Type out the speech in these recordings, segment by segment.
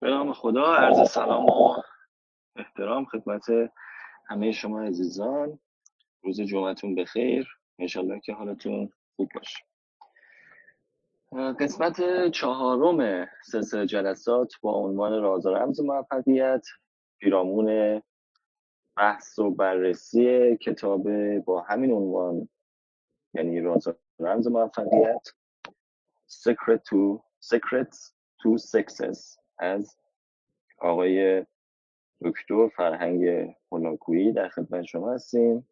به نام خدا، عرض سلام و احترام خدمت همه شما عزیزان. روز جمعتون بخیر، انشالله که حالتون خوب باشه. قسمت چهارم سلسله جلسات با عنوان راز و رمز موفقیت، پیرامون بحث و بررسی کتاب با همین عنوان، یعنی راز و رمز موفقیت، Secrets to Success از آقای دکتر فرهنگ هولاکویی در خدمت شما هستیم.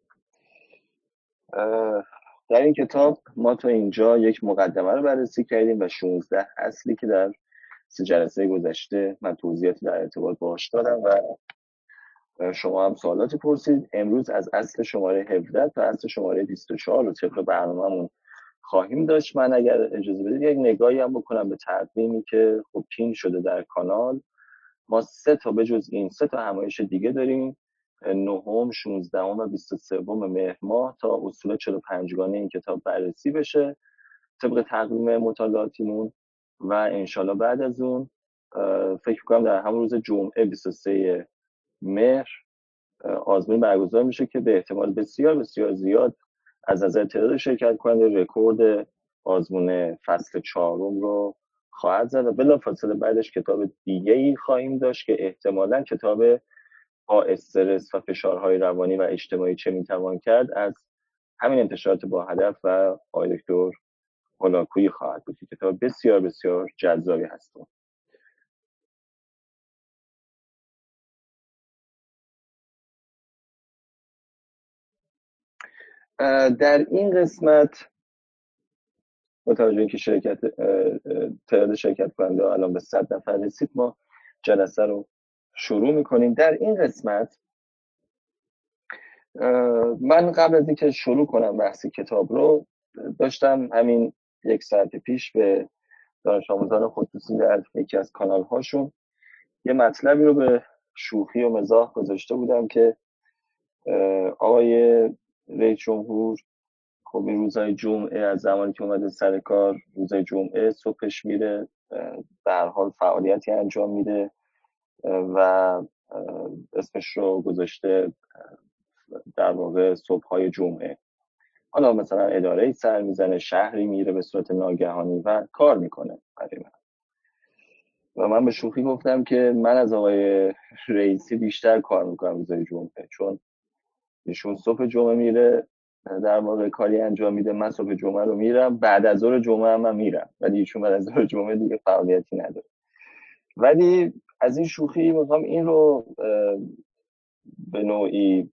در این کتاب ما تا اینجا یک مقدمه رو بررسی کردیم و 16 اصلی که در 3 جلسه گذشته من توضیحاتی در ارتباط باهاش دادم و شما هم سوالاتی پرسید. امروز از اصل شماره 17 تا اصل شماره 24 رو طبق برنامه‌مون خواهیم داشت. من اگر اجازه بدید یک نگاهی هم بکنم به تقویمی که خب پین شده در کانال. ما 3 تا به جز این 3 تا همایش دیگه داریم، 9، 16 و 23 مهر ماه تا اصول 45 گانه این کتاب بررسی بشه طبق تقویم مطالعاتیمون و انشالله بعد از اون فکر کنم در همون روز جمعه 23 مهر آزمون برگزار میشه که به احتمال بسیار بسیار زیاد از نظر تعداد شرکت کننده رکورد آزمون فصل 4 رو خواهد زد و بلافاصله بعدش کتاب دیگه‌ای خواهیم داشت که احتمالاً کتاب با استرس و فشارهای روانی و اجتماعی چه میتوان کرد از همین انتشارات با هدف و آقای دکتر هولاکویی خواهد بود. کتاب بسیار بسیار جذابی هست. در این قسمت با توجه اینکه تعداد شرکت کننده الان به 100 نفر رسید، ما جلسه رو شروع میکنیم. در این قسمت من قبل از اینکه شروع کنم بحث کتاب رو داشتم همین 1 ساعت پیش به دانش آموزان خصوصی در یکی از کانال هاشون یه مطلبی رو به شوخی و مزاح گذاشته بودم که آقای رئیس جمهور خب این روزهای جمعه از زمانی که اومده سر کار روزهای جمعه صبحش میره به هر حال فعالیتی انجام میده و اسمش رو گذاشته در واقع صبحهای جمعه. حالا مثلا اداره‌ای سر میزنه، شهری میره به صورت ناگهانی و کار میکنه برای من. و من به شوخی گفتم که من از آقای رئیسی بیشتر کار میکنم روزهای جمعه، چون ایشون صبح جمعه میره در واقع کاری انجام میده، من صبح جمعه رو میرم، بعد از ظهر جمعه هم میرم، ولی ایشون بعد از ظهر جمعه دیگه فعالیتی نداره. ولی از این شوخی میخوام این رو به نوعی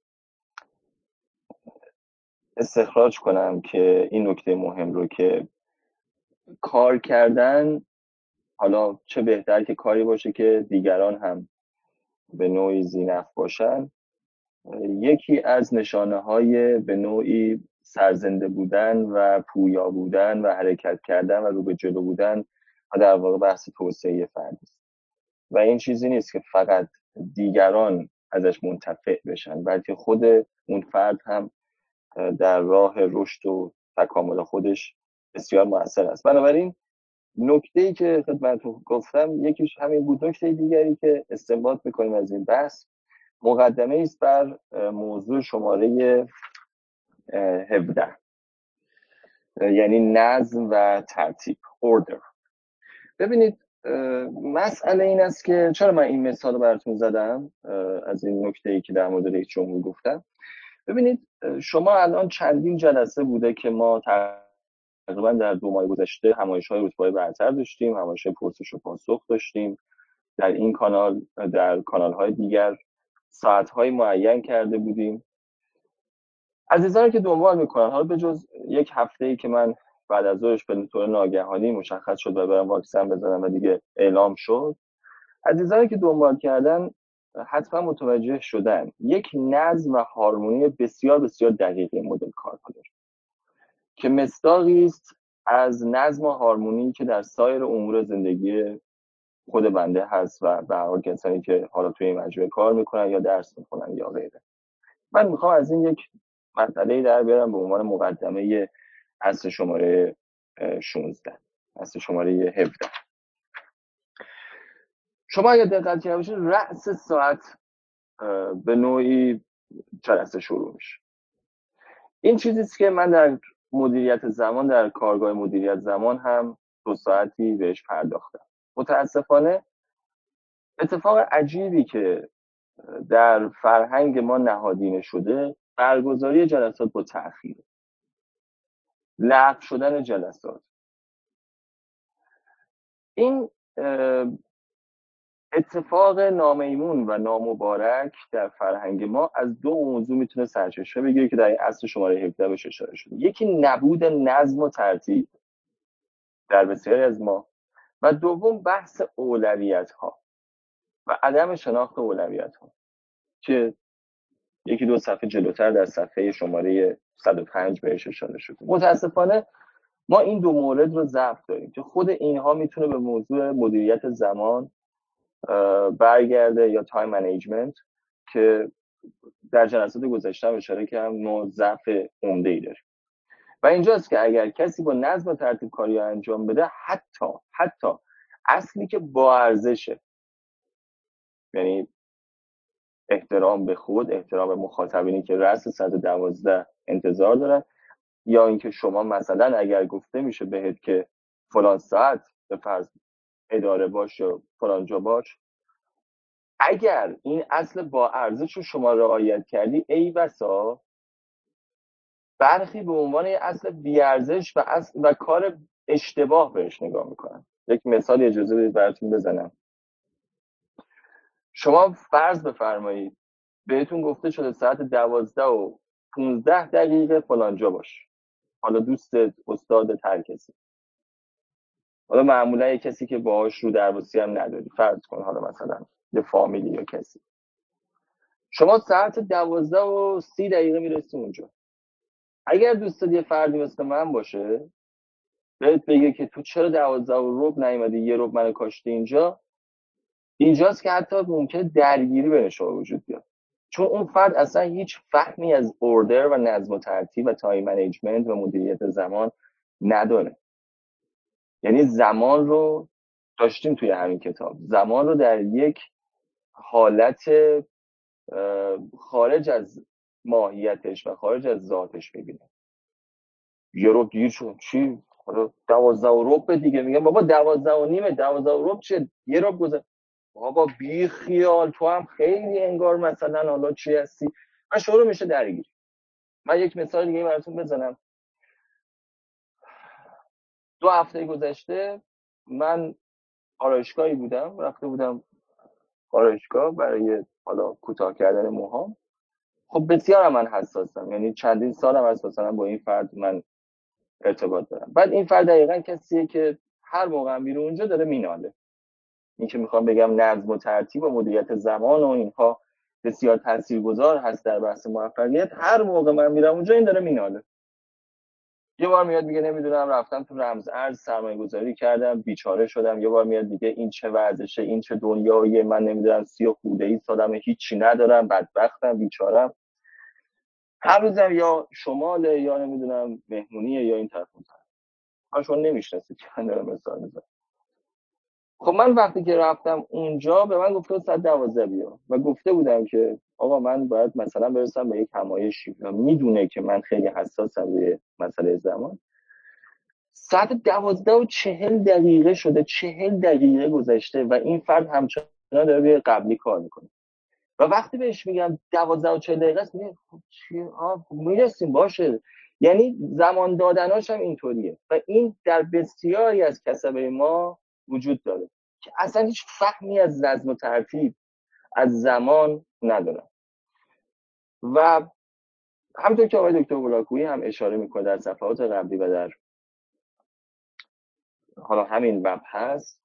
استخراج کنم که این نکته مهم رو که کار کردن، حالا چه بهتر که کاری باشه که دیگران هم به نوعی ذی‌نفع باشن، یکی از نشانه‌های به نوعی سرزنده بودن و پویا بودن و حرکت کردن و رو به جلو بودن و در واقع بحث توسعه فردی است. و این چیزی نیست که فقط دیگران ازش منتفع بشن، بلکه خود اون فرد هم در راه رشد و تکامل خودش بسیار مؤثر است. بنابراین نکته‌ای که خدمتتون گفتم یکیش همین بود. نکته دیگری که استنباط می‌کنیم از این بحث مقدمه است بر موضوع شماره 17، یعنی نظم و ترتیب، order. ببینید مسئله این است که چرا من این مثال رو براتون زدم از این نکته‌ای که در مورد رئیس جمهور گفتم. ببینید شما الان چندین جلسه بوده که ما تقریبا در 2 ماه گذشته همایش‌های رتبه‌های برتر داشتیم، همایش‌های پرسش و پاسخ داشتیم در این کانال، در کانال‌های دیگر ساعت‌های معین کرده بودیم. عزیزانی که دنبال میکنن، حالا به جز یک هفته‌ای که من بعد از ظهرش به طور ناگهانی مشخص شد و برام واکسن بزنم و دیگه اعلام شد، عزیزانی که دنبال کردن حتما متوجه شدن یک نظم و هارمونی بسیار بسیار دقیق مدل کارپادر که مصداقی است از نظم و هارمونی که در سایر امور زندگی خود بنده هست و به هر حال کسانی که حالا توی این مجموعه کار میکنن یا درس میکنن یا غیره. من میخوام از این یک مسئله در بیارم به عنوان مقدمه اصل شماره 16، اصل شماره 17. شما اگر دقت کرده باشید رأس ساعت به نوعی جلسه شروع میشه. این چیزی است که من در مدیریت زمان، در کارگاه مدیریت زمان هم 2 ساعتی بهش پرداختم. متاسفانه اتفاق عجیبی که در فرهنگ ما نهادینه شده، برگزاری جلسات با تأخیر، لغو شدن جلسات. این اتفاق نامیمون و نامبارک در فرهنگ ما از 2 موضوع میتونه سرچشمه بگیره که در این اصل شماره 17 بهش اشاره شده. یکی نبود نظم و ترتیب در بسیاری از ما و دوم بحث اولویت ها و عدم شناخت اولویت ها که 1-2 صفحه جلوتر در صفحه شماره 105 بهش اشاره شده. متاسفانه ما این 2 مورد رو ضعف داریم که خود اینها میتونه به موضوع مدیریت زمان برگرده یا تایم منیجمنت که در جلسات گذشته اشاره کردم نوع ضعف عمده‌ای داره. و اینجاست که اگر کسی با نظم و ترتیب کاری انجام بده، حتی اصلی که با ارزشه، یعنی احترام به خود، احترام به مخاطبینی که رأس 112 انتظار دارن، یا اینکه شما مثلا اگر گفته میشه بهت که فلان ساعت به فرض اداره باش یا فلان جا باش، اگر این اصل با ارزش رو شما رعایت کردی، ای بسا برخی به عنوان یه اصل بیارزش و کار اشتباه بهش نگاه میکنن. یک مثال اجازه بدید براتون بزنم. شما فرض بفرمایید بهتون گفته شده ساعت 12:15 فلان جا باش. حالا دوستت، استادت، هر کسی، حالا معمولا یه کسی که باهاش رو درواسی هم نداری، فرض کن حالا مثلا یه فامیلی یا کسی، شما ساعت 12:30 میرسی اونجا. اگر دوستت یه فردی مثل من باشه بهت بگه که تو چرا 12:15 نیومدی، 1 منو کاشتی اینجاست که حتی ممکنه درگیری بین شما وجود بیاد، چون اون فرد اصلا هیچ فهمی از اوردر و نظم و ترتیب و تایم منیجمنت و مدیریت زمان نداره. یعنی زمان رو داشتیم توی همین کتاب، زمان رو در یک حالت خارج از ماهیتش و خارج از ذاتش میبینه. 1 دیر شد، چی؟ حالا 12:15 دیگه، میگم بابا 12:30، 12:15 چه 1 گذشت. بابا بی خیال، تو هم خیلی انگار مثلا حالا چی هستی. من شروع میشه درگیری. من یک مثال دیگه براتون بزنم. 2 هفته گذشته من آرایشگاهی بودم، رفته بودم آرایشگاه برای حالا کوتاه کردن موهام. خب بسیار من حساسم، یعنی چندین سالم اساسا با این فرد من ارتباط دارم. بعد این فرد دقیقاً کسیه که هر موقع میره اونجا داره میناله. این که میخوام بگم نظم و ترتیب و مدیریت زمان و اینها بسیار تاثیرگذار هست در بحث موفقیت، هر موقع من میرم اونجا این داره میناله. یه بار میاد میگه نمیدونم رفتم تو رمز ارز سرمایه گذاری کردم بیچاره شدم. یه بار میاد میگه این چه وضعشه، این چه دنیاییه، من نمیدونم 30 خورده ای سالمه، هیچی ندارم، بدبختم، بیچارم. هر روزم یا شماله یا نمیدونم مهمونیه یا این طرف اون طرف. من شما نمیشناسید که من دارم مثال میزنم. خب من وقتی که رفتم اونجا به من گفته ساعت 12 بیا و گفته بودم که آقا من باید مثلا برسم به یک همایشی. میدونه که من خیلی حساسم روی مسئله زمان. ساعت 12:40 شده، 40 دقیقه گذشته و این فرد همچنان داره روی قبلی کار میکنه. و وقتی بهش میگم 12:40 است میگه خب چی؟ میرسیم باشه. یعنی زمان دادناش هم اینطوریه و این در بسیاری از کسب ما وجود داره که اصلا هیچ فهمی از نظم و ترتیب از زمان ندارن. و همونطور که آقای دکتر بلاکویی هم اشاره میکنه در صفحات قبلی و در حالا همین مبحث،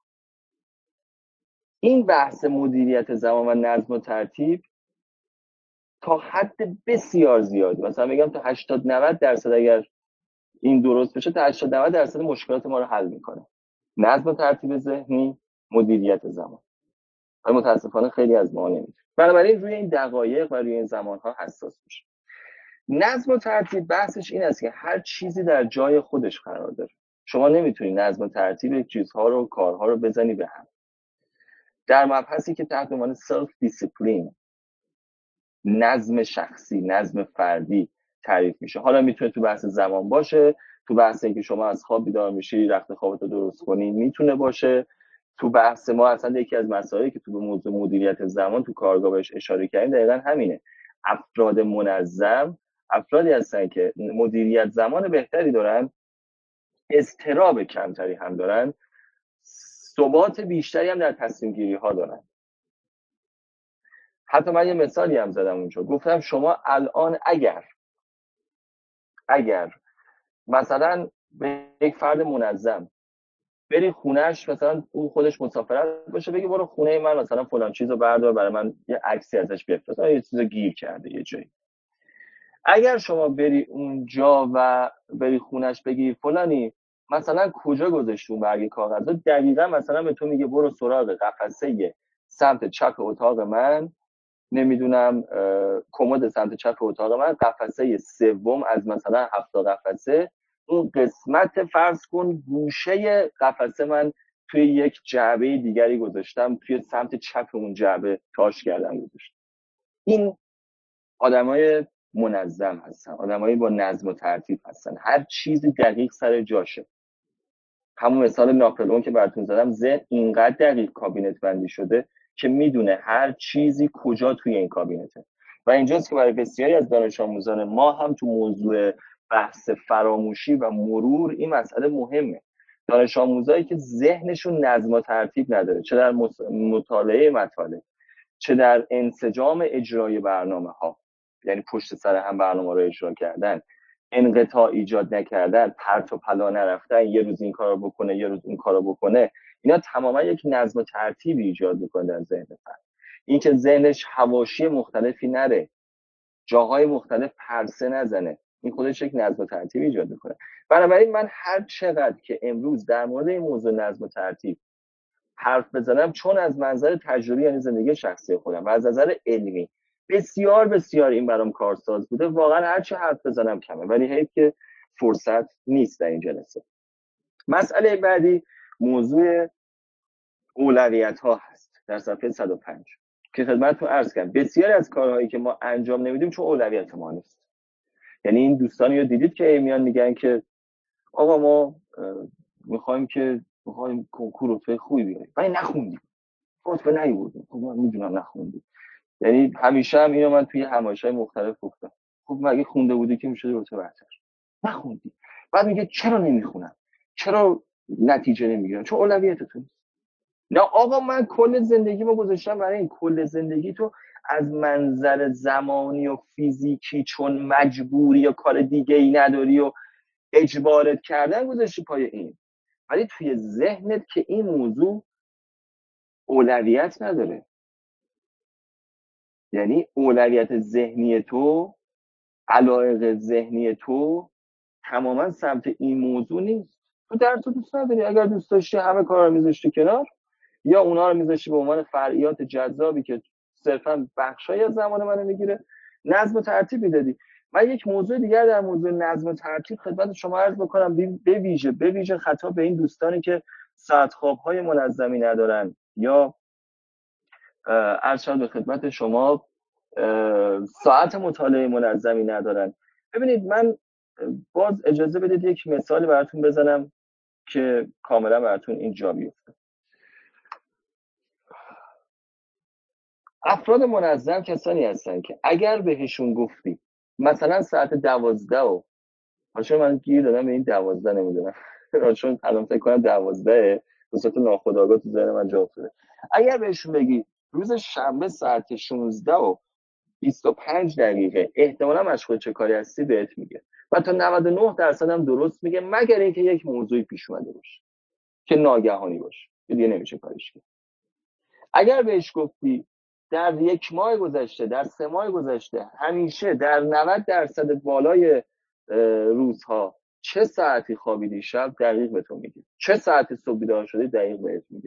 این بحث مدیریت زمان و نظم و ترتیب تا حد بسیار زیادی، مثلا میگم تا 80-90% اگر این درست بشه تا 80-90% مشکلات ما رو حل میکنه. نظم و ترتیب ذهنی، مدیریت زمان. ولی متاسفانه خیلی از ما نمیدونیم. بنابراین روی این دقایق و روی این زمانها حساس میشه. نظم و ترتیب بحثش این است که هر چیزی در جای خودش قرار داره. شما نمیتونی نظم و ترتیب چیزها رو، کارها رو بزنی به هم. در مبحثی که تحت عنوان سلف دیسیپلین، نظم شخصی، نظم فردی تعریف میشه. حالا میتونه تو بحث زمان باشه، تو بحث اینکه شما از خواب بیدار میشی رخت خوابتو درست کنی میتونه باشه، تو بحث ما اصلا یکی از مسائلی که تو به موضوع مدیریت زمان تو کارگاه بهش اشاره کردیم دقیقا همینه. افراد منظم افرادی هستن که مدیریت زمان بهتری دارن، اضطراب کمتری هم دارن، ثبات بیشتری هم در تصمیم گیری ها دارن. حتی من یه مثالی هم زدم اونجا، گفتم شما الان اگر مثلا به یک فرد منظم بری خونهش، مثلا اون خودش مسافرت باشه، بگی برو خونه من مثلا فلان چیزو بردار برای من، یه عکسی ازش بفرست، یه چیزو گیر کرده یه جایی. اگر شما بری اونجا و بری خونهش بگی فلانی مثلا کجا گذاشتی اون برگ کاغذو، دقیقاً مثلا به تو میگه برو سراغ قفسه سمت چپ اتاق من، نمیدونم کمد سمت چپ اتاق من، قفسه سوم از مثلا 7 قفسه، اون قسمت فرض کن گوشه قفسه من توی یک جعبه دیگری گذاشتم، توی سمت چپ اون جعبه تاش کردم گذاشتم. این آدمای منظم هستن، آدمایی با نظم و ترتیب هستن، هر چیزی دقیق سر جاشه. همون مثال ناپلئون که براتون زدم، ذهن اینقدر دقیق کابینت بندی شده که میدونه هر چیزی کجا توی این کابینته. و اینجاست که برای بسیاری از دانش آموزان ما هم تو موضوع بحث فراموشی و مرور این مسئله مهمه. دانش آموزایی که ذهنشون نظم و ترتیب نداره، چه در مطالعه مطالب، چه در انسجام اجرای برنامه ها، یعنی پشت سر هم برنامه رو اجرا کردن، انقطاع ایجاد نکردن، پرت و پلا نرفتن، یه روز این کارو بکنه یه روز اون کارو بکنه، اینا تماما یک نظم و ترتیبی ایجاد میکنه در ذهن فرد. این که ذهنش حواشی مختلفی نره، جاهای مختلف پرسه نزنه، این خودش یک نظم و ترتیب ایجاد میکنه. بنابراین من هر چقدر که امروز در مورد این موضوع نظم و ترتیب حرف بزنم، چون از منظر تجربی یعنی زندگی شخصی خودم و از نظر علمی بسیار بسیار این برام کارساز بوده، واقعا هر چی حرف بزنم کمه، ولی حیف که فرصت نیست در این جلسه. مسئله بعدی موضوع اولویت ها هست در صفحه 105 که خدمتتون عرض کردم بسیاری از کارهایی که ما انجام نمیدیم چون اولویت ما نیست. یعنی این دوستانی رو دیدید که میان میگن که آقا ما میخوایم کنکور رتبه خوبی بیاریم ولی نخوندیم، رتبه نیوردیم. خب من میدونم نخوندیم، یعنی همیشه هم اینو من توی همایش‌های مختلف گفتم، خب مگه خونده بودی که میشد رتبه برتر؟ نخوندی. بعد میگه چرا نمیخونم، چرا نتیجه نمیگیرم؟ چون اولویتتون نیست. نه آقا من کل زندگیمو گذاشتم برای این. کل زندگی تو از منظر زمانی و فیزیکی چون مجبوری یا کار دیگه ای نداری و اجبارت کردن گذاشتی پای این، ولی توی ذهنت که این موضوع اولویت نداره. یعنی اولویت ذهنی تو، علایق ذهنی تو تماما سمت این موضوع نیست. تو درس دوست نداری، اگر دوست داشتی همه کارا رو میذاشتی کنار یا اونا رو میذاشتی به عنوان فرعیات جذابی که صرفا بخشای از زمان منو میگیره، نظم و ترتیب میدادی. من یک موضوع دیگر در موضوع نظم و ترتیب خدمت شما عرض بکنم، به ویژه خطاب به این دوستانی که ساعت خواب‌های منظمی ندارن یا عرض شد به خدمت شما ساعت مطالعه منظمی ندارن. ببینید من باز اجازه بدید یک مثالی براتون بزنم که کاملا براتون این جا بیفته. افراد منظم کسانی هستن که اگر بهشون گفتی مثلا ساعت 12 و چون من گیر دادم به این 12 نمیدونم چون الان فکر کنم 12 به صورت ناخودآگاه تو ذهن من جا افتاده، اگر بهشون بگی روز شنبه ساعت 16 و 25 دقیقه احتمالا مشغول چه کاری هستی بهت میگه و تا 99% هم درست میگه، مگر اینکه یک موضوعی پیش اومده باشه که ناگهانی باشه که دیگه نمیشه کارش کرد. اگر بهش گفتی در 1 ماه گذشته، در 3 ماه گذشته همیشه در 90% بالای روزها چه ساعتی خوابیدی شب، دقیق به تو میگه. چه ساعتی صبح بیدار شدی، دقیق بهت میگه.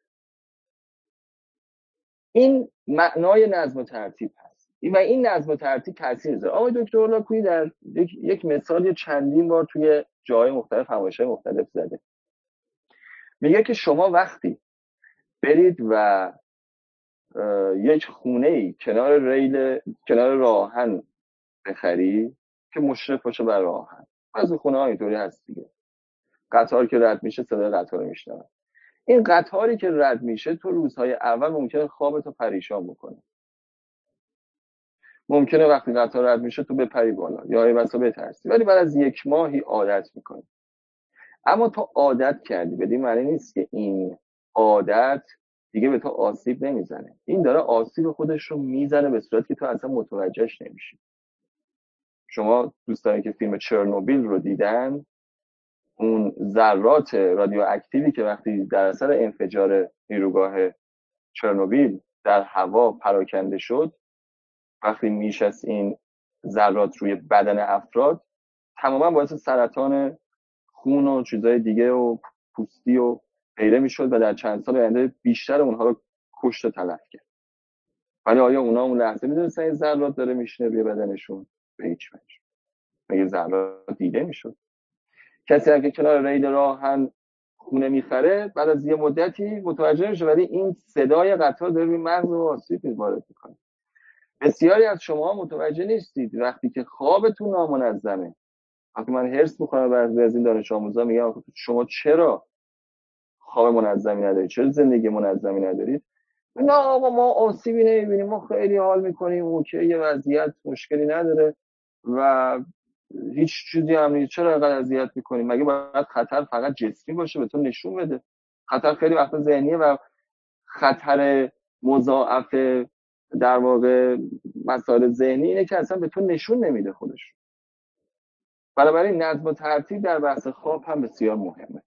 این معنای نظم و ترتیب هست و این نظم و ترتیب تاثیر داره. آقای دکتر لاکویی در یک مثال چندین بار توی جای مختلف، همایش‌های مختلف زده. میگه که شما وقتی برید و یک خونه‌ای کنار راهن بخری که مشرف باشه بر راهن. از خونه ها اینطوری هست دیگه، قطار که رد میشه صدای قطار رو میشنوه. این قطاری که رد میشه تو روزهای اول ممکنه خوابتو پریشان بکنه، ممکنه وقتی قطار رد میشه تو بپری بالا یا ای بسا بترسی، ولی بعد از یک ماهی عادت میکنی. اما تو عادت کردی، بدین معنی نیست که این عادت دیگه به تو آسیب نمیزنه. این داره آسیب خودش رو میزنه به صورتی که تو اصلا متوجهش نمیشی. شما دوستانی که فیلم چرنوبیل رو دیدن، اون ذرات رادیواکتیوی که وقتی در اثر انفجار نیروگاه چرنوبیل در هوا پراکنده شد، وقتی میشست این ذرات روی بدن افراد، تماما باعث سرطان خون و چیزای دیگه و پوستی و غیره میشد و در چند سال آینده بیشتر اونها رو کشت و تلف کرد. ولی آیا اونا اون لحظه میدونستن این ذرات داره میشینه روی بدنشون؟ به هیچ وجه. مگه ذرات دیده میشد؟ کسی هم که کنار ریل راهن خونه میخره بعد از یه مدتی متوجه میشه، ولی این صدای قطار داره روی مغز و آسیب وارد میکنه. بسیاری از شما متوجه نیستید وقتی که خوابتون نامنظمه. وقتی من هرس میکنم بعضی از این دانش آموزا میگم شما چرا خواب منظمی ندارید، چرا زندگی منظمی ندارید؟ نه آقا ما آسیبی نمیبینیم، ما خیلی حال میکنیم، اوکی، یه وضعیت مشکلی نداره و هیچ چیزی هم نیست، چرا اینقدر اذیت میکنیم؟ مگه باید خطر فقط جسمی باشه به تو نشون بده؟ خطر خیلی وقتا ذهنیه و خطر مضاعف در واقع مسائل ذهنی اینه که اصلا به تو نشون نمیده خودش. بنابراین نظم و ترتیب در بحث خواب هم بسیار مهمه.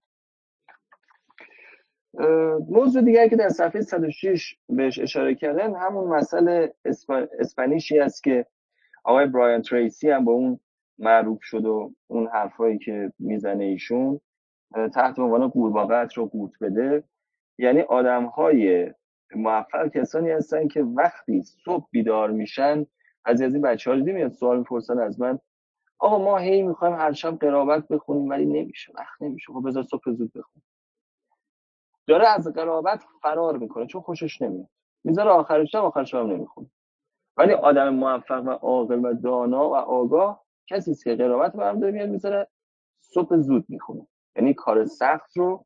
موضوع دیگری که در صفحه 106 بهش اشاره کردن همون مسئله اسپانیشی است که آقای برایان تریسی هم با اون معروف شد و اون حرفایی که میزنه ایشون تحت عنوان قورباغه رو قورت بده. یعنی آدم‌های موفق کسانی هستن که وقتی صبح بیدار میشن، از این بچه‌ها دیدی میاد سوال میپرسن از من، آقا ما هی میخوایم هر شب قرائت بخونیم ولی نمیشه، وقت نمیشه، خب بذار صبح زود بخون. داره از قرائت فرار میکنه چون خوشش نمیاد، میذاره آخر شب هم نمیخونه. ولی آدم موفق و عاقل و دانا و آگاه کسی است که قرائت برام داره میاد میذاره صبح زود میخونه، یعنی کار سخت رو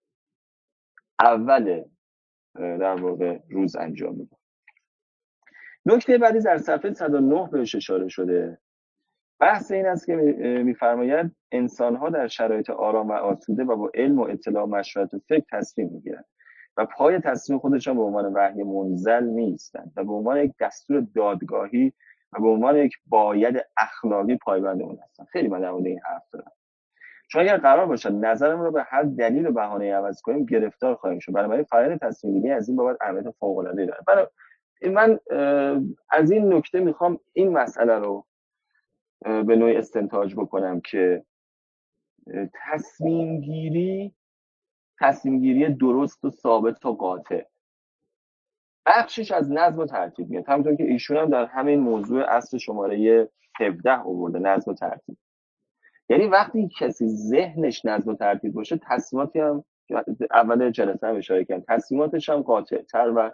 اول در واقع روز انجام میده. نکته بعدی در صفحه 109 بهش اشاره شده، بحث این است که میفرماید انسان‌ها در شرایط آرام و آسوده و با علم و اطلاع و مشورت و فکر تصمیم میگیرند و پای تصمیم خودشان به عنوان وحی منزل نیستند و به عنوان یک دستور دادگاهی و به عنوان یک باید اخلاقی پایبند اون هستند. خیلی من در مورد این حرف دارم، چون اگر قرار باشه نظرمون رو به هر دلیل و بهانه‌ای عوض کنیم گرفتار خواهیم شد. بنابراین فرآیند تصمیم گیری از این بابت اهمیت فوق‌العاده‌ای داره. من از این نکته میخوام این مسئله رو به نوعی استنتاج بکنم که تصمیم گیری درست و ثابت و قاطع بخشش از نظم و ترتیب میاد، همونطور که ایشون هم در همین موضوع اصل شماره 17 آورده، نظم و ترتیب. یعنی وقتی کسی ذهنش نظم و ترتیب باشه، تصمیماتی هم اول جلسه هم اشاره کردم، تصمیماتش هم قاطع‌تر و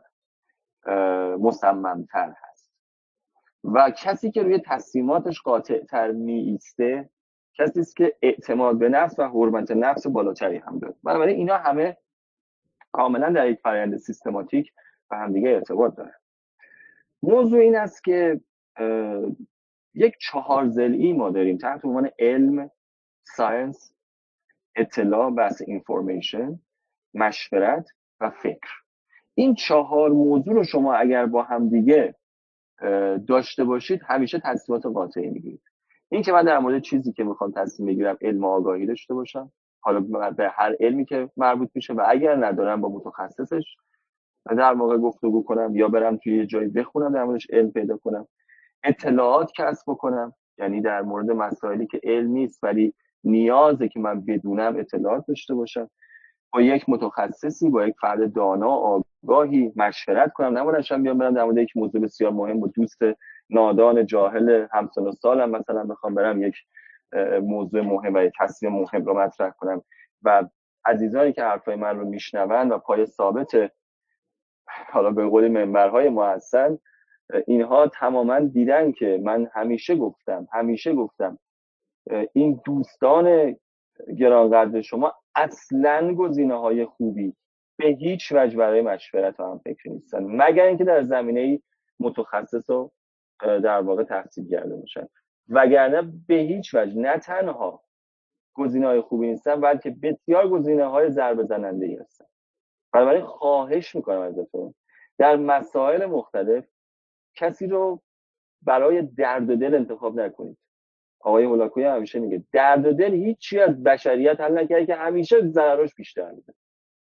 مصمم‌تر هست. و کسی که روی تصمیماتش قاطع‌تر می‌ایسته کسی است که اعتماد به نفس و حرمت نفس بالاتری هم داره. بنابراین اینا همه کاملا در یک فرآیند سیستماتیک به هم دیگه ارتباط داره. موضوع این است که یک 4 ضلعی ما داریم تحت عنوان علم، ساینس، اطلاع، بحث اینفورمیشن، مشورت و فکر. این 4 موضوع رو شما اگر با هم دیگه داشته باشید همیشه تصمیمات قاطعی میگیرید. این که من در مورد چیزی که میخوام تصمیم بگیرم علم و آگاهی داشته باشم، حالا به هر علمی که مربوط میشه، و اگر ندارم با متخصصش در واقع گفتگو کنم یا برم توی یه جایی بخونم در موردش علم پیدا کنم. اطلاعات کسب بکنم، یعنی در مورد مسائلی که علم نیست ولی نیازه که من بدونم اطلاعات داشته باشم، با یک متخصصی، با یک فرد دانا آگاهی مشورت کنم، نباشم بیام برم در مورد یک موضوع بسیار مهم با دوست نادان جاهل همسن و سالم مثلا بخوام برم یک موضوع مهم و یک تصمیم مهم رو مطرح کنم و عزیزانی که حرفای من رو میشنون و پای ثابت حالا به قول منبرهای محسن، اینها تماما دیدن که من همیشه گفتم این دوستان گرانقدر شما اصلا گزینه‌های خوبی به هیچ وجه برای مشورت و هم فکر نیستن، مگر اینکه در زمینه متخصص و در واقع تحصیل کرده باشن، وگرنه به هیچ وجه نه تنها گزینه‌های خوبی نیستن بلکه بسیار گزینه‌های ضربه زننده‌ای هستن. بنابراین خواهش میکنم ازتون در مسائل مختلف کسی رو برای درد و دل انتخاب نکنید. آقای هولاکویی همیشه میگه درد و دل هیچی از بشریت حل نکرده که همیشه ضررش بیشتر میده.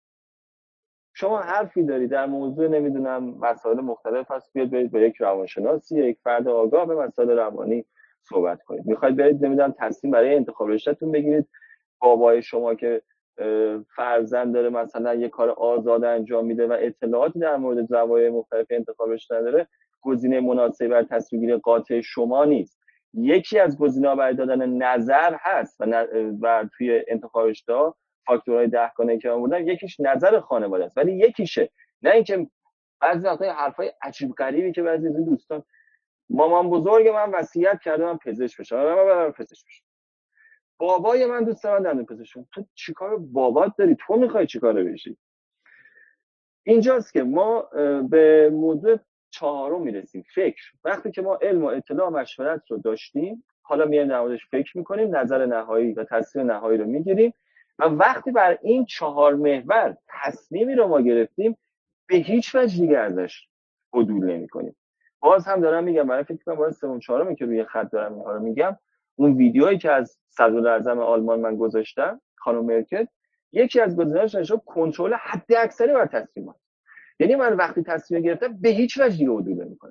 شما حرفی داری در موضوع نمیدونم مسائل مختلف هست، بیاد برید با یک روانشناسی، یک فرد آگاه به مسائل روانی صحبت کنید. میخواید برید نمیدونم تصمیم برای انتخاب رشته‌تون بگیرید، بابای شما که فرزند داره مثلا یه کار آزاد انجام میده و اطلاعاتی در مورد زوایای مختلف انتخاب رشته نداره، گزینه مناسبی برای تصمیم گیری قاطع شما نیست. یکی از گزینه‌ها برای دادن نظر هست و توی انتخاب رشته فاکتورهای 10 گانه‌ای که آوردم یکیش نظر خانواده است، ولی یکیشه، نه اینکه بعضی وقتا حرفای عجیب غریبی که بعضی از این دوستان، مامان بزرگ من وصیت کرده من پزشک بشم، من برم پزشک بشم، بابای من دوست دارم دندون پزشک بشم. تو چیکار بابات داری؟ تو میخوای چیکار بشی؟ اینجاست که ما به موضوع چهارم میرسیم، فکر. وقتی که ما علم و اطلاع و مشورت رو داشتیم، حالا میایم در موردش فکر میکنیم، نظر نهایی و تصمیم نهایی رو میگیریم و وقتی بر این 4 محور تصمیمی رو ما گرفتیم به هیچ وجه دیگه ازش عدول نمی‌کنیم. باز هم دارم میگم، برای فکر کنم باز سوم چهارمی که روی خط دارم اینها رو میگم، اون ویدیویی که از صدراعظم آلمان من گذاشتم، خانم مرکل، یکی از گزینه‌هاش نشه کنترل حد اکثری بر تصمیمات. یعنی من وقتی تصمیم گرفتم به هیچ وجه دیگه عدول نمی‌کنم.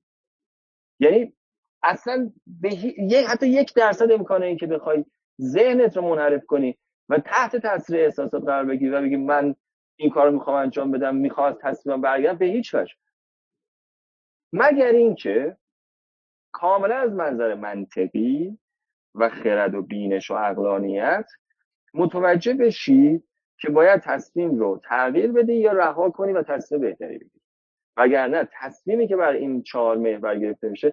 یعنی اصلا حتی 1% امکانه این که بخوای ذهنت رو منحرف کنی و تحت تاثیر احساسات قرار بگیری و بگی من این کارو میخوام انجام بدم، میخوام از تصمیمم برگردم، به هیچ وجه. مگر اینکه کاملا از منظر منطقی و خرد و بینش و عقلانیت متوجه بشی که باید تصمیم رو تغییر بدی یا رها کنی و تصمیم بهتری بگیری. وگرنه تصمیمی که بر این 4 محور گرفته میشه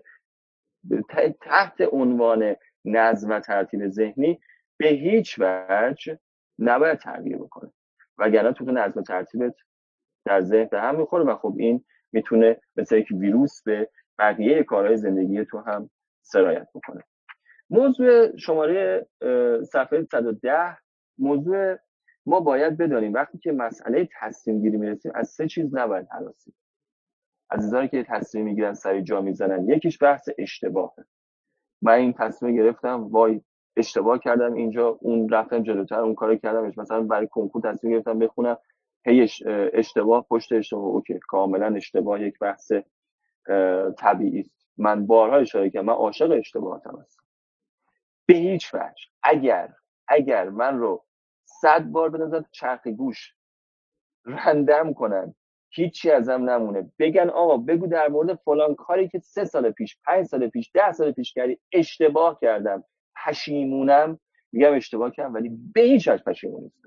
تحت عنوان نظم و ترتیب ذهنی به هیچ وجه نباید تغییر بکنه، وگرنه تو نظم و ترتیبت در ذهن به هم میخوره و خب این میتونه مثل یک ویروس به بقیه کارهای زندگی تو هم سرایت بکنه. موضوع شماره صفحه 110، موضوع ما باید بدانیم وقتی که مسئله تصمیم گیری میرسیم از 3 چیز نباید هراسیم. عزیزانی که تصمیم میگیرن سری جا میزنن، یکیش بحث اشتباهه. من این تصمیم گرفتم، وای اشتباه کردم اینجا، اون رفتم جلوتر، اون کارو کردم، مثلا برای کنکور تصمیم گرفتم بخونم، هی اشتباه پشت اشتباه. اوکی، کاملا اشتباه یک بحث طبیعی است. من بارها اشاره کردم، من عاشق اشتباهاتم هستم. به هیچ وجه اگر من رو 100 بار بندازن تو چرخ گوش رندم کنن، هیچی ازم نمونه، بگن آقا بگو در مورد فلان کاری که 3 سال پیش، 5 سال پیش، 10 سال پیش کردی، اشتباه کردم، پشیمونم، میگم اشتباه کردم ولی به هیچ وجه پشیمون نیستم.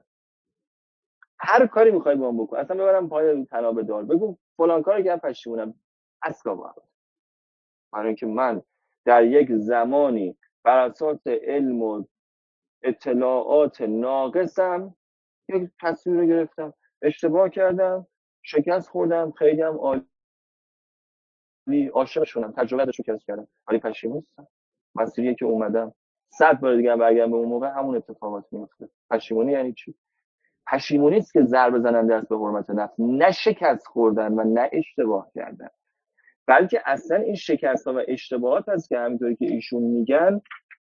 هر کاری میخوای با من بکن، اصلا ببرم پای تناب دار، بگو فلان کاری که پشیمونم، اصلا با برای اینکه من در یک زمانی بر اساس علم و اطلاعات ناقصم یک تصمیم رو گرفتم، اشتباه کردم، شکست خوردم، خیلی هم عالی، عاشقشونم، تجربه ازشون کسب کردم، ولی پشیمون نیستم. مسیریه که اومدم 100 بار دیگه برگردم به اون موقع همون اتفاقات میفته. پشیمونی یعنی چی؟ پشیمونی است که ضربه زننده است به حرمت نفس، نه شکست خوردن و نه اشتباه کردن، بلکه اصلا این شکست ها و اشتباهات است که همینطوری که ایشون میگن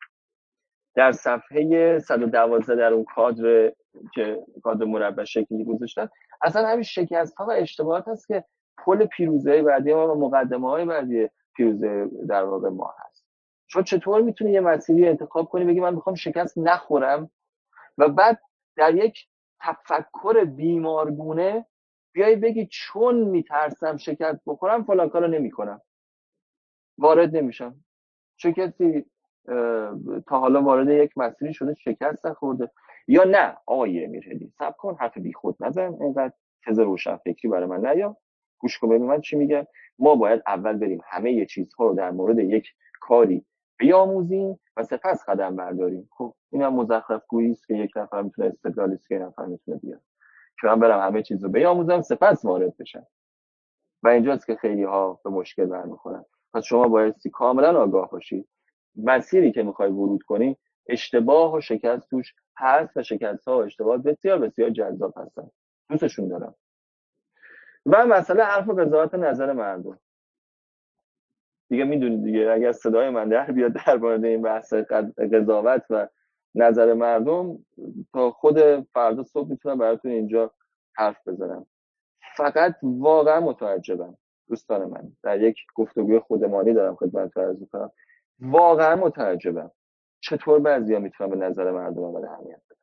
در صفحه 112 در اون کادر که کادر مربع شکلی گذاشتن، اصلا همین شکست ها و اشتباهات هست که پل پیروزی بعدی ما و مقدمه های بعدی پیروزی در واقع ما هست. چون چطور میتونی یه مسیری انتخاب کنی بگی من میخوام شکست نخورم و بعد در یک تفکر بیمارگونه بیای بگی چون میترسم شکست بخورم فلان کارو نمیکنم، وارد نمیشم. چه کسی تا حالا وارد یک مسیری شده شکست نخورده؟ یا نه آقای امیرهدی صبر کن، حرف بی خود نزن، اینقدر تز روشن فکری برای من نیا، گوش کن ببین من چی میگم. ما باید اول بریم همه چیزها رو در مورد یک کاری بیاموزیم و سپس قدم برداریم. خب اینم مزخرف گویی است که یک نفر میتونه، استدلالی است که یک نفر میتونه بیاره که من برم همه چیز رو بیاموزم سپس وارد بشم، و اینجاست که خیلی ها به مشکل برمیخورن. پس شما بایستی کاملا آگاه باشید مسیری که میخوای ورود کنی اشتباه و شکست توش هست و شکست ها و اشتباه بسیار بسیار جذاب هستن، دوستشون دارم. و مسئله حرف و قضاوت نظر مردم دیگه میدونید دیگه، اگر صدای من در بیاد در مورد این بحث قضاوت و نظر مردم تا خود فردا صبح میتونم براتون اینجا حرف بزنم. فقط واقعا متعجبم دوستان من، در یک گفتگوی خودمانی دارم خدمتتون عرض می‌کنم، واقعا متعجبم چطور بعضیا میتونن به نظر مردم انقدر اهمیت بدن.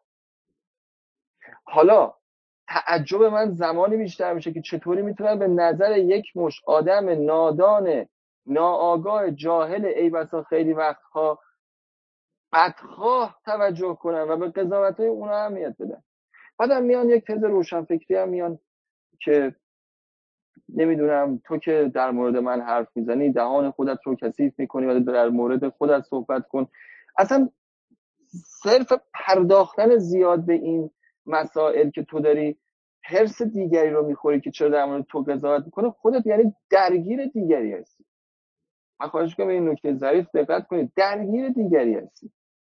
حالا تعجب من زمانی بیشتر میشه که چطوری میتونن به نظر یک مش آدم نادان ناآگاه جاهل ای بسا خیلی وقتها بدخواه توجه کنن و به قضاوت‌های اونا اهمیت بدن. بعدم میان یک تز روشنفکری هم میان که نمیدونم تو که در مورد من حرف میزنی دهان خودت رو کثیف میکنی و در مورد خودت صحبت کن. اصلا صرف پرداختن زیاد به این مسائل که تو داری حرص دیگری رو میخوری که چرا در مورد تو قضاوت میکنه، خودت یعنی درگیر دیگری هستی. من خواهش میکنم به این نکته ظریف دقت کنید، درگیر دیگری هستی.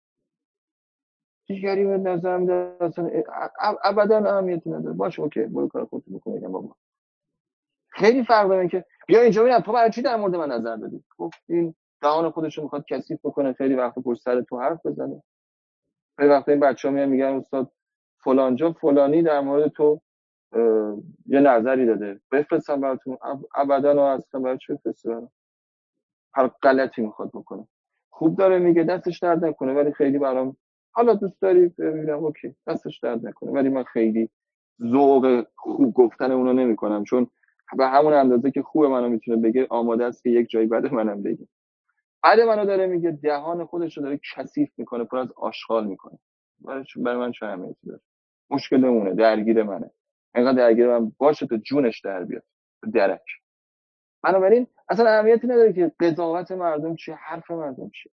دیگری به نظر میاد اصلا ابدا اهمیتی نداره، باشه اوکی برو کار خودت بکن. میگم بابا خیلی فرق داره که بیا اینجا ببینم تو برای چی در مورد من نظر دادی. خب این دهان خودش رو میخواد کثیف بکنه، خیلی وقت پشت سر تو حرف بزنه. خیلی وقت این بچه‌ها میگن استاد فلانجا فلانی در مورد تو یه نظری داده بفرستم براتون. ابدا اصلا برای چی بفرستم؟ هر غلطی میخواد بکنه خوب داره میگه دستش درد نکنه، ولی خیلی برام حالا دوست داری ببینم اوکی دستش درد نکنه، ولی من خیلی ذوق خوب گفتن اونو نمیکنم، چون به همون اندازه که خوب منو میتونه بگه آماده است که یک جایی بعد منم بگه. بعد منو داره میگه دهان خودش رو داره کثیف میکنه، پر از آشغال میکنه. برای من چه اهمیتی داره؟ مشکل اونه، درگیر منه. انقدر درگیر من باشه تا جونش در بیاد درک. بنابراین اصلا اهمیتی نداره که قضاوت مردم چیه، حرف مردم چیه.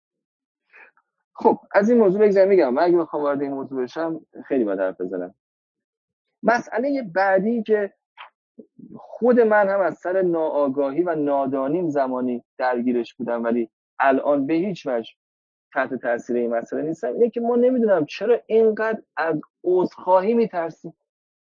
خب از این موضوع بگذارم. میگم من اگه بخوام وارد این موضوع بشم خیلی باید حرف بزنم. مسئله بعدی که خود من هم از سر ناآگاهی و نادانیم زمانی درگیرش بودم ولی الان به هیچ وجه تحت تاثیر این مسئله نیستم، اینه که ما نمیدونم چرا اینقدر از عذرخواهی میترسیم.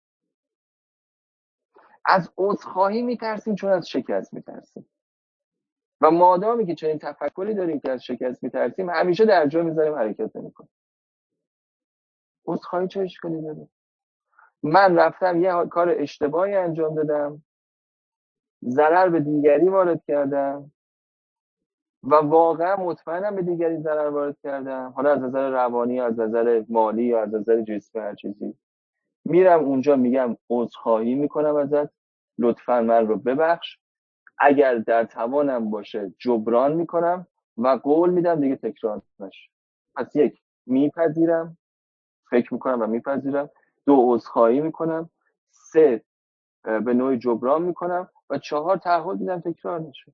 از عذرخواهی میترسیم چون از شکست میترسیم، و مادامی که چنین تفکری داریم که از شکست میترسیم همیشه در جا میذاریم، حرکت نمیکنیم. عذرخواهی چه اشکالی داره؟ من رفتم یه کار اشتباهی انجام دادم، ضرر به دیگری وارد کردم و واقعا مطمئنم به دیگری ضرر وارد کردم، حالا از نظر روانی، از نظر مالی یا از نظر جسمی، هر چیزی. میرم اونجا میگم عذرخواهی میکنم ازت، لطفا من رو ببخش، اگر در توانم باشه جبران میکنم و قول میدم دیگه تکرار نشه. پس یک، میپذیرم، فکر میکنم و میپذیرم. دو، عذرخواهی میکنم. سه، به نوعی جبران میکنم. و چهار، تعهد میدم تکرار نشه.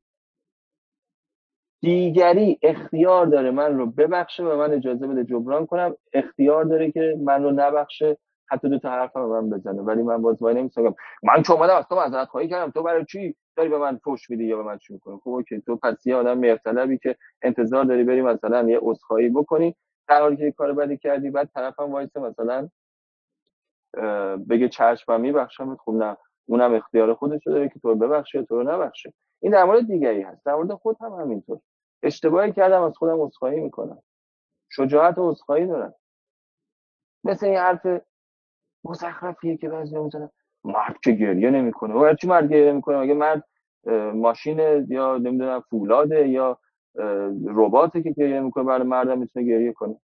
دیگری اختیار داره من رو ببخشه و من اجازه بده جبران کنم، اختیار داره که من رو نبخشه، حتی دو تا حرفم به من بزنه، ولی من باز وای نمیستم من که اومدم از تو معذرت خواهی کردم تو برای چی داری به من فحش میدی یا به من چی میکنی. خب اوکی، تو پس یه آدم مهرطلبی که انتظار داری بری مثلا یه عذرخواهی بکنی در حالی که کار بدی کردی، بعد طرفم وایسه مثلا بگه چشم من میبخشم. خب نه، اونم اختیار خودش داره که تو رو ببخشه تو رو نبخشه. این در مورد دیگری هست، در مورد خود هم همینطور. اشتباهی کردم از خودم عذرخواهی میکنم، شجاعت و عذرخواهی دارم. مثل این حرف مزخرفیه که بعضیا میزنن مرد که گریه نمیکنه. و چی مرد گریه نمیکنه؟ مگه مرد ماشین یا نمیدونم فولاده یا رباته که گریه میکنه؟ برای مردم میتونه گریه کنه.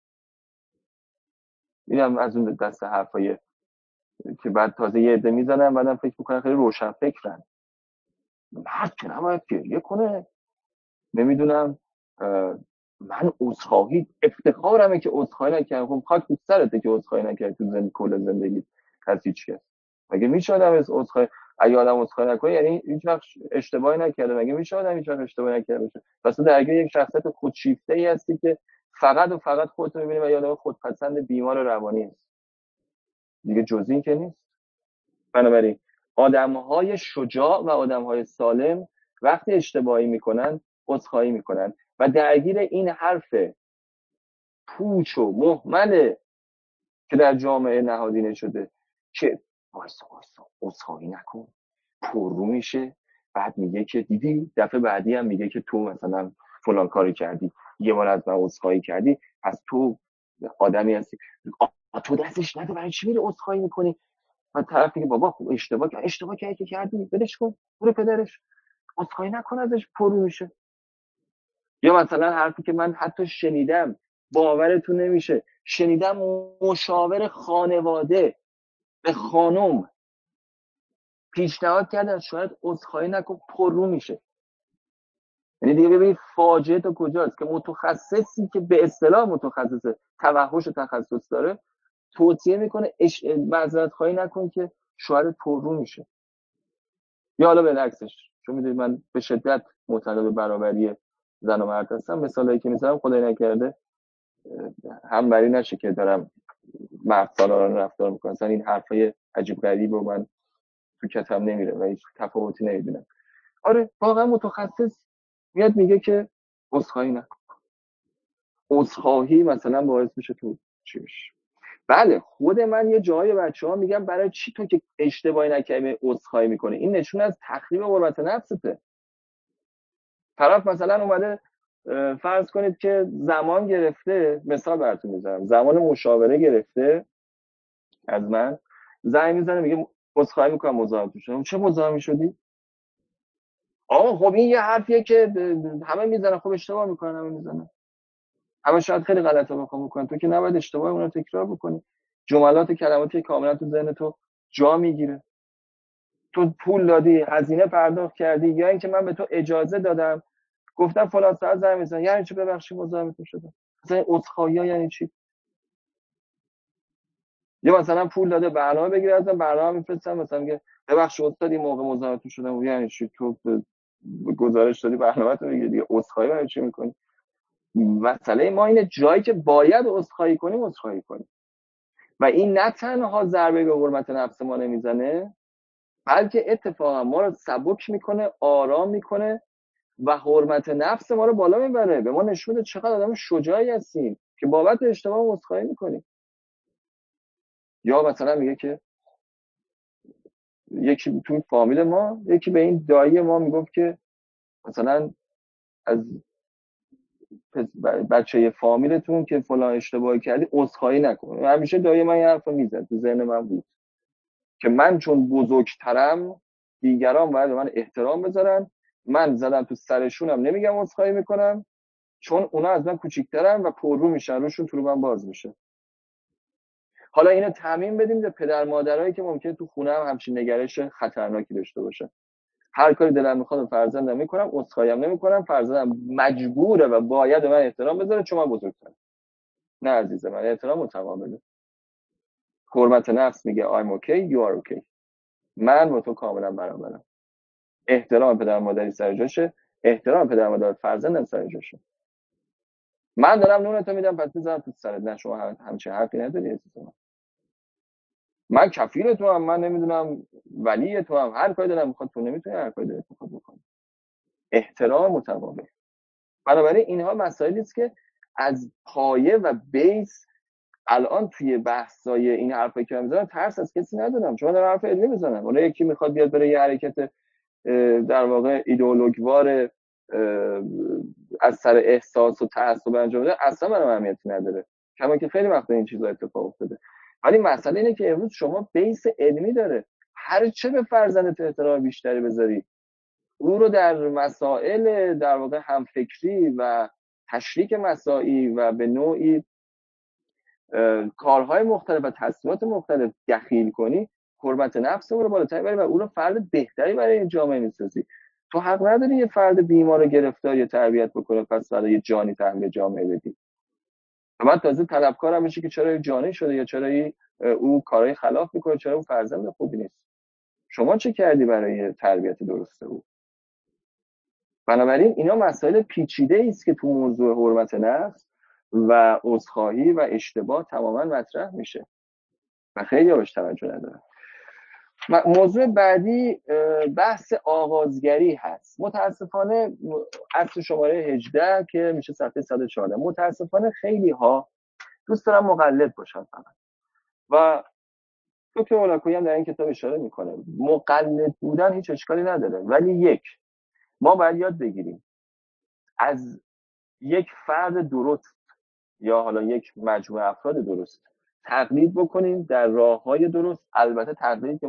اینم از اون دست حرفای که بعد تازه یه عده میزنن بعدم فکر میکنن خیلی روشن فکرن. مرد که نباید گریه کنه. نمیدونم من عذرخواهی افتخارمه که عذرخواهی نکردم. خب خاک تو سرته که عذرخواهی نکردی تو کل زندگی از هیچ کس. مگه میشه آدم از عذرخواهی؟ اگه آدم عذرخواهی نکنه یعنی هیچ وقت اشتباهی نکرده. مگه میشه آدم هیچ وقت اشتباهی نکرده باشه؟ پس تو درگیر یک شخصیت خودشیفته ای هستی که فقط و فقط خودت رو می‌بینی و یه آدم خودپسند بیمار روانی است. دیگه جز این که نیست. بنابراین آدم‌های شجاع و آدم‌های سالم وقتی اشتباهی میکنن عذرخواهی میکنن و درگیر این حرف پوچ و مهمله که در جامعه نهادینه شده که وایسا عذرخواهی نکن، پررو میشه، بعد میگه که دیدی دفعه بعدی هم میگه که تو مثلا فلان کاری کردی، یه بار از من عذرخواهی کردی، پس تو آدمی هستی. تو دستش نده، برای چی میره عذرخواهی میکنی؟ و طرف میگه بابا خب اشتباه کردی که کردی، ولش کن، برو پدرش، عذرخواهی نکن ازش، پررو میشه. یا مثلا حرفی که من حتی شنیدم، باورتون نمیشه، شنیدم مشاور خانواده به خانم پیشنهاد کردن شاید عذرخواهی نکن، پررو میشه. یعنی دیگه ببینید فاجعه تا کجاست که متخصصی که به اصطلاح متخصص توحش و تخصص داره توصیه میکنه معذرت خواهی نکن که شوهرت پررو میشه. یا حالا بالعکسش، چون میدونید من به شدت معتقد به برابری زن و مرد هستم، مثالایی که میزنم خدای نکرده هم بری نشه که دارم مرد سالاران رفتار میکنم. مثلا این حرفای عجیب غریب رو من تو کتم نمیره و هیچ تفاوتی نمیبینم. آره واقعا متخصص میاد میگه که عذرخواهی نکن. عذرخواهی مثلا باعث میشه تو چی بشه. بله خود من یه جای بچه‌ها میگم برای چی تو که اشتباهی نکردی عذرخواهی میکنه؟ این نشون از تخریب حرمت نفسته. طرف مثلا اومده فرض کنید که زمان گرفته، مثال براتون میزنم، زمان مشاوره گرفته از من، زنگ میزنه میگه عذرخواهی میکنم مزاحمتون شدم. چه مزاحمی شدی؟ آقا خب این یه حرفیه که همه میزنن، خب اشتباه میکنن، همه میزنن، همه شاید خیلی غلطا بخوام بکنن، تو که نباید اشتباه اون رو تکرار بکنی. جملات کلماتی کاملا تو ذهن تو جا میگیره. تو پول دادی، هزینه پرداخت کردی، یا اینکه من به تو اجازه دادم گفتم فلان ساعت زنگ بزن، یعنی چی ببخشید مزاحمتون شدم؟ مثلا عذرخواهی یعنی چی؟ یا مثلا پول داده برنامه بگیره ازم، برنامه میفرستم مثلا میگه ببخشید استاد این موقع مزاحمتون شدم، یعنی چی؟ تو گزارش دادی برنامه‌تو بگیر دیگه، عذرخواهی برای چی میکنی؟ مسئله ما اینه جایی که باید عذرخواهی کنیم عذرخواهی کنیم. و این نه تنها ضربه به حرمت نفس ما نمیزنه، بلکه اتفاقا ما رو سبک میکنه، آرام میکنه و حرمت نفس ما رو بالا میبره. به ما نشون میده چقدر آدم شجاعی هستیم که بابت اشتباه عذرخواهی میکنیم. یا مثلا میگه که یکی تو فامیل ما، یکی به این دایی ما میگفت که مثلا از بچه فامیلتون که فلان اشتباهی کردی عذرخواهی نکن. همیشه دایی من این حرفو میزد، تو ذهن من بود که من چون بزرگترم دیگران باید به من احترام بذارن، من زدم تو سرشونم نمیگم عذرخواهی میکنم چون اونا از من کوچیک‌ترن و پررو میشن، روشون تو رو من باز میشه. حالا اینو تعمیم بدیم به پدر مادرایی که ممکنه تو خونه هم همچین نگرش خطرناکی داشته باشه. هر کاری دلم میخواد فرزندم میکنم، عذرخواهی نمیکنم، فرزندم مجبوره و باید من احترام بذاره چون من بزرگترم. نه عزیز من، احترام متقابله. حرمت نفس میگه I'm okay you are okay. من با تو کاملا برابرم. احترام پدر مادری سر جاشه، احترام پدر مادر فرزندم سر جاشه. من دارم نونتو میدم پس میذارم تو سرت، نه شما همچین حقی نداری عزیز من کفیل تو هم، من نمیدونم ولی تو هم، هر کاری دلم میخواد تو نمیتونی هر کاری دلت میخواد بکنی. احترام متقابل. بنابراین اینها مسائلی است که از پایه و بیس الان توی بحثای این حرفایی که من میزنم ترس از کسی ندارم، چون دارم حرف علمی میزنم. اون یکی میخواد بیاد بره یه حرکت در واقع ایدئولوژوار از سر احساس و تعصب انجام بده، اصلا برام اهمیتی نداره، کما که خیلی وقت این چیزا اتفاق افتاده. ولی مسئله اینه که امروز شما بیس علمی داره، هر چه به فرزندت احترام بیشتری بذاری، او رو در مسائل در واقع همفکری و تشریک مساعی و به نوعی کارهای مختلف و تصمیمات مختلف دخیل کنی، حرمت نفس رو بالاتر ببری و او رو فرد بهتری برای این جامعه میسازی. تو حق نداری یه فرد بیمار گرفتار یا تربیت بکنه پس برای یه جانی تحویل جامعه بدی. و بعد تازه طلبکارم بشی که چرا جانی شده یا چرا او کارهای خلاف میکنه، چرا اون فرزند خوبی نیست. شما چه کردی برای تربیت درست او؟ بنابراین اینا مسائل پیچیده است که تو موضوع حرمت نفس و عذرخواهی و اشتباه تماما مطرح میشه و خیلی باش توجه ندارن. موضوع بعدی بحث آغازگری هست. متاسفانه اصل شماره 18 که میشه صفحه 114، متاسفانه خیلی ها دوست دارن مقلد باشن فقط. و دکتر هولاکویی هم در این کتاب اشاره میکنه مقلد بودن هیچ اشکالی نداره، ولی ما باید یاد بگیریم از یک فرد درست یا حالا یک مجموعه افراد درست تقلید بکنیم در راههای درست، البته تقلید که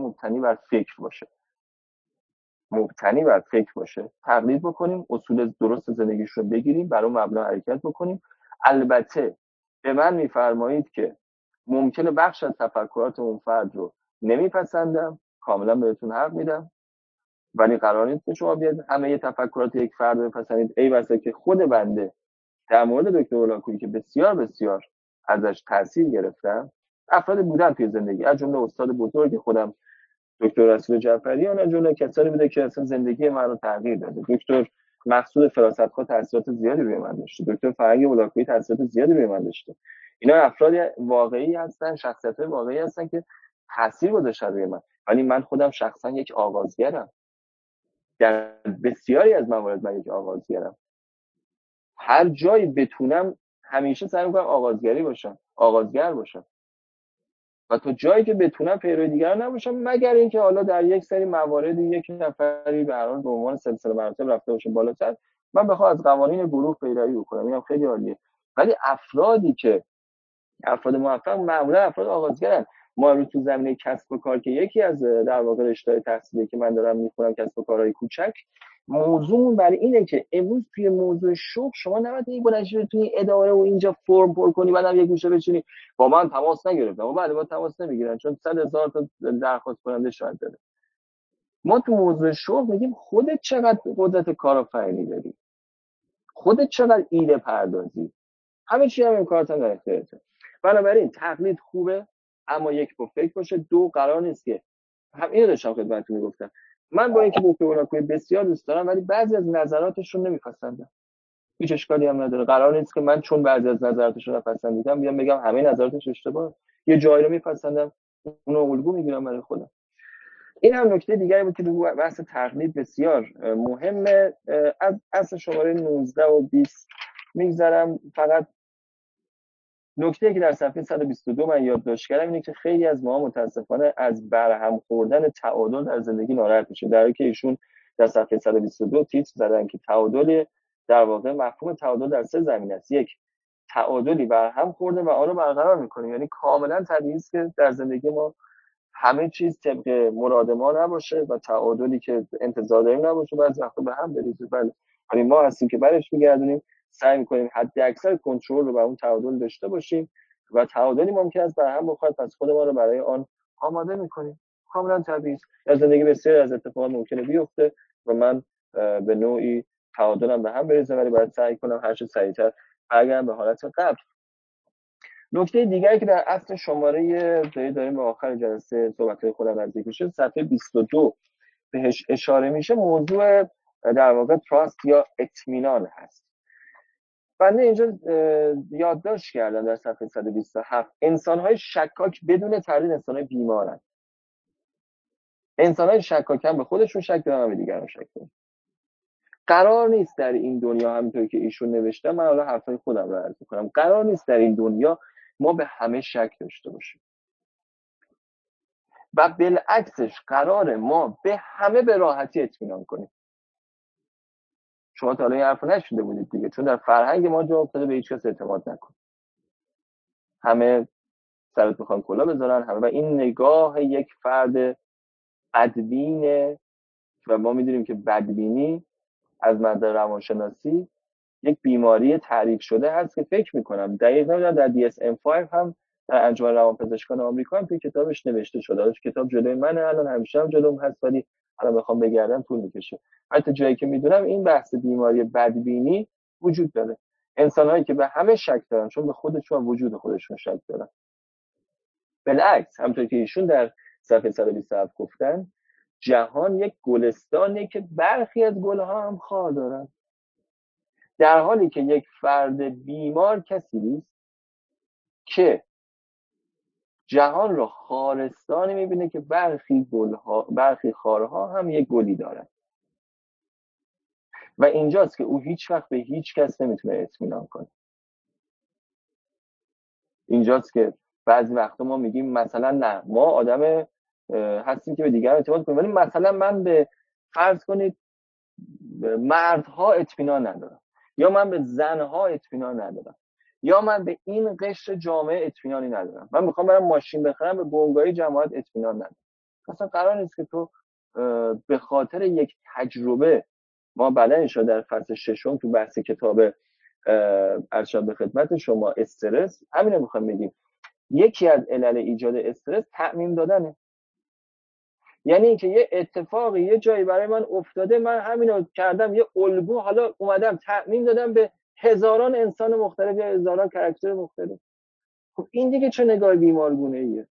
مبتنی بر فکر باشه تقلید بکنیم، اصول درست زندگیش رو بگیریم، بر اون مبنا حرکت بکنیم. البته به من میفرمایید که ممکنه بخش از تفکرات اون فرد رو نمیپسندم، کاملا بهتون حق میدم، ولی قرار نیست که شما بیاد همه تفکرات یک فرد رو بپسندید. ای بسا که خود بنده در مورد دکتر هولاکویی که بسیار بسیار ازش تاثیر گرفتم، افرادی بودن توی زندگی از جمله استاد بزرگ خودم دکتر رسول جعفری، اون جمله کسانی بوده که اصلا زندگی من رو تغییر داده. دکتر مقصود فراست‌خواه تاثیرات زیادی روی من داشته، دکتر فرهنگ هولاکویی تاثیرات زیادی روی من داشته. اینا افراد واقعی هستن، شخصیت‌های واقعی هستن که تاثیر گذاشتن روی من، ولی من خودم شخصا یک آغازگرم. در بسیاری از موارد من یک آغازگرم. هر جایی بتونم همیشه سعی می‌کنم آغازگر باشم و تا جایی که بتونم پیروی دیگران نباشم، مگر اینکه حالا در یک سری موارد یک نفری به هر حال به عنوان سلسله مراتب رفته باشه بالاتر، من بخوام از قوانین گروه پیروی بکنم، اینم خیلی عالیه. ولی افراد موفق معمولا افراد آغازگرن. ما امروز تو زمینه کسب و کار که یکی از در واقع رشته‌های تحصیلی که من دارم میخونم، کسب و کارهای کوچک، موضوع برای اینه که امروز توی موضوع شغل شما نباید این بلنشی توی اداره و اینجا فرم پر کنی بعدم یه گوشه بچینی با من تماس نگرفتم و بعد با تماس نمیگیرن چون 100,000 تا درخواست کننده شاید داره. ما تو موضوع شغل میگیم خودت چقدر قدرت کارآفرینی داری، خودت چقدر ایده پردازی، همه چی هم امکانات در اختیارته. بنابراین تقلید خوبه، اما یک با فکر باشه. دو، قرار نیست که هم اینو داشتم خدمتتون میگفتم، من با اینکه دکتر هولاکویی بسیار دوست دارم ولی بعضی از نظراتش رو نمیپسندم. هیچ اشکالی هم نداره. قرار نیست که من چون بعضی از نظراتش رو نپسندیدم بیام بگم همه نظراتش اشتباهه. یه جایی رو میپسندم، اونو الگو میگیرم برای خودم. این هم نکته دیگری بود که تو بحث تقلید بسیار مهمه. از اصل شماره 19 و 20 میگذرم. فقط نکته‌ای که در صفحه 122 من یادداشت کردم اینه که خیلی از ما متاسفانه از برهم خوردن تعادل در زندگی ناراحت میشیم، در حالی که ایشون در صفحه 122 تیتر زدن که تعادل، در واقع مفهوم تعادل در سه زمینه است. یک، تعادلی برهم خورده و آن رو برقرار می‌کنیم، یعنی کاملا طبیعی است که در زندگی ما همه چیز طبق مراد ما نباشه و تعادلی که انتظار داریم نباشه، بعضی وقتا به هم بریزه. ولی ما هستیم که برش می‌گردونیم، سعی می‌کنیم حد اکثر کنترل رو بر اون تعادل داشته باشیم و تعادلی ممکن است برهم بخواد، پس خود ما رو برای آن آماده می‌کنیم. کاملا طبیعی است. در زندگی بسیاری از اتفاقات ممکنه بیفته و من به نوعی تعادلم به هم بریزه، ولی باید سعی کنم هر چه سریعتر برگردم به حالت قبل. نکته دیگری که در اصل شماره داریم به آخر جلسه صحبت‌های خودم نزدیک میشه، صفحه 22 بهش اشاره میشه، موضوع در واقع تراست یا اطمینان هست. بنده اینجا یادداشت کردم در صفحه 127 انسان‌های شکاک بدون تردید انسان‌های بیمارن. انسان‌های شکاک هم به خودشون شک دارن، هم به دیگران شک دارن. قرار نیست در این دنیا، همونطور که ایشون نوشته، من حالا حرفای خودم رو عرض می‌کنم، قرار نیست در این دنیا ما به همه شک داشته باشیم و بالعکسش قراره ما به همه به راحتی اطمینان کنیم. شما تا حالا این حرفو نشنیده بودید دیگه، چون در فرهنگ ما جا افتاده به هیچ کس اعتماد نکن. همه سرت میخوان کلا بذارن همه، و این نگاه یک فرد بدبینه و ما میدونیم که بدبینی از منظر روانشناسی یک بیماری تعریف شده هست که فکر میکنم دقیق نمیدونم در DSM-5 هم در انجمن روانپزشکان آمریکا هم توی کتابش نوشته شده. کتاب جلوی منه الان، همیشه هم جلوم هست، ولی الان بخوام بگردم طول میکشه. حتی جایی که میدونم این بحث بیماری بدبینی وجود داره. انسان‌هایی که به همه شک دارن چون به خودشون وجود خودشون شک دارن. بالعکس همونطور که ایشون در صفحه 127 گفتن، جهان یک گلستانه که برخی از گلها هم خار دارن، در حالی که یک فرد بیمار کسی است که جهان را خارستانی میبینه که برخی خارها هم یک گلی دارن. و اینجاست که او هیچ وقت به هیچ کس نمیتونه اطمینان کنه. اینجاست که بعضی وقتا ما میگیم مثلا نه، ما آدم هستیم که به دیگران اعتماد کنیم، ولی مثلا من به فرض کنید مردها اطمینان ندارم، یا من به زنها اطمینان ندارم، یا من به این قشر جامعه اطمینانی ندارم، من میخوام برم ماشین بخرم به بنگاهی جماعت اطمینان ندارم. اصلا قرار نیست که تو به خاطر یک تجربه، ما بعدا ان در فصل ششم تو بحث کتاب ارشاد به خدمت شما استرس همینو میخوام بگیم، یکی از علل ایجاد استرس تعمیم دادنه. یعنی اینکه یه اتفاقی یه جایی برای من افتاده، من همینو کردم یه الگو، حالا اومدم تعمیم دادم به هزاران انسان مختلف یا هزاران کاراکتر مختلف. خب این دیگه چه نگاه بیمارگونه ایه؟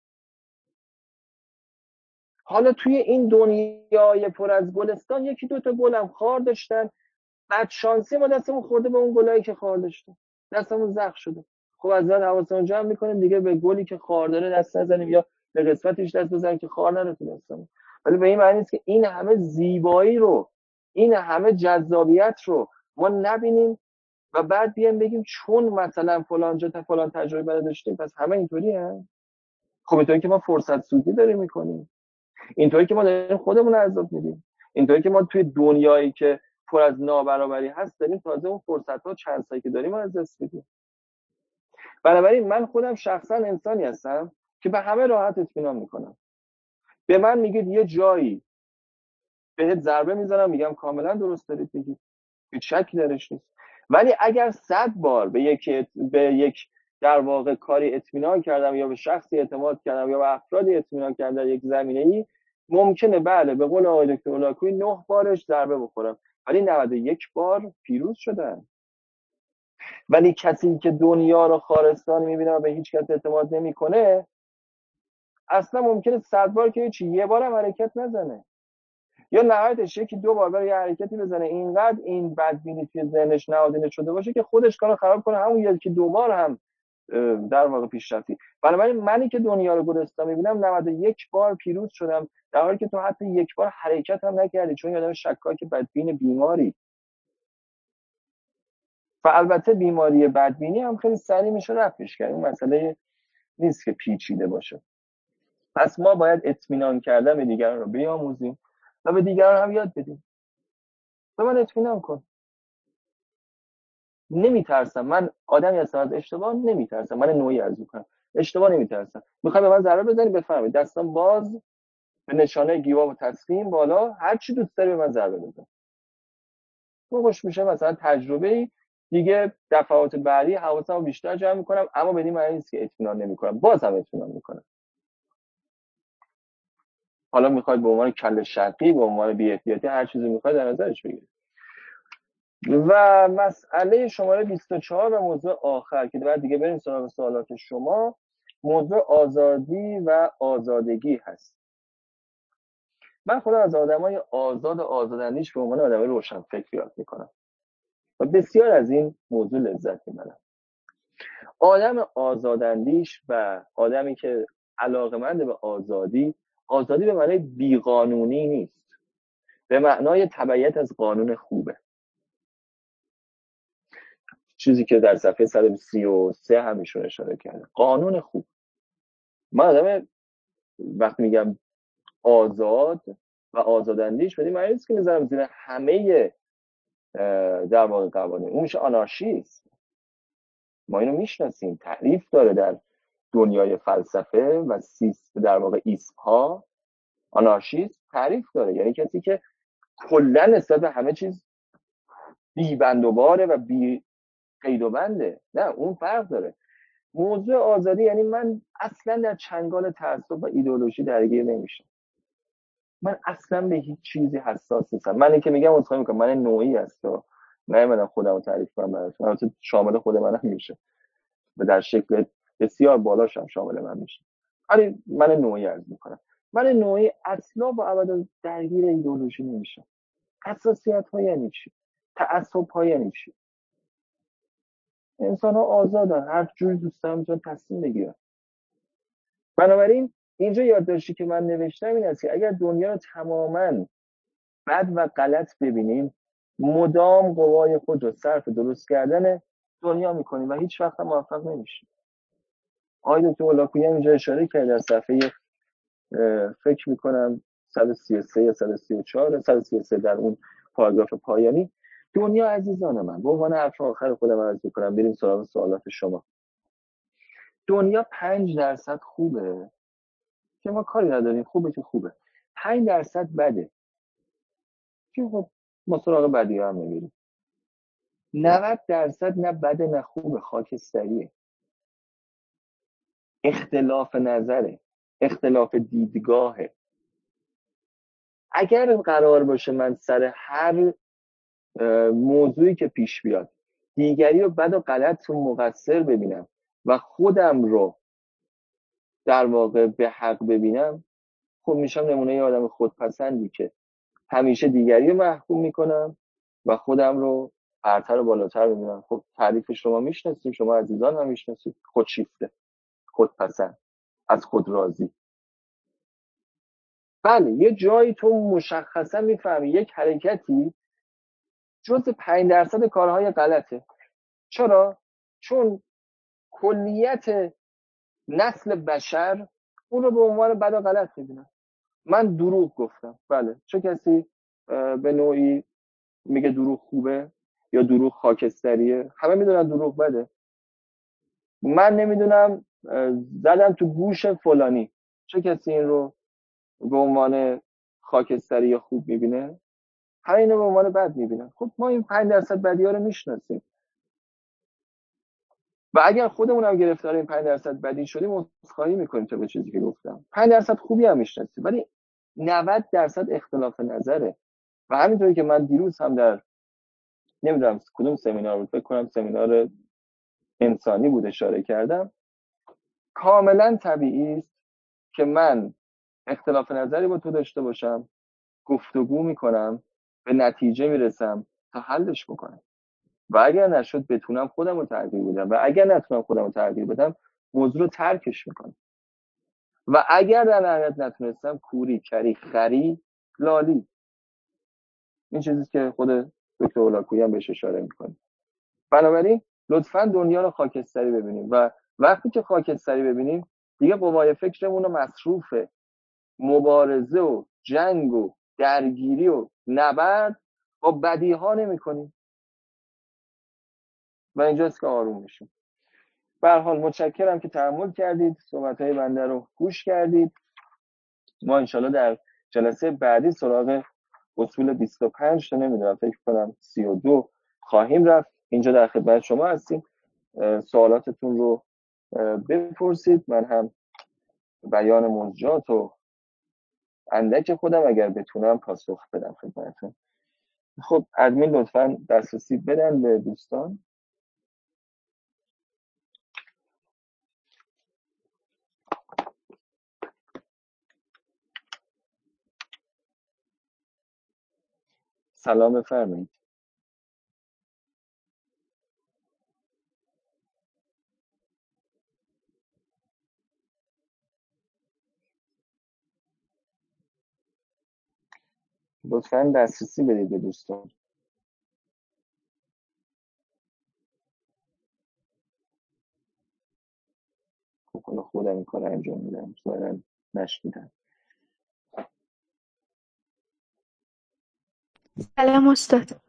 حالا توی این دنیای پر از گلستان یکی دو تا گلم خار داشتن، بعد شانسی ما دستمون خورده به اون گلایی که خار داشته، دستمون زخم شده. خب از بعد حواسمون جمع میکنیم دیگه به گلی که خار داره دست نزنیم، یا به قسمتش دست بزنیم که خار نره تو دستمون. ولی به این معنی نیست که این همه زیبایی رو، این همه جذابیت رو ما نبینیم و بعد بیایم بگیم چون مثلا فلان جا فلان تجربه داشتیم پس همه اینطوریه. خب اینطوری که ما فرصت سوزی داریم میکنیم، اینطوری که ما داریم خودمون رو عذاب میدیم، اینطوری که ما توی دنیایی که پر از نابرابری هست داریم تازه اون فرصت‌ها چند سایی که داریم از دست میدیم. بنابراین من خودم شخصا انسانی هستم که به همه راحت اطمینان میکنم. به من میگید یه جایی بهت ضربه میزنم، میگم کاملا درست دارید میگید، هیچ شکی درش نیست. ولی اگر 100 بار به یک در واقع کاری اطمینان کردم، یا به شخصی اعتماد کردم، یا به افرادی اطمینان کردم در یک زمینه‌ای، ممکنه بله به قول آقای دکتر اولاکویی 9 بارش ضربه بخورم، ولی 91 بار پیروز شدم. ولی کسی که دنیا رو خارستان میبینه و به هیچ کس اعتماد نمیکنه، اصلا ممکنه 100 بار که یه بارم حرکت نزنه، یا نهایتش یکی دو بار برای حرکتی بزنه، اینقدر این بدبینی توی ذهنش نهادینه شده باشه که خودش کارو خراب کنه، همون یکی دو بار هم در واقع پیشرفتی. بنابراین منی که دنیا رو گلستان میبینم 91 بار پیروز شدم، در حالی که تو حتی یک بار حرکت هم نکردی، چون یادم شکاک بدبین بیماری. و البته بیماری بدبینی هم خیلی سریع میشه رفعش کرد، این مسئله نیست که پیچیده باشه. پس ما باید اطمینان کردن به دیگران رو بیاموزیم و به دیگران هم یاد بدیم. به من اطمینان کن، نمیترسم، من آدمی هستم از اشتباه نمیترسم، من نوعی از میکنم اشتباه نمیترسم. میخوای به من ضربه بزنی بفهمید دستم باز به نشانه گیواب و تسلیم بالا، هر چی دوست داری به من ضربه بزن. خوش میشه مثلا تجربه دیگه دفعات بعدی حواسمو بیشتر جمع میکنم، اما بدین معنی نیست که اطمینان نمیکنم، بازم اطمینان میکنم. حالا میخواید به عنوان کله شقی، به عنوان بی‌احتیاطی، هر چیزی میخواید در نظرش بگیرید. و مسئله شماره 24 و موضوع آخر که بعد دیگه بریم سراغ سوالات شما، موضوع آزادی و آزادگی هست. من خودم از آدمای آزاد و آزاداندیش به عنوان آدمای روشنفکر یاد میکنم و بسیار از این موضوع لذت میبرم. آدم آزاداندیش و آدمی که علاقه‌مند به آزادی، آزادی به معنای بیقانونی نیست، به معنای تبعیت از قانون خوبه، چیزی که در صفحه 133 همیشون اشاره کرده، قانون خوب. من آدم وقتی میگم آزاد و آزاداندیش بدیم معنی نیست که میذارم زیر همه در واقع قوانین، اون میشه آنارشیست. ما اینو میشناسیم، تعریف داره در دنیای فلسفه و در واقع ایسپا. آنارشیست تعریف داره، یعنی کسی که کلا نسبت به همه چیز بی بند و باره و بی قید و بنده. نه، اون فرق داره. موضوع آزادی یعنی من اصلا در چنگال تعصب و ایدئولوژی درگیر نمیشم، من اصلا به هیچ چیزی حساس نیستم. من که میگم عذرخواهی میکنم، من نوعی هستم، نه من خودم رو تعریف کنم براتون، البته شامل خود منم میشه و در شکل بسیار بالاش هم شامل من میشه، ولی من نوعی عرض میکنم. من نوعی اصلا با ابدا درگیر ایدئولوژی نمیشم. حساسیت ها یعنی چی؟ تعصب ها یعنی چی؟ انسان ها آزادن، هر جوری دوست دارن میتونن تصمیم بگیرن. بنابراین اینجا یادداشتی که من نوشتم این است که اگر دنیا رو تماما بد و غلط ببینیم، مدام قوای خود رو صرف درست کردن دنیا میکنیم و هیچ وقت موفق نمیشیم. آقای دکتر هولاکویی هم اینجا اشاره کرد در صفحه فکر میکنم 133 یا 133 در اون پاراگراف پایانی. دنیا عزیزان من، به عنوان حرف آخر خودم عرض میکنم، بریم سراغ سوالات شما. دنیا 5% خوبه که ما کاری نداریم، خوبه که خوبه. 5% بده که خب ما سراغ بدی هم نمیریم. 90% نه بده نه خوبه، خاکستریه، اختلاف نظره، اختلاف دیدگاهه. اگر قرار باشه من سر هر موضوعی که پیش بیاد دیگری رو بد و غلط و مقصر ببینم و خودم رو در واقع به حق ببینم، خب میشم نمونه ی آدم خودپسندی که همیشه دیگری رو محکوم میکنم و خودم رو برتر و بالاتر ببینم. خب تعریفش رو ما میشناسیم، شما عزیزان هم میشناسید، خودشیفته، خودپسند، از خود راضی. بله یه جایی تو مشخصا میفهمی یک حرکتی جز 5% کارهای غلطه. چرا؟ چون کلیت نسل بشر اون رو به عنوان بد و غلط میبینن. من دروغ گفتم، بله، چه کسی به نوعی میگه دروغ خوبه یا دروغ خاکستریه؟ همه میدونن دروغ بده. من نمیدونم زدم تو گوش فلانی، چه کسی این رو به عنوان خاکستری یا خوب میبینه؟ همه اینو به عنوان بد میبینن. خب ما این 5% بدی ها رو میشناسیم و اگر خودمون هم گرفتار این 5% بدی شدیم عذرخواهی میکنیم تا به چیزی که گفتم. 5% خوبی هم میشناسیم ولی 90% اختلاف نظره. و همینطوری که من دیروز هم در نمیدونم کدوم سمینار بود، فکر کنم سمینار انسانی بود، اشاره کردم کاملا طبیعی است که من اختلاف نظری با تو داشته باشم، گفتگو میکنم، به نتیجه میرسم تا حلش بکنم و اگر نشد بتونم خودم رو تغییر بدم و اگر نتونم خودم رو تغییر بدم موضوع رو ترکش میکنم و اگر در نهایت نتونستم کوری کری خری لالی. این چیزی که خود دکتر هولاکویی هم بهش اشاره میکنه. بنابراین لطفاً دنیا رو خاکستری ببینیم و وقتی که خاکستری ببینیم دیگه قوای فکرمون رو مصروف مبارزه و جنگ و درگیری و نبرد با بدی ها نمی کنیم و اینجاست که آروم میشیم. به هر حال متشکرم که تحمل کردید، صحبت‌های بنده رو گوش کردید. ما انشالله در جلسه بعدی سراغ اصول 25 تا نمیدونم فکر کنم 32 خواهیم رفت. اینجا در خدمت شما هستیم، سوالاتتون رو بپرسید. من هم بیان منجات و اندک خودم اگر بتونم پاسخ بدم خدمتتون. خب ادمین لطفاً دسترسی بدن به دوستان. سلام بفرمایید. لطفاً دسترسی بدید به دوستان. خب حالا خودم این کار انجام میدم، ظاهراً نشنیدم. سلام استاد.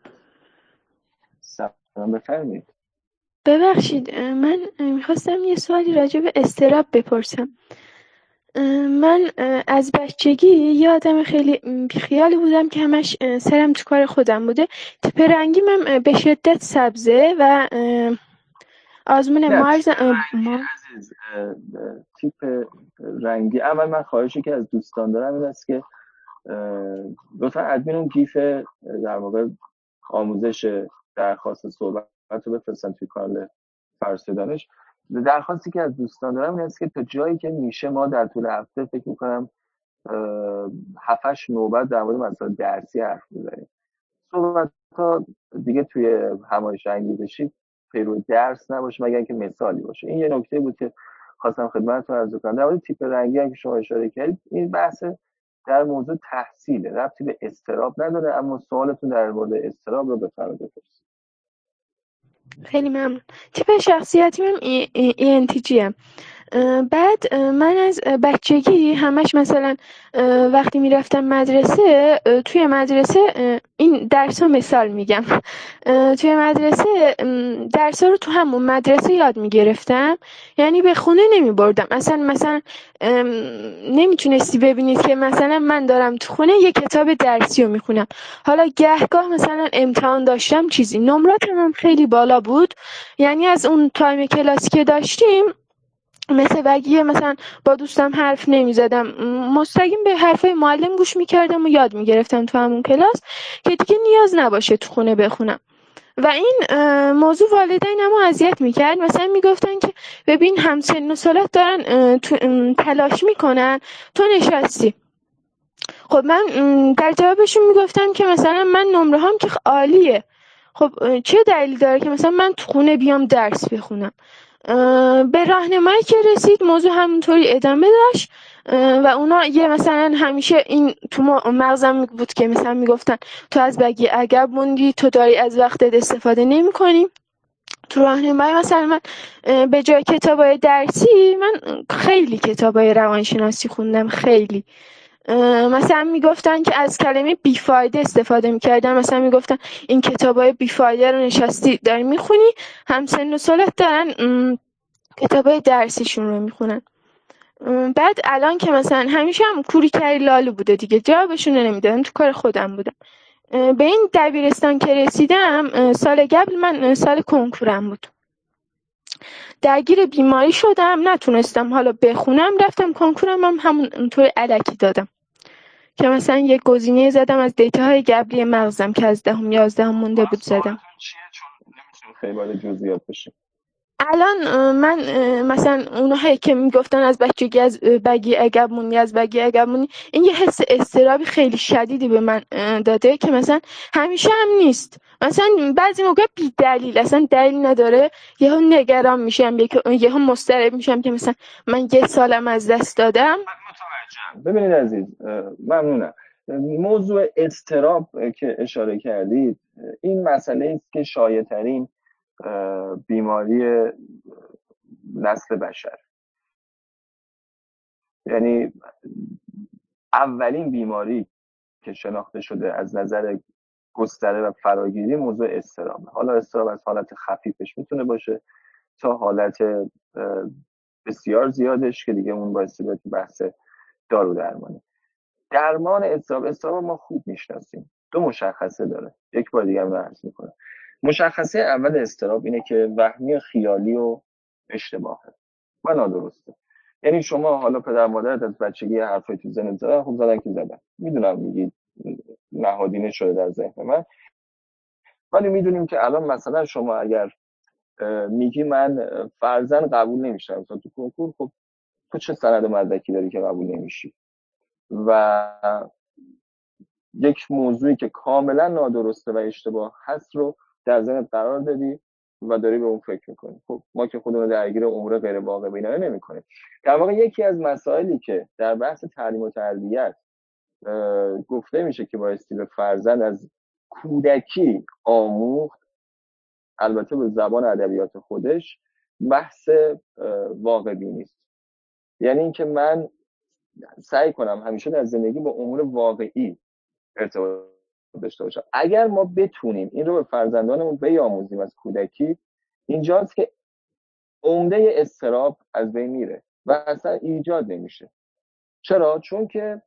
سلام بفرمایید. ببخشید من میخواستم یه سوالی راجع به اضطراب بپرسم. من از بچگی یه آدم خیلی بیخیالی بودم که همش سرم تو کار خودم بوده. تیپ رنگیم هم به شدت سبزه و آزمون نه مارز عزیز، تیپ رنگی اول من خواهشی که از دوستان دارم این است که لطفا ادمین اون گیف در واقع آموزش درخواست صحبت رو بفرستن توی کانال فرسای دانش. درخواستی که از دوستان دارم این است که تا جایی که میشه ما در طول هفته فکر میکنم 7-8 نوبت در مورد مسائل درسی حرف میزنیم. صحبت ها دیگه توی همایش انگیزشی پیرو درس نباشه مگر اینکه مثالی باشه. این یه نکته بود که خواستم خدمتتون عرض کنم. در مورد تیپ رنگی هم که شما اشاره کردید، این بحث در موضوع تحصیله، ربطی به اضطراب نداره، اما سوالتون در مورد اضطراب رو بفرمایید بپرسید. خیلی ممنون. تیپ شخصیتیم هم ENTJ هم. بعد من از بچگی همش مثلا وقتی میرفتم مدرسه، توی مدرسه این درس ها مثال میگم، توی مدرسه درس ها رو تو همون مدرسه یاد میگرفتم، یعنی به خونه نمی بردم. مثلا نمیتونستی ببینید که مثلا من دارم تو خونه یه کتاب درسی رو میخونم. حالا گهگاه مثلا امتحان داشتم چیزی، نمراتم هم خیلی بالا بود، یعنی از اون تایم کلاسی که داشتیم مثل بقیه مثلا با دوستم حرف نمیزدم، مستقیم به حرفای معلم گوش میکردم و یاد میگرفتم تو همون کلاس که دیگه نیاز نباشه تو خونه بخونم. و این موضوع والدینم رو اذیت میکرد. مثلا میگفتن که ببین همسن و سالات دارن تلاش میکنن، تو نشستی. خب من در جوابشون میگفتم که مثلا من نمره هم که عالیه، خب چه دلیلی داره که مثلا من تو خونه بیام درس بخونم؟ به راهنمایی که رسید موضوع همونطوری ادامه داشت و اونا یه مثلا همیشه این تو مغزم بود که مثلا میگفتن تو از بقیه عقب موندی، تو داری از وقتت استفاده نمی‌کنی. تو راهنمایی مثلا من به جای کتابای درسی من خیلی کتابای روانشناسی خوندم، خیلی. مثلا میگفتن که از کلمه بیفایده استفاده میکردن، مثلا میگفتن این کتابای بیفایده رو نشستی داری میخونی، همسن و سالت دارن کتابای درسیشون رو میخونن. بعد الان که مثلا همیشه هم کوری کری لالو بوده دیگه، جوابشون رو نمیدادم، تو کار خودم بودم. به این دبیرستان که رسیدم، سال قبل من سال کنکورم بود، درگیر بیماری شدم، نتونستم حالا بخونم، رفتم کنکورم هم همونطور الکی دادم که مثلا یه گزینه زدم از دیتاهای قبلی مغزم که از 10 11 مونده بود زدم. چیه؟ چون نمیتونیم خیلی وارد جزئیات بشیم. الان من مثلا اونهایی که میگفتن از بچگی از بگی عقب مونی، از بگی عقب مونی، این یه حس اضطرابی خیلی شدیدی به من داده که مثلا همیشه هم نیست، مثلا بعضی موقع بی دلیل، اصلا دلیل نداره، یهو نگران میشم، یهو مضطرب میشم که مثلا من یه سالم از دست دادم. متوجهم. ببینید عزیز، ممنونم. موضوع اضطراب که اشاره کردید، این مسئله است که شایع‌ترین بیماری نسل بشر، یعنی اولین بیماری که شناخته شده از نظر گستره و فراگیری موضوع اضطراب. حالا اضطراب از حالت خفیفش میتونه باشه تا حالت بسیار زیادش که دیگه اون باعث به بحث دارو درمانی. درمان اضطراب ما خوب میشناسیم، 2 مشخصه داره. یک بار دیگه عرض میکنم. مشخصه اول اضطراب اینه که وهمی، خیالی و اشتباهه و نادرسته. یعنی شما حالا پدر مادرت از بچگی حرفای تو ذهنت زدن، خب زدن که زدن، میدونم میگید نهادینه شده در ذهن من، ولی میدونیم که الان مثلا شما اگر میگی من فرضاً قبول نمیشم تو کنکور، خب تو چه سند مدرکی داری که قبول نمیشی؟ و یک موضوعی که کاملا نادرسته و اشتباه هست رو در ذهنت قرار دادی و داری به اون فکر میکنی. خب ما که خودمون درگیر امور غیر واقع بینانه نمیکنیم. در واقع یکی از مسائلی که در بحث تعلیم و تربیت گفته میشه که بایستی به فرزند از کودکی آموخت، البته به زبان ادبیات خودش، بحث واقع بینی است. یعنی اینکه من سعی کنم همیشه در زندگی با امور واقعی ارتباط داشته باشم. اگر ما بتونیم این رو به فرزندانمون بیاموزیم از کودکی، اینجاست که عمده اضطراب از بین میره و اصلا ایجاد نمیشه. چرا؟ چون که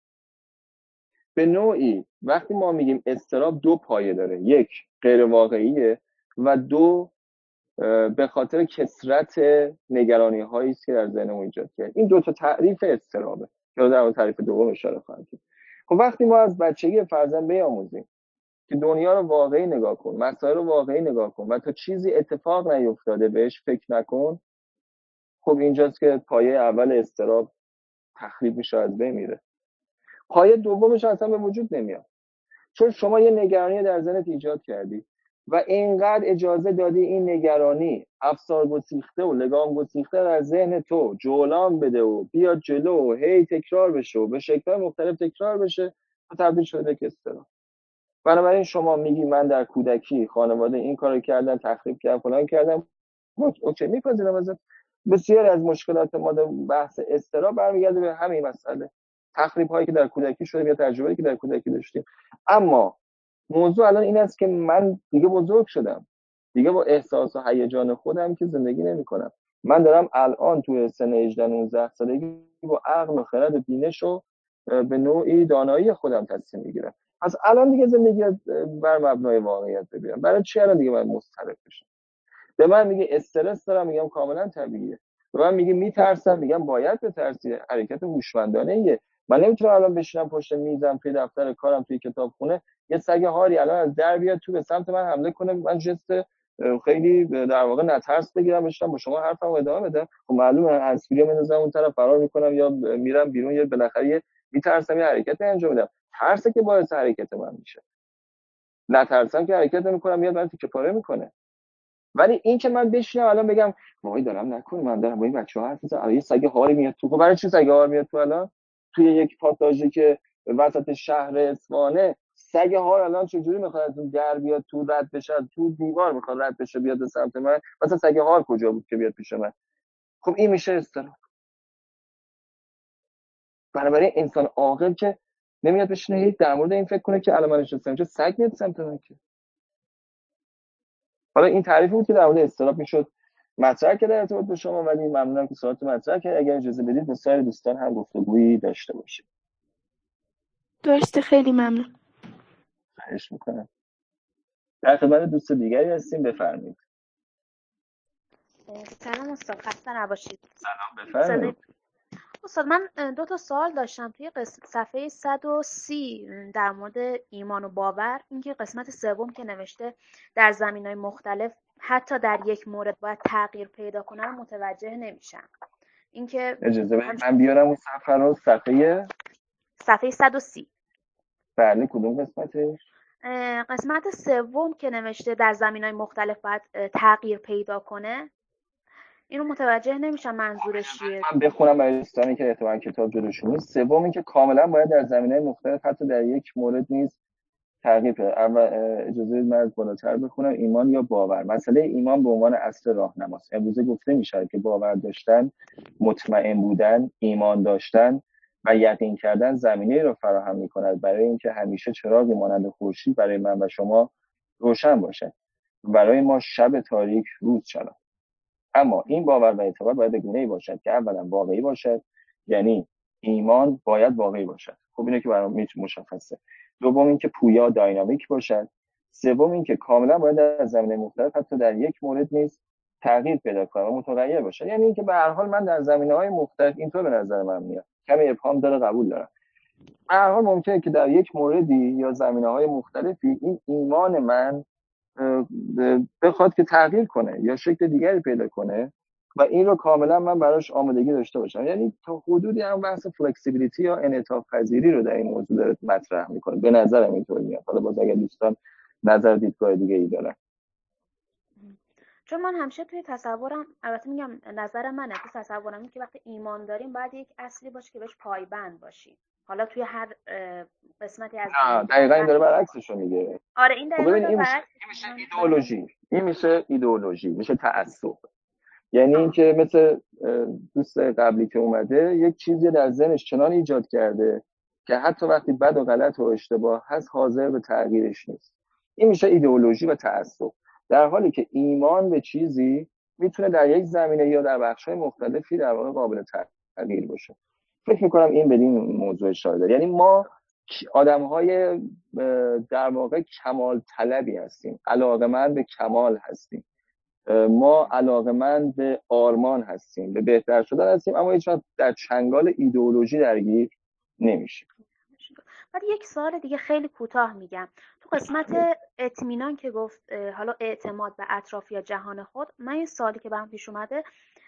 به نوعی وقتی ما میگیم اضطراب 2 پایه داره، یک غیر واقعیه و 2 به خاطر کثرت نگرانی هایی است که در ذهنمون ایجاد کرده. این 2 تا تعریف اضطرابه که در تعریف دوم اشاره خواهم کرد. خب وقتی ما از بچگی فرزند بیاموزیم که دنیا رو واقعی نگاه کن، مسائل رو واقعی نگاه کن و تا چیزی اتفاق نیفتاده بهش فکر نکن، خب اینجاست که پایه اول اضطراب تخریب میشه، از بین میره. پایه دومش اصلا به وجود نمیاد، چون شما یه نگرانی در ذهنت ایجاد کردی و اینقدر اجازه دادی این نگرانی افسار گسیخته و لگام گسیخته در ذهن تو جولان بده و بیاد جلو و هی تکرار بشه و به شکل‌های مختلف تکرار بشه و تبدیل شده به اضطراب. بنابراین شما میگی من در کودکی خانواده این کارو کردن، تخریب کردن، فلان کردن، اوکی میپذیرم ازت. بسیاری از مشکلات ما در بحث اضطراب برمیگرده به همین مسئله، تخریب هایی که در کودکی شده یا تجربه‌ای که در کودکی داشتیم. اما موضوع الان این است که من دیگه بزرگ شدم، دیگه با احساس و هیجان خودم که زندگی نمی‌کنم. من دارم الان توی سن 18 19 سالگی با عقل و خرد و بینش و به نوعی دانایی خودم تصمیم میگیرم. پس الان دیگه زندگی بر مبنای واقعیت ببینم. برای چی الان دیگه من مضطرب بشم؟ به من میگه استرس دارم، میگم کاملا طبیعیه. به من میگه میترسم، میگم باید بترسی، حرکت هوشمندانه ایه. من نمیتونم الان بشینم پشت میزم توی دفتر کارم توی کتابخونه یه سگ هاری الان از در بیاد تو به سمت من حمله کنه، من جست خیلی در واقع نترس بگیرم بشم با شما حرفمو ادامه بدم. خب معلومه هنسفری رو میندازم اون طرف فرار میکنم یا میرم بیرون، یا بالاخره میترسم یه حرکتی انجام بدم. ترسه که باعث حرکت من میشه، نترسم که حرکت نمیکنم میاد من تیکه پاره میکنه. ولی این که من بشینم الان بگم وای دارم نکنه، من دارم با این بچه‌ها حرف میزنم یه سگ هاری میاد تو. خب برای چی سگ هار میاد تو الان توی یک پاساژی که وسط شهر اصفهانه؟ سگ هار الان چجوری میخواد از اون در بیاد تو، رد بشه تو دیوار میخواد رد بشه بیاد به سمت من؟ مثلا سگ هار کجا بود که بیاد پیش من؟ خب این میشه اضطراب. بنابراین انسان عاقل که نمیاد بشینه در مورد این فکر کنه که الان من نشستم چه سگ میاد سمت من که. حالا این تعریفی بود که در مورد اضطراب میشد مطرح کرده در ارتباط با شما، ولی ممنونم که سوالات مطرح کرد. اگر اجازه بدید با سایر دوستان هم گفتگویی داشته باشیم. درسته، خیلی ممنون. خواهش میکنم. در خدمت دوست دیگری هستیم، بفرمایید. سلام استاد، خسته نباشید. سلام، بفرمایید. استاد من 2 تا سوال داشتم توی صفحه 130 در مورد ایمان و باور. اینکه قسمت سوم که نوشته در زمینه‌های مختلف حتی در یک مورد باید تغییر پیدا کنه رو متوجه نمیشم. اینکه اجازه بدید من بیارم اون صفحه رو. صفحه 130. بله، کدوم قسمتش؟ قسمت سوم که نوشته در زمینه‌های مختلف باید تغییر پیدا کنه، اینو متوجه نمیشم منظورش چیه. من بخونم برای دوستانی که احتمالاً کتاب جلوشون نیست. سوم این که کاملا باید در زمینه‌های مختلف حتی در یک مورد نیز تغییر پیدا. اجازه بدید من بالاتر بخونم. ایمان یا باور. مسئله ایمان به عنوان اصل راهنماست. امروزه گفته میشه که باور داشتن، مطمئن بودن، ایمان داشتن و یقین کردن زمینه‌ای را فراهم می‌کند برای اینکه همیشه چراغی مانند خورشید برای من و شما روشن باشد، برای ما شب تاریک روز شود. اما این باور و اعتقاد باید به گونه‌ای باشد که اولا واقعی باشد، یعنی ایمان باید واقعی باشد. خب اینه که برام مشخصه. دوم این که پویا، داینامیک باشد. سوم این که کاملا باید در زمینه مختلف حتی در یک مورد نیز تغییر پیدا کنه و متغیر باشد. یعنی اینکه به هر حال من در زمینه‌های مختلف، اینطور به نظر من میاد، کمی ابهام داره، قبول دارم، به هر حال ممکنه که در یک موردی یا زمینه‌های مختلفی این ایمان من بخواد که تغییر کنه یا شکل دیگری پیدا کنه و این رو کاملا من براش آمادگی داشته باشم. یعنی تا حدودی هم بحث فلکسیبیلیتی یا انعطاف پذیری رو در این موضوع داره مطرح میکنه. به نظرم اینطور میاد. حالا باز اگر دوستان نظر دیدگاه دیگه ای دارن. چون من همیشه توی تصورم، البته میگم نظر منه، توی تصورم این که وقتی ایمان داریم باید یک اصلی باشه که بهش پایبند باشیم. حالا توی هر قسمتی از دقیقاً این داره برعکسش رو میگه. آره این خب دقیقاً ببین داره این میشه ایدئولوژی، میشه تعصب. یعنی اینکه مثل دوست قبلی که اومده یک چیزی در ذهنش چنان ایجاد کرده که حتی وقتی بد و غلط و اشتباه هست حاضر به تغییرش نیست. این میشه ایدئولوژی و تعصب. در حالی که ایمان به چیزی میتونه در یک زمینه یا در بخش‌های مختلفی در واقع قابل تغییر باشه. فکر میکنم این بدین موضوع اشاره داره. یعنی ما آدم‌های در واقع کمال طلبی هستیم، علاقه‌مند به کمال هستیم. ما علاقه‌مند به آرمان هستیم، به بهتر شدن هستیم، اما هیچ وقت در چنگال ایدئولوژی درگیر نمیشیم. بعد یک سوال دیگه خیلی کوتاه میگم. تو قسمت اطمینان که گفت حالا اعتماد به اطراف یا جهان خود، من یه سوالی که برام پیش اومده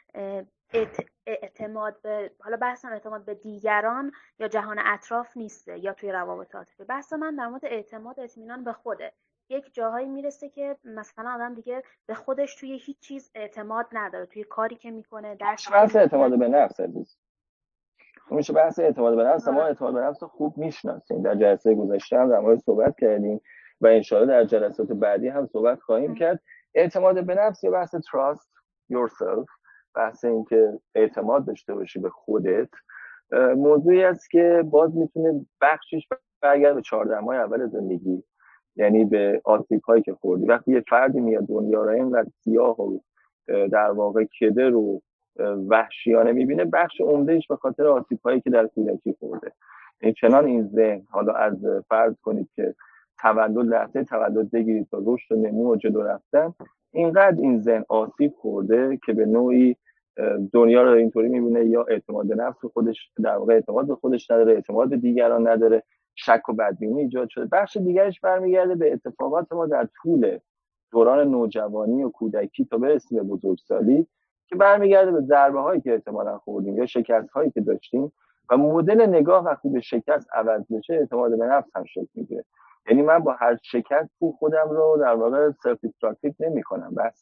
اعتماد به، حالا بحثم اعتماد به دیگران یا جهان اطراف نیسته یا توی روابط عاطفی. بحث من در مورد اعتماد، اطمینان به خوده. یک جاهایی میرسه که مثلا آدم دیگه به خودش توی هیچ چیز اعتماد نداره، توی کاری که میکنه، درسی بحث اعتماد به نفس عزیز. میشه بحث اعتماد به نفس. ما اعتماد به نفس رو خوب میشناسیم، در جلسه گذشته هم در مورد صحبت کردیم و انشاءالله در جلسات بعدی هم صحبت خواهیم کرد. اعتماد به نفس یه بحث trust yourself، بحث این که اعتماد داشته باشی به خودت، موضوعی است که باز میتونه بخشش برگرده به 14 ماه اول زندگی، یعنی به آسیب هایی که خوردی. وقتی یه فردی میاد دنیا رو اینقدر سیاه و در واقع کدر و وحشیانه میبینه، بخش عمدهش به خاطر آسیب هایی که در کودکی خورده. این چنان این ذهن، حالا از فرض کنید که لحظه تولد بگیرید تا رشد و نمو و جلو رفتن، اینقدر این ذهن آسیب خورده که به نوعی دنیا رو اینطوری میبینه، یا اعتماد به نفس خودش، در واقع اعتماد به خودش نداره، اعتماد به دیگران نداره، شک و بدبینی ایجاد شده. بخش دیگرش برمیگرده به اتفاقات ما در طول دوران نوجوانی و کودکی تا برسیم به بزرگسالی، که برمیگرده به ضربه هایی که احتمالاً خوردیم یا شکست هایی که داشتیم، و مدل نگاه وقتی به شکست عوض بشه اعتماد به نفس هم شکل میگیره. یعنی من با هر شکستی خودم رو در واقع سلف دیستراکتیو نمی‌کنم، بحث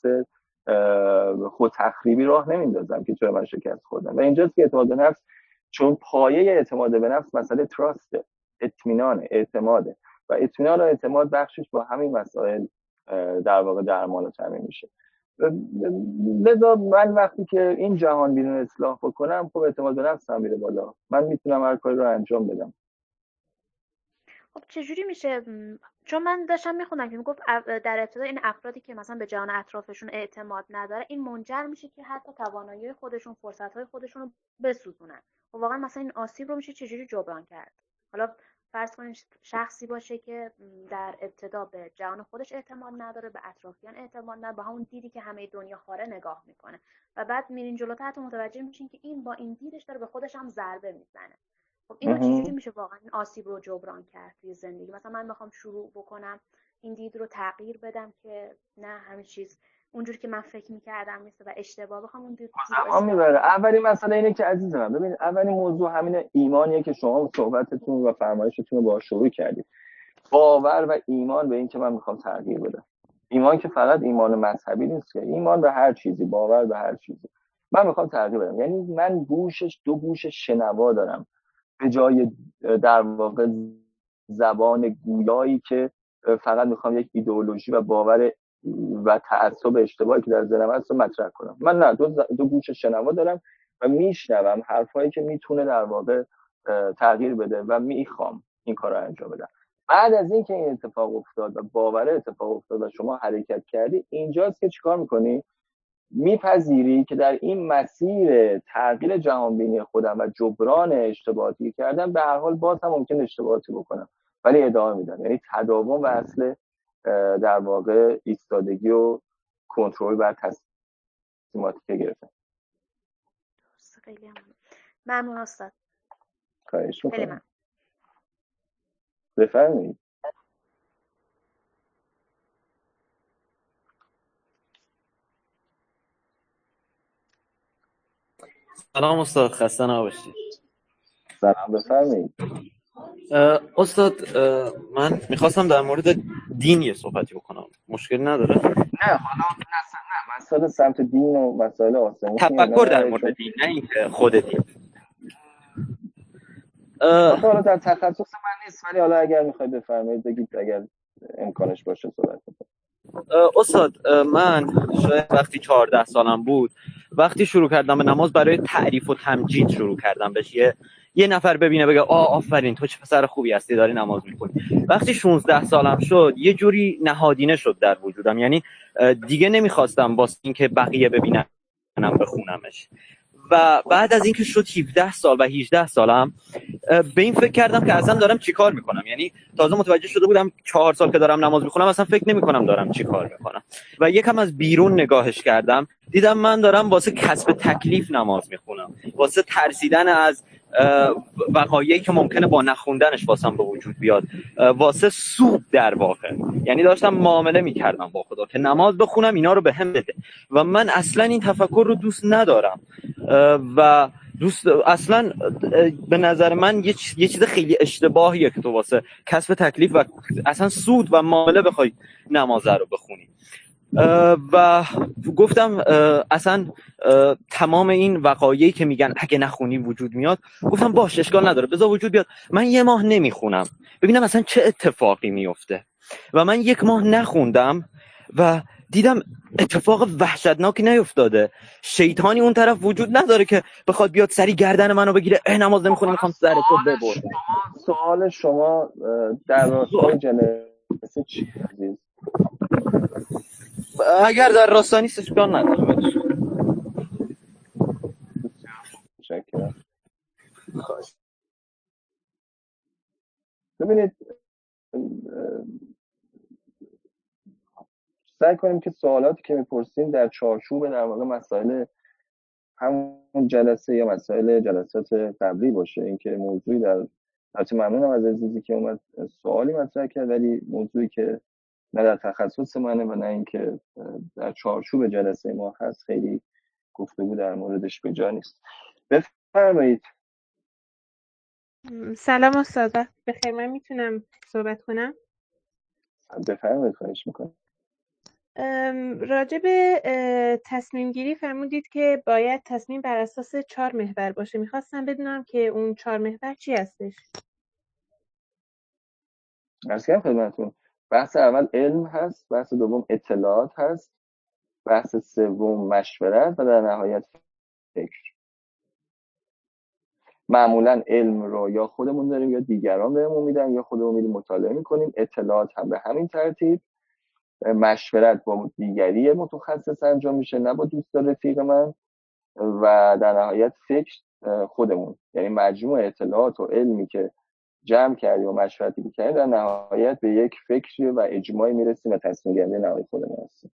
خود تخریبی راه نمیندازم که چرا من شکست خوردم. و اینجاست که اعتماد به نفس، چون پایه اعتماد به نفس مسئله تراست، اطمینان، اعتماده، و اطمینان و اعتماد بخشش با همین مسائل در واقع درمان و تامین میشه. لذا من وقتی که این جهان بیرون اصلاح بکنم، خب اعتماد به نفس هم میره بالا، من میتونم هر کاری رو انجام بدم. خب چجوری میشه؟ چون من داشتم میخوندم که میگفت در ابتدا این افرادی که مثلا به جهان اطرافشون اعتماد نداره، این منجر میشه که حتی توانایی خودشون، فرصتهای خودشون رو بسوزونن. و واقعا مثلا این آسیب رو میشه چجوری جبران کرد؟ حالا فرض کنید شخصی باشه که در ابتدا به جهان خودش اعتماد نداره، به اطرافیان اعتماد نداره، با همون دیدی که همه دنیا خاره نگاه میکنه، و بعد میرین جلوتر حتی متوجه میشین که این با این دیدش داره به خودش هم ضربه میزنه. خب اینو چجوری میشه واقعا این آسیب رو جبران کرد توی زندگی؟ مثلا من میخوام شروع بکنم این دید رو تغییر بدم که نه همه چیز اونجوری که من فکر میکردم نیست و اشتباه، بخوام اون دید رو میبره. اولین مسئله اینه که عزیز من، ببین اولین موضوع همین ایمانیه که شما صحبتتون و فرمایشتون رو با شروع کردید. باور و ایمان به این که من میخوام تغییر بدم. ایمان که فقط ایمان مذهبی نیست، که ایمان به هر چیزی، باور به هر چیزی. من میخوام تغییر بدم، یعنی من دو گوش شنوا دارم به جای در واقع زبان گویایی که فقط میخوام یک ایدئولوژی و باور و تعصب اشتباهی که در ذهنم هست رو مطرح کنم. من نه، دو گوش شنوا دارم و میشنوم حرفایی که میتونه در واقع تغییر بده و میخوام این کار رو انجام بدم. بعد از این که این اتفاق افتاد و باور اتفاق افتاد و شما حرکت کردی، اینجاست که چیکار میکنی؟ میپذیری که در این مسیر تغییر جهانبینی خودم و جبران اشتباهاتی کردم، به هر حال باز هم ممکن اشتباهاتی بکنم ولی ادامه میدم. یعنی تداوم و اصل در واقع ایستادگی و کنترل بر تصمیماتی که گرفتم. خیلی ممنون استاد. خواهش میکنم. بفرمایید. سلام استاد، خسته نباشید. سلام، بفرمایید. استاد من میخواستم در مورد دین یه صحبتی بکنم، مشکلی نداره؟ نه حالا نه مسائل سمت دین و مسائل آسمانی، تفکر در مورد دین، نه اینکه خود دین. حالا در تخصص من نیست، ولی حالا اگر میخواید بفرمایید بگید، اگر امکانش باشه صحبت کنید. استاد من شاید وقتی 14 سالم بود، وقتی شروع کردم به نماز، برای تعریف و تمجید شروع کردم بهش، یه نفر ببینه بگه آفرین تو چه پسر خوبی هستی داری نماز میخونی. وقتی 16 سالم شد یه جوری نهادینه شد در وجودم، یعنی دیگه نمیخواستم واسه اینکه بقیه ببینن بخونمش. و بعد از اینکه شد 17 سال و 18 سالم، به این فکر کردم که اصلا دارم چی کار میکنم. یعنی تازه متوجه شده بودم 4 سال که دارم نماز میخونم اصلا فکر نمیکنم دارم چی کار میکنم. و یکم از بیرون نگاهش کردم، دیدم من دارم واسه کسب تکلیف نماز میخونم، واسه ترسیدن از وقایعی که ممکنه با نخوندنش واسم به وجود بیاد واسه سود در واقع. یعنی داشتم معامله میکردم با خدا که نماز بخونم اینا رو به هم بده و من اصلا این تفکر رو دوست ندارم و اصلا به نظر من یه چیز خیلی اشتباهیه که تو واسه کسب تکلیف و اصلا سود و معامله بخوای نماز رو بخونی. و گفتم اصلا تمام این وقایعی که میگن اگه نخونی وجود میاد، گفتم باش اشکال نداره بذار وجود بیاد. من یه ماه نمیخونم ببینم اصلا چه اتفاقی میفته و من 1 ماه نخوندم و دیدم اتفاق وحشتناکی نیفتاده. شیطانی اون طرف وجود نداره که بخواد بیاد سری گردن منو بگیره نماز نمیخونی میخوام سر تو ببرم. سوال شما در راستای جلسه چیه عزیز؟ اگر در راستا نیست اشکال نداره. متشکرم. ببینید سعی کنیم که سوالاتی که میپرسیم در چارچوب در واقع مسائل همون جلسه یا مسائل جلسات قبلی باشه. اینکه موضوعی البته ممنونم از عزیزی که اومد سوالی مطرح کرد، ولی موضوعی که نه در تخصص منه و نه اینکه در چارچوب جلسه ما هست خیلی گفتگو در موردش به جا نیست. بفرمایید. سلام استاد، بخیر. من میتونم صحبت کنم؟ بفرمایید، خواهش میکنم. راجع به تصمیم گیری فرمودید که باید تصمیم بر اساس 4 محور باشه. میخواستم بدونم که اون 4 محور چی هستش؟ عرض کردم خدمتتون، بحث اول علم هست، بحث دوم اطلاعات هست، بحث سوم مشورت و در نهایت فکر. معمولا علم رو یا خودمون داریم یا دیگران بهمون میدن یا خودمون میریم مطالعه میکنیم. اطلاعات هم به همین ترتیب. مشورت با دیگری متخصص انجام میشه، نه با دوست رفیق من. و در نهایت فکر خودمون، یعنی مجموع اطلاعات و علمی که جمع کردیم و مشورتی که کردیم در نهایت به یک فکری و اجماعی میرسیم و تصمیم گیری نهایی خودمون هستیم.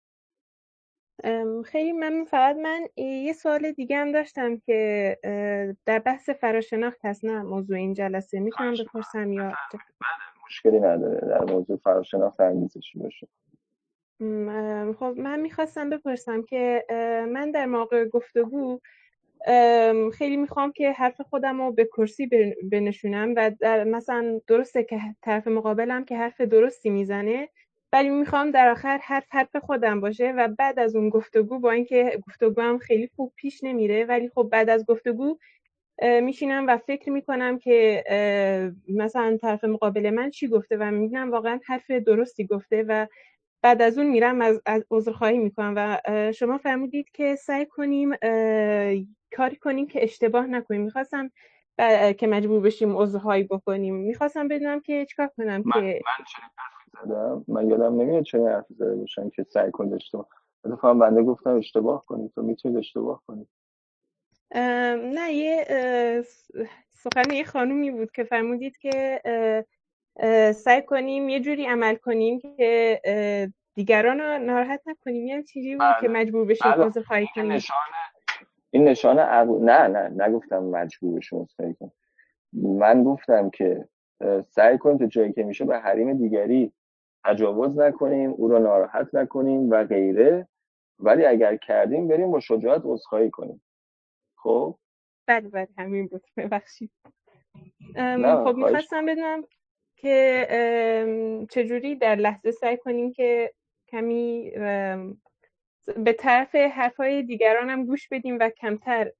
خیلی ممنون. فقط من یه سوال دیگه هم داشتم که در بحث فراشناخت هست، نه موضوع این جلسه. میتونم بپرسم یا مشکلی نداره در موضوع فراشناخت انگیزش باشه. خب من میخواستم بپرسم که من در موقع گفتگو خیلی میخوام که حرف خودم رو به کرسی بنشونم و مثلا درسته که طرف مقابلم که حرف درستی میزنه، ولی میخوام در آخر حرف خودم باشه و بعد از اون گفتگو، با اینکه گفتگو هم خیلی خوب پیش نمیره، ولی خب بعد از گفتگو میشینم و فکر میکنم که مثلا طرف مقابل من چی گفته و میبینم واقعا حرف درستی گفته و بعد از اون میرم از عذرخواهی میکنم. و شما فرمودید که سعی کنیم کاری کنیم که اشتباه نکنیم. میخواستم که مجبور بشیم عذرخواهی بکنیم. میخواستم بدونم که چیکار کنم من که من یادم نمیاد چه حرفی زده باشم که سعی کنید اشتباه. اتفاقا بنده گفتم اشتباه کنید، تو میتونید اشتباه کنید. نه، یه سخن یه خانومی بود که فرمودید که سعی کنیم یه جوری عمل کنیم که دیگران رو ناراحت نکنیم. یه چیزی بود که مجبور بشیم عذرخواهی کنیم. این نشانه نه نگفتم مجبور بشیم عذرخواهی کنیم. من گفتم که سعی کنیم تا جایی که میشه به حریم دیگری تجاوز نکنیم، او رو ناراحت نکنیم و غیره، ولی اگر کردیم بریم با شجاعت عذرخواهی کنیم. خب بله همین بود، ببخشید. خب میخواستم بدونم که چجوری در لحظه سعی کنیم که کمی به طرف حرفای دیگران هم گوش بدیم و کمتر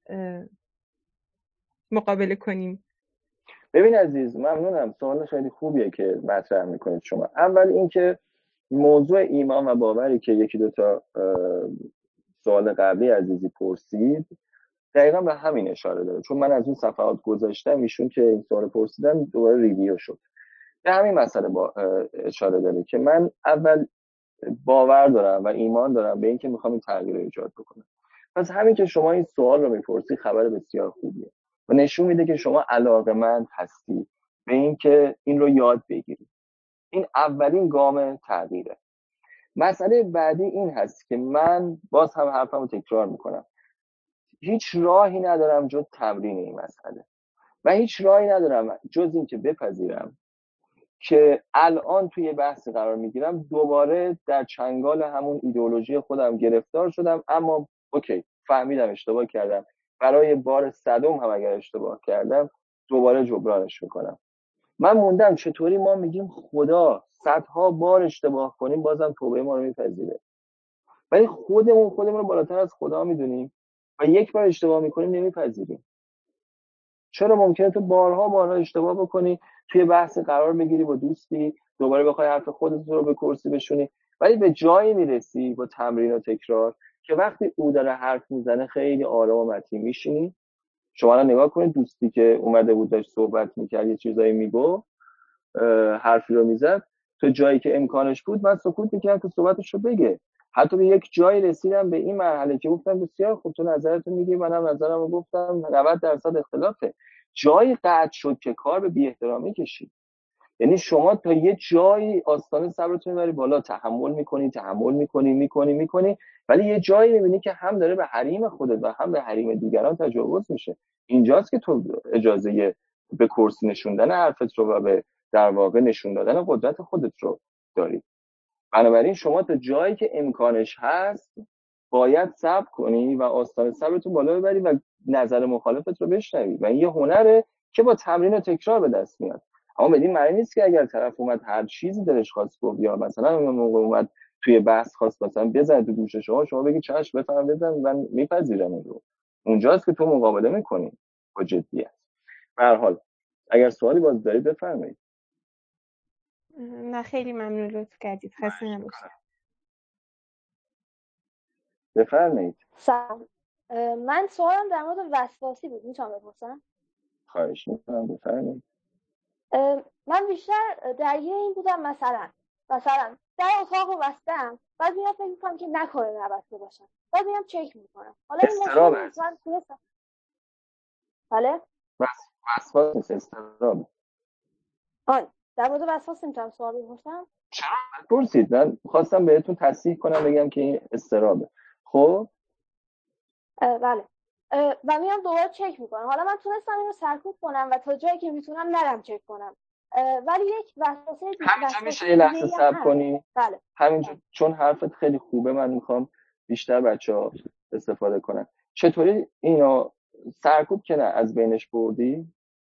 مقابله کنیم. ببین عزیز، ممنونم، سوال خیلی خوبیه که مطرح میکنید شما. اول اینکه موضوع ایمان و باوری که 1-2 تا سوال قبلی عزیزی پرسید دقیقا به همین اشاره داره، چون من از اون صفحات گذاشتم، ایشون که این سوال پرسیدن دوباره ریویو شد. به همین مسئله اشاره داره که من اول باور دارم و ایمان دارم به اینکه میخوام این تغییر رو ایجاد بکنم. پس همین که شما این سوال رو میپرسی خبر بسیار خوبیه و نشون میده که شما علاقه‌مند هستی به اینکه این رو یاد بگیری. این اولین گام تغییره. مسئله بعدی این هست که من باز هم حرفمو تکرار میکنم، هیچ راهی ندارم جز تمرین این مسئله. و هیچ راهی ندارم جز این که بپذیرم که الان توی بحثی قرار میگیرم، دوباره در چنگال همون ایدئولوژی خودم گرفتار شدم. اما اوکی، فهمیدم اشتباه کردم، برای بار صدم هم اگر اشتباه کردم دوباره جبرانش میکنم. من موندم چطوری ما میگیم خدا صدها بار اشتباه کنیم بازم توبه ما رو میپذیره، ولی خودمون رو بالاتر از خدا میدونیم و یک بار اشتباه میکنیم نمیپذیریم. چرا ممکنه تو بارها اشتباه بکنی، توی بحث قرار بگیری با دوستی، دوباره بخوای حرف خودت رو به کرسی بشونی، ولی به جایی میرسی با تمرین و تکرار که وقتی او داره حرف میزنه خیلی آرام و متین میشینی. شما الان نگاه کنید، دوستی که اومده بود داشت صحبت میکرد، یه چیزایی میگو، حرفی رو میزد، تو جایی که امکانش بود من سکوت میکردم که صحبتش رو بگه. حتی به یک جایی رسیدم به این مرحله که گفتم بسیار خوب، تو نظرتو میگی، منم نظرمو گفتم، 90% اختلافه. جایی قطع شد که کار به بی احترامی کشید. یعنی شما تا یه جایی آستانه صبرتون میبری بالا، تحمل میکنی، ولی یه جایی میبینی که هم داره به حریم خودت و هم به حریم دیگران تجاوز میشه. اینجاست که تو اجازه به کرسی نشوندن حرفت رو و به در واقع نشون دادن قدرت خودت رو داری. بنابراین شما تا جایی که امکانش هست باید صبر کنی و آستانه صبرتون بالا ببری و نظر مخالفت رو بشنوی، و این یه هنره که با تمرین و تکرار به دست میاد. اما بدین معنی نیست که اگر طرف اومد هر چیزی دلش خواست گفت، یا مثلا اون موقع اومد توی بحث خواست مثلا بزنه تو گوش شما بگی چشم بفهم بزن، من میپذیرم این رو. اونجاست که تو مقابله میکنی با جدیت. به هر حال اگر سوالی باز دارید بفرمایید. نه خیلی ممنون، لطف کردید. خسته نباشید. بفرمایید. سلام. من سوالم در مورد وسواسی بود، میتونم بپرسم؟ خواهش میکنم بفرمایید. من بیشتر درگیر این بودم، مثلا در اتاق بستم، بعد میام فکر میکنم که نکنه نبسته باشم، بعد میام چک میکنم. حالا این استراب مشکل نیست، من تونستم. بله؟ وسواس نیست، استراب. در مورد وسواس میتونم سوال بپرسم؟ چرا؟ پرسید. من خواستم بهتون تصحیح کنم بگم که این استرابه. خب بله. و میام دوباره چک میکنم. حالا من تونستم اینو سرکوب کنم و تا جایی که میتونم نرم چک کنم، ولی یک وسوسه دیگه همینجا میشه یه لحظه صبر کنی؟ بله. همینجا، چون حرفت خیلی خوبه، من میخوام بیشتر بچه‌ها استفاده کنن. چطوری اینو سرکوب که نه از بینش بردی؟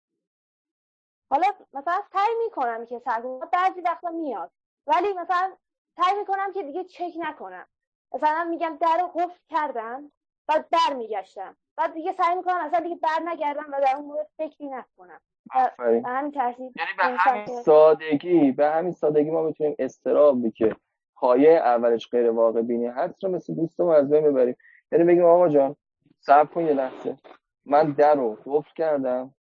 حالا مثلا سعی میکنم که سرکوب، بعضی وقتا میاد، ولی مثلا سعی میکنم که دیگه چک نکنم. مثلا میگم در رو قفل کردم، بعد برمیگشتم، بعد دیگه سعی میکنم اصلا دیگه بر نگردم و در اون مورد فکری نکنم. به همین ترتیب، یعنی به همین سادگی ما میتونیم استرابی که پایه اولش غیر واقع بینی هست رو مثل دوستمون از بین ببریم. یعنی بگیم آقا جان صبر کن یه لحظه، من در رو قفل کردم،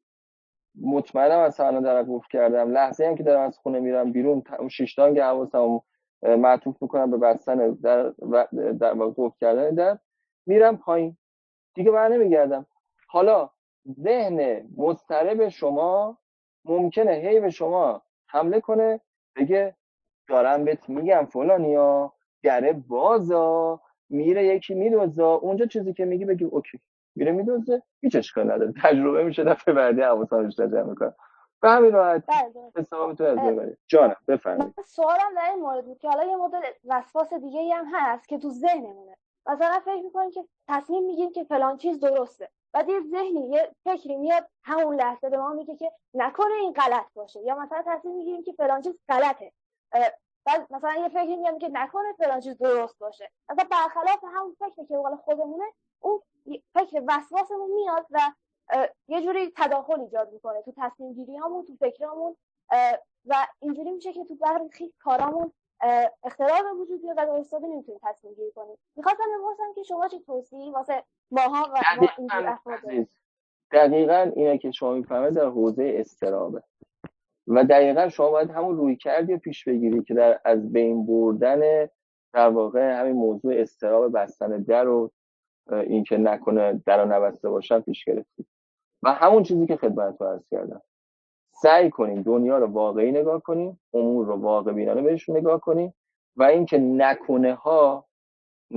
مطمئنم از الان در قفل کردم، لحظه هم که دارم از خونه میرم بیرون اون شیشتانگ حواسم معطوف میکنم به بستن در قفل کردن در، میرم پایین، دیگه بر نمیگردم. حالا ذهن مضطرب شما ممکنه هی به شما حمله کنه، بگه دارم بهت میگم فلانیا گره بازا، میره یکی میدوزا، اونجا چیزی که میگی بگی اوکی، میره میدوزه، هیچ اشکال نداره، تجربه میشه، دفعه بعدی حواسم بیشتر جمع میکنم. به همین راحت حساب تو از ببرید. جانم بفرمایید. سوالم در این مورد بود که حالا یه مدل وسواس دیگه هم هست که تو ذهنمونه. مثلا فکر میکنیم که تصمیم میگیریم که فلان چیز درسته، بعد یه ذهنی یه فکری میاد همون لحظه به ما میگه که نکنه این غلط باشه، یا مثلا تصمیم میگیریم که فلان چیز غلطه، بعد مثلا یه فکری میاد که نکنه فلان چیز درست باشه. مثلا برخلاف همون فکری که قال خودمونه، اون فکر وسواسمون میاد و یه جوری تداخل ایجاد میکنه تو تصمیم گیریامون، تو فکرامون، و اینجوری میشه که تو برخی کارامون اختلال به وجود میاد و درست نمیتونیم تصمیم گیری کنیم. میخواستم بپرسم که شما چه توصیه‌ای واسه ماها و ما اینجور افراد دارید؟ دقیقاً اینه که شما میفهمید در حوزه استرابه، و دقیقاً شما باید همون روی کردی پیش بگیری که در از بین بردن در واقع همین موضوع استراب بستن در و این که نکنه در رو نبسته باشن پیش گرفتی. و همون چیزی که خدمت رو عرض کردم، سعی کنیم دنیا رو واقعی نگاه کنیم، امور رو واقع بینانه بهشون نگاه کنیم، و اینکه نکنه ها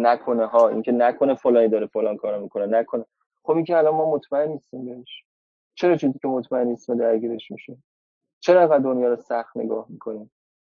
اینکه نکنه فلانی داره فلان کارو میکنه، نکنه، خب این که الان ما مطمئن نیستیم بهش، چرا چیزی که مطمئن نیست درگیرش میشه؟ چرا انقدر دنیا رو سخت نگاه میکنیم؟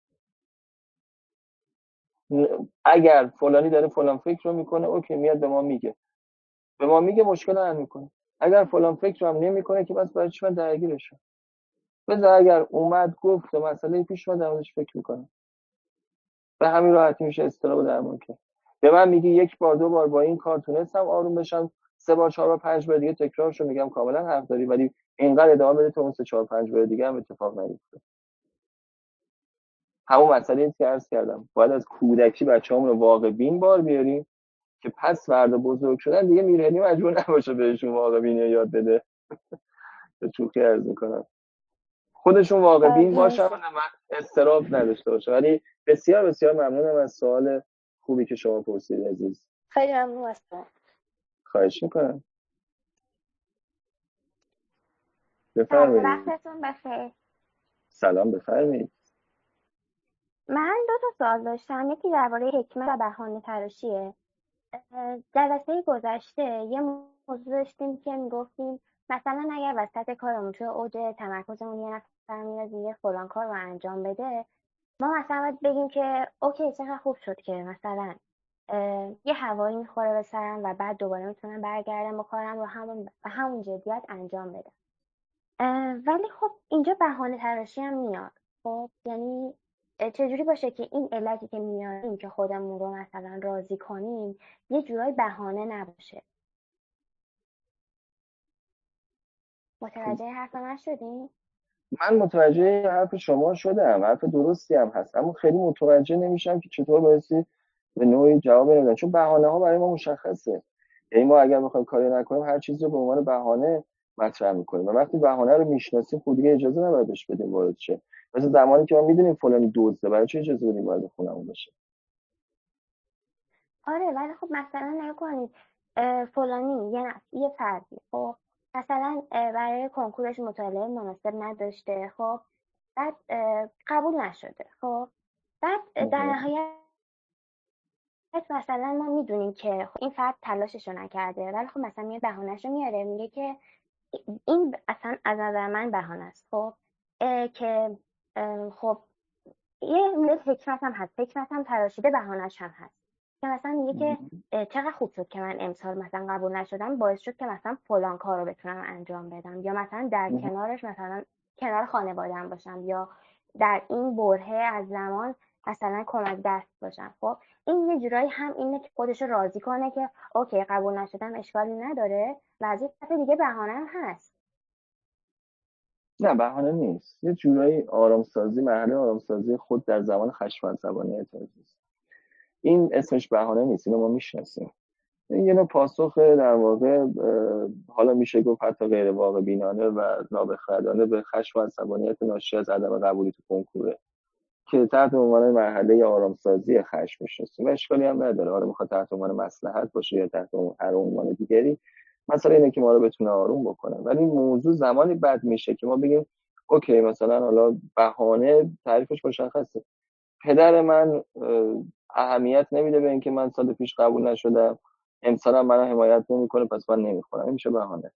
اگر فلانی داره فلان فکر رو میکنه، اوکی، میاد به ما میگه مشکل حل میکنه. اگر فلان فکر رو هم نمیکنه که بس برای چی من درگیرشم؟ بذار اگر اومد گفت مسئله پیش اومد درمونش فکر میکنه. به همین راحتی میشه اضطراب درمان کرد. به من میگی یک بار دو بار با این کار تونستم آروم بشم، 3 بار 4 بار 5 بار دیگه تکرارشو میگم کاملا حق داری، ولی اینقدر ادامه بده تا اون 3 4 5 بار دیگه هم اتفاق نیفته. همون مسئله که عرض کردم، باید از کودکی بچه‌هامون رو واقع بین بار بیاریم که پس فردا بزرگ شدن دیگه میرهنی مجبور نباشه بهشون واقع بینی یاد بده. به شوخی عرض میکنم، خودشون واقع بین باشن و استراب نداشته باشه. ولی بسیار بسیار ممنونم از سوال خوبی که شما پرسیدید عزیز. خیلی ممنون هستم. خواهش میکنم. بفرمایید. وقتتون بخیر. سلام، بفرمایید. من 2 تا سوال داشتم. یکی درباره حکمت و بهانه تراشیه. جلسه گذشته یه موضوع داشتیم که میگفتیم مثلا اگر وسط کارمون توی اوج تمرکزمون یه نفر میاد میگه فلان کار رو انجام بده، ما مثلا باید بگیم که اوکی چقدر خوب شد که مثلا یه هوایی میخوره به سرم و بعد دوباره میتونم برگردم و کارم رو همون جدیت انجام بدم. ولی خب اینجا بهانه تراشی هم میاد. خب یعنی چجوری باشه که این علتی که میاریم که خودمون رو مثلا راضی کنیم یه جورای بهانه نباشه. متوجه حرف من شدین؟ من متوجه حرف شما شدم، حرف درستی هم هست، اما خیلی متوجه نمیشم که چطور بایستی به نوعی جواب بدم، چون بهانه ها برای ما مشخصه. یعنی ما اگر بخوایم کاری نکنیم هر چیزی رو به عنوان بهانه مطرح میکنیم و وقتی بهانه رو میشناسیم خود دیگه اجازه نباید بهش بدیم وارد شه. مثل زمانی که ما میدونیم فلانی دزده، برای چه اجازه بدیم وارد خونمون بشه؟ آره ولی خب مثلا نگاه کنید فلانی یه فردی خب مثلا برای کنکورش مطالعه مناسب نداشته، خب بعد قبول نشده، خب بعد در نهایت مثلا ما میدونیم که خب این فرد تلاشش رو نکرده، ولی خب مثلا یه بهانه‌شو میاره میگه که این اصلا از نظر من بهانه است. خب که خب یه مورد حکمت هم هست، حکمت هم تراشیده بهانه‌ش هم هست که مثلا میگه که چقدر خوب شد که من امسال مثلا قبول نشدم، باعث شد که مثلا فلان کار رو بتونم انجام بدم، یا مثلا در کنارش مثلا کنار خانواده‌ام باشم، یا در این برهه از زمان مثلا کمک دست باشم. خب این یه جورایی هم اینه که خودش رو راضی کنه که اوکی قبول نشدم اشکالی نداره، و از یه طرف دیگه بهانه هم هست. نه بهانه نیست، یه جورایی آرامسازی، مرحله آرامسازی خود در زمان خشم و عصبانیت است. این اسمش بهانه نیست، اینو ما میشناسیم. این یه نوع پاسخ در واقع حالا میشه گفت حتی غیر واقع بینانه و نابخردانه به خشم و عصبانیت ناشی از عدم قبولی تو کنکوره که تحت عنوان مرحله آرامسازی خشم میشناسیم و اشکالی هم نداره. آره میخواد تحت عنوان مصلحت باشه یا تحت هر عنوان دیگری، مثلا اینه که ما رو بتونه آروم بکنه. ولی این موضوع زمانی بد میشه که ما بگیم اوکی مثلا حالا بهانه تعریفش مشخصه، پدر من اهمیت نمیده به اینکه من سال پیش قبول نشدم، امسال هم منو حمایت نمیکنه پس من نمیخونم، این میشه بهانه.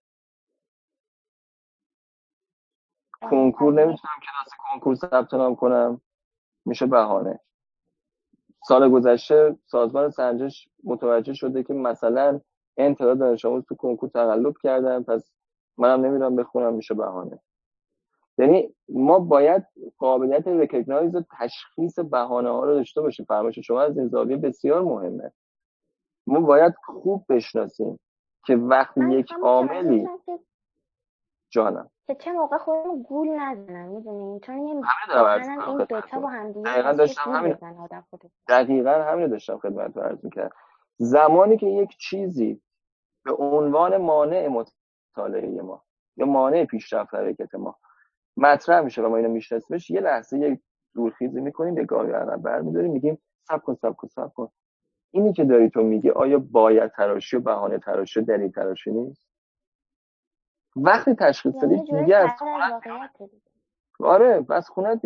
کنکور نمیتونم کلاس کنکور ثبت نام کنم، میشه بهانه. سال گذشته سازمان سنجش متوجه شده که مثلا تعداد دانش آموز تو کنکور تقلب کردن پس منم نمیرم بخونم، میشه بهانه. یعنی ما باید قابلیت ریکگنایز و تشخیص بهانه ها رو داشته باشیم. فرمایش شما از این زاویه بسیار مهمه. ما باید خوب بشناسیم که وقتی یک عاملی جانم که چه موقع خودمو گول نزنم، میدونی؟ چون یه همین این دوتا با هم دیگه دقیقاً همین داشتم خدمت رو عرض می‌کردم. زمانی که یک چیزی به عنوان مانع مطالعه ما یا مانع پیشرفت حرکت ما مطرح میشه و ما اینو میشناسیمش، یه لحظه یک دورخیزی میکنیم، یه گاهی عقب برمی‌داریم، میگیم صبر کن اینی که داری تو میگی آیا باید تراشی و بهانه تراشی و دلیل تراشی نیست؟ وقتی تشخیص دادی دیگه از خونت آره بس خونت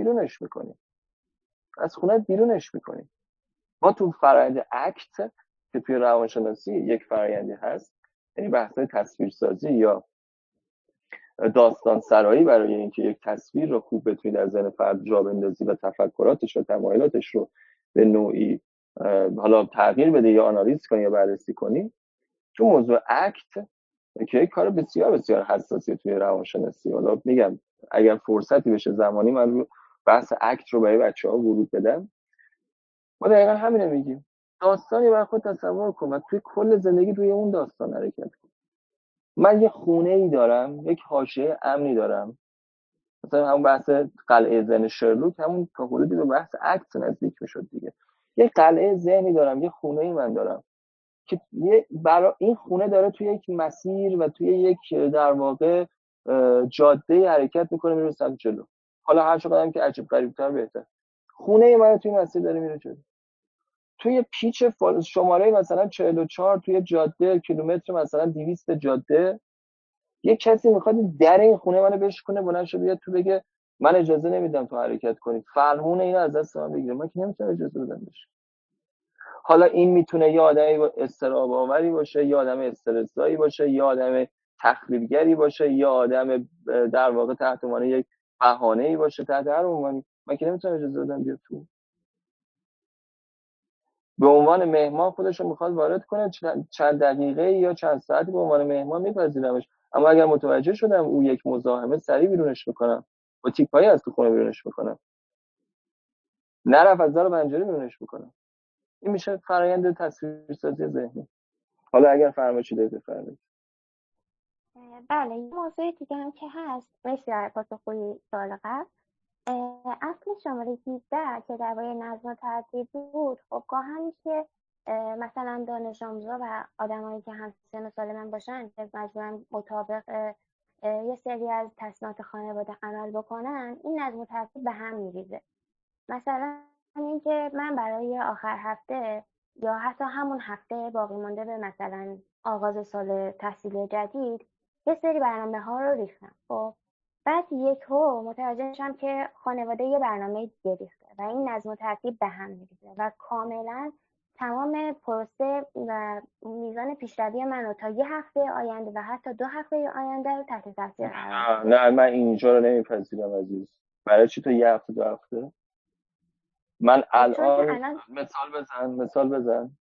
بیرونش میکنی. ما تو فرآیند اکت که توی روانشناسی یک فرآیندی هست، یعنی بحث تصویرسازی یا داستان سرایی برای اینکه یک تصویر رو خوب بتونی در ذهن فرد جا بندازی و تفکراتش و تمایلاتش رو به نوعی حالا تغییر بده یا آنالیز کنی یا بررسی کنی، تو موضوع اکت که کار بسیار بسیار حساسیه توی روانشناسی. حالا میگم اگر فرصتی بشه زمانی من رو بحث اکت رو برای بچه‌ها ورود بدم. ما دقیقا همینه میگیم، داستانی بر خود تصور کن و توی کل زندگی روی اون داستان حرکت کن. من یه خونه ای دارم، یک حاشیه امنی دارم، مثلا همون بحث قلعه ذهن شرلوک همون تا حدودی به بحث اکت نزدیک میشد دیگه. یه قلعه ذهنی دارم، یه خونه ای من دارم که برای این خونه داره توی یک مسیر و توی یک در واقع جاده حرکت میکنه میره سمت جلو. حالا هر چقدر هم که عجیب غریب‌تر بهتر. خونه من توی مسیر داره میره جلو. توی پیچ شماره مثلا 44 توی جاده کیلومتر مثلا 200 جاده یک کسی میخواد در این خونه منو بشکنه، بلند شه بیاد تو بگه من اجازه نمیدم تو حرکت کنی، فرمون اینو از دست من بگیره. من که نمیتونم اجازه بدم بشه. حالا این میتونه یه آدمی استراب آوری باشه، یه آدم استرسایی باشه، یه آدم تخریبگری باشه، یه آدم در واقع تحت عنوان یک بهانه‌ای باشه. تحت هر عنوانی من که نمیتونم اجازه بدم بیاد تو. به عنوان مهمان خودش رو میخواد وارد کنه، چند دقیقه یا چند ساعتی به عنوان مهمان میپذیرمش، اما اگر متوجه شدم او یک مزاحمه، سریع بیرونش میکنم، با تیک‌پایی از تو خونه بیرونش میکنم، نرفت از در پنجره بیرونش میکنم. این میشه فرآیند تصویرسازی ذهنی. حالا اگر فرمایشی دارید بفرمایید. بله، یه موضوع دیگه هم که هست، مرسی در پاسخگویی سوال قبل. اصل شماره 17 که درباره نظم و ترتیب بود، خب گاهن که مثلا دانش آموزا و آدمایی که هم سن و سال من باشن که مجبورن مطابق یه سری از تصمیمات خانواده عمل بکنن، این نظم و ترتیب به هم میریزه. مثلا اینکه من برای آخر هفته یا حتی همون هفته باقی مانده به مثلا آغاز سال تحصیلی جدید یه سری برنامه‌ها رو ریختم. خب بعد یکهو متوجه میشم که خانواده یه برنامه دیگه ریخته و این نظم و ترتیب به هم میریزه و کاملا تمام پروسه و میزان پیشروی منو تا یه هفته آینده و حتی 2 هفته آینده رو تحت تاثیر قرار میده. نه من اینجا رو نمیپذیرم عزیز. برای چی تو یه هفته 2 هفته؟ من الان مثال بزن.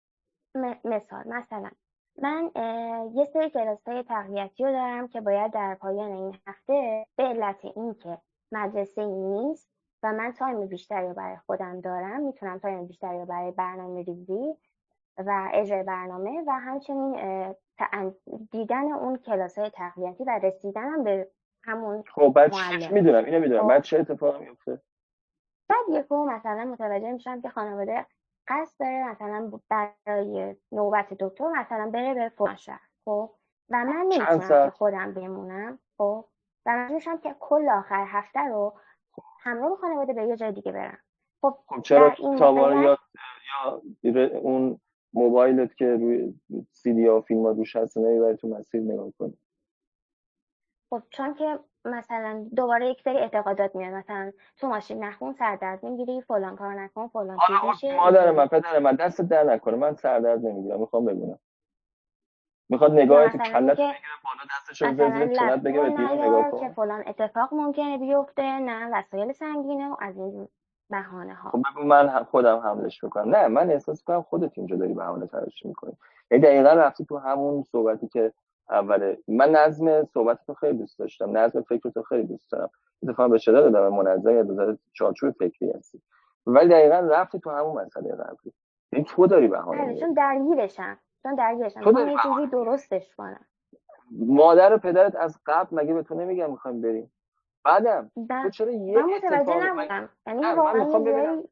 مثلا من یه سری کلاس‌های تقویتی رو دارم که باید در پایان این هفته به علت اینکه مدرسه نیست و من تایم بیشتری رو برای خودم دارم، میتونم تایم بیشتری رو برای برنامه ریزی و اجرای برنامه و همچنین دیدن اون کلاس‌های تقویتی و رسیدنم به همون خب بعد معلم. میدونم اینو میدونم. بعد چه اتفاقی میفته؟ بعد یکو مثلا متوجه میشم که خانواده قصد داره مثلا برای نوبت دکتر مثلا بره به فلان شهر. خب و من نمیتونم که خودم بمونم. خب و من میشم که کل آخر هفته رو همراه خانواده به یه جای دیگه برم. خب چرا تابار یا اون موبایلت که روی سی دی ها فیلم ها روش هست نمیبری تو مسیر نگاه کنی؟ خب چون که مثلا دوباره یک سری اعتقادات میاد، مثلا تو ماشین نخون سردرد میگیری، فلان کار نکن، فلان چیز میشه. مادر من پدر من دست در نکنه، من سردرد نمیگیرم، میخوام ببینم. میخواد نگاهی تو کلت بگیره بالا، دستشو بزنه زیر چونت بگه به بیرون نگاه کن که فلان اتفاق ممکنه بیفته، نه وسایل سنگینه و از این بهانه ها. خب بگو من خودم حملش میکنم. نه من احساس کنم خودت اینجا داری بهانه تراشی میکنی. یعنی دقیقاً رفتی تو همون صحبتی که اوله. من نظم صحبتتو خیلی دوست داشتم، نظم فکرتو خیلی دوست دارم، اتفاقا به شدت دارم منظم یا بذاره چارچوب فکری هستی، ولی دقیقاً رفتی تو همون مسئله قبلی. یعنی تو داری بهانه میاری. چون درگیرشم میخوام یه چیزی درستش کنم. مادر و پدرت از قبل مگه به تو نمیگم میخوایم بریم؟ بعدم تو چرا یه متوجه نبودم، یعنی واقعا میخوام ببینم.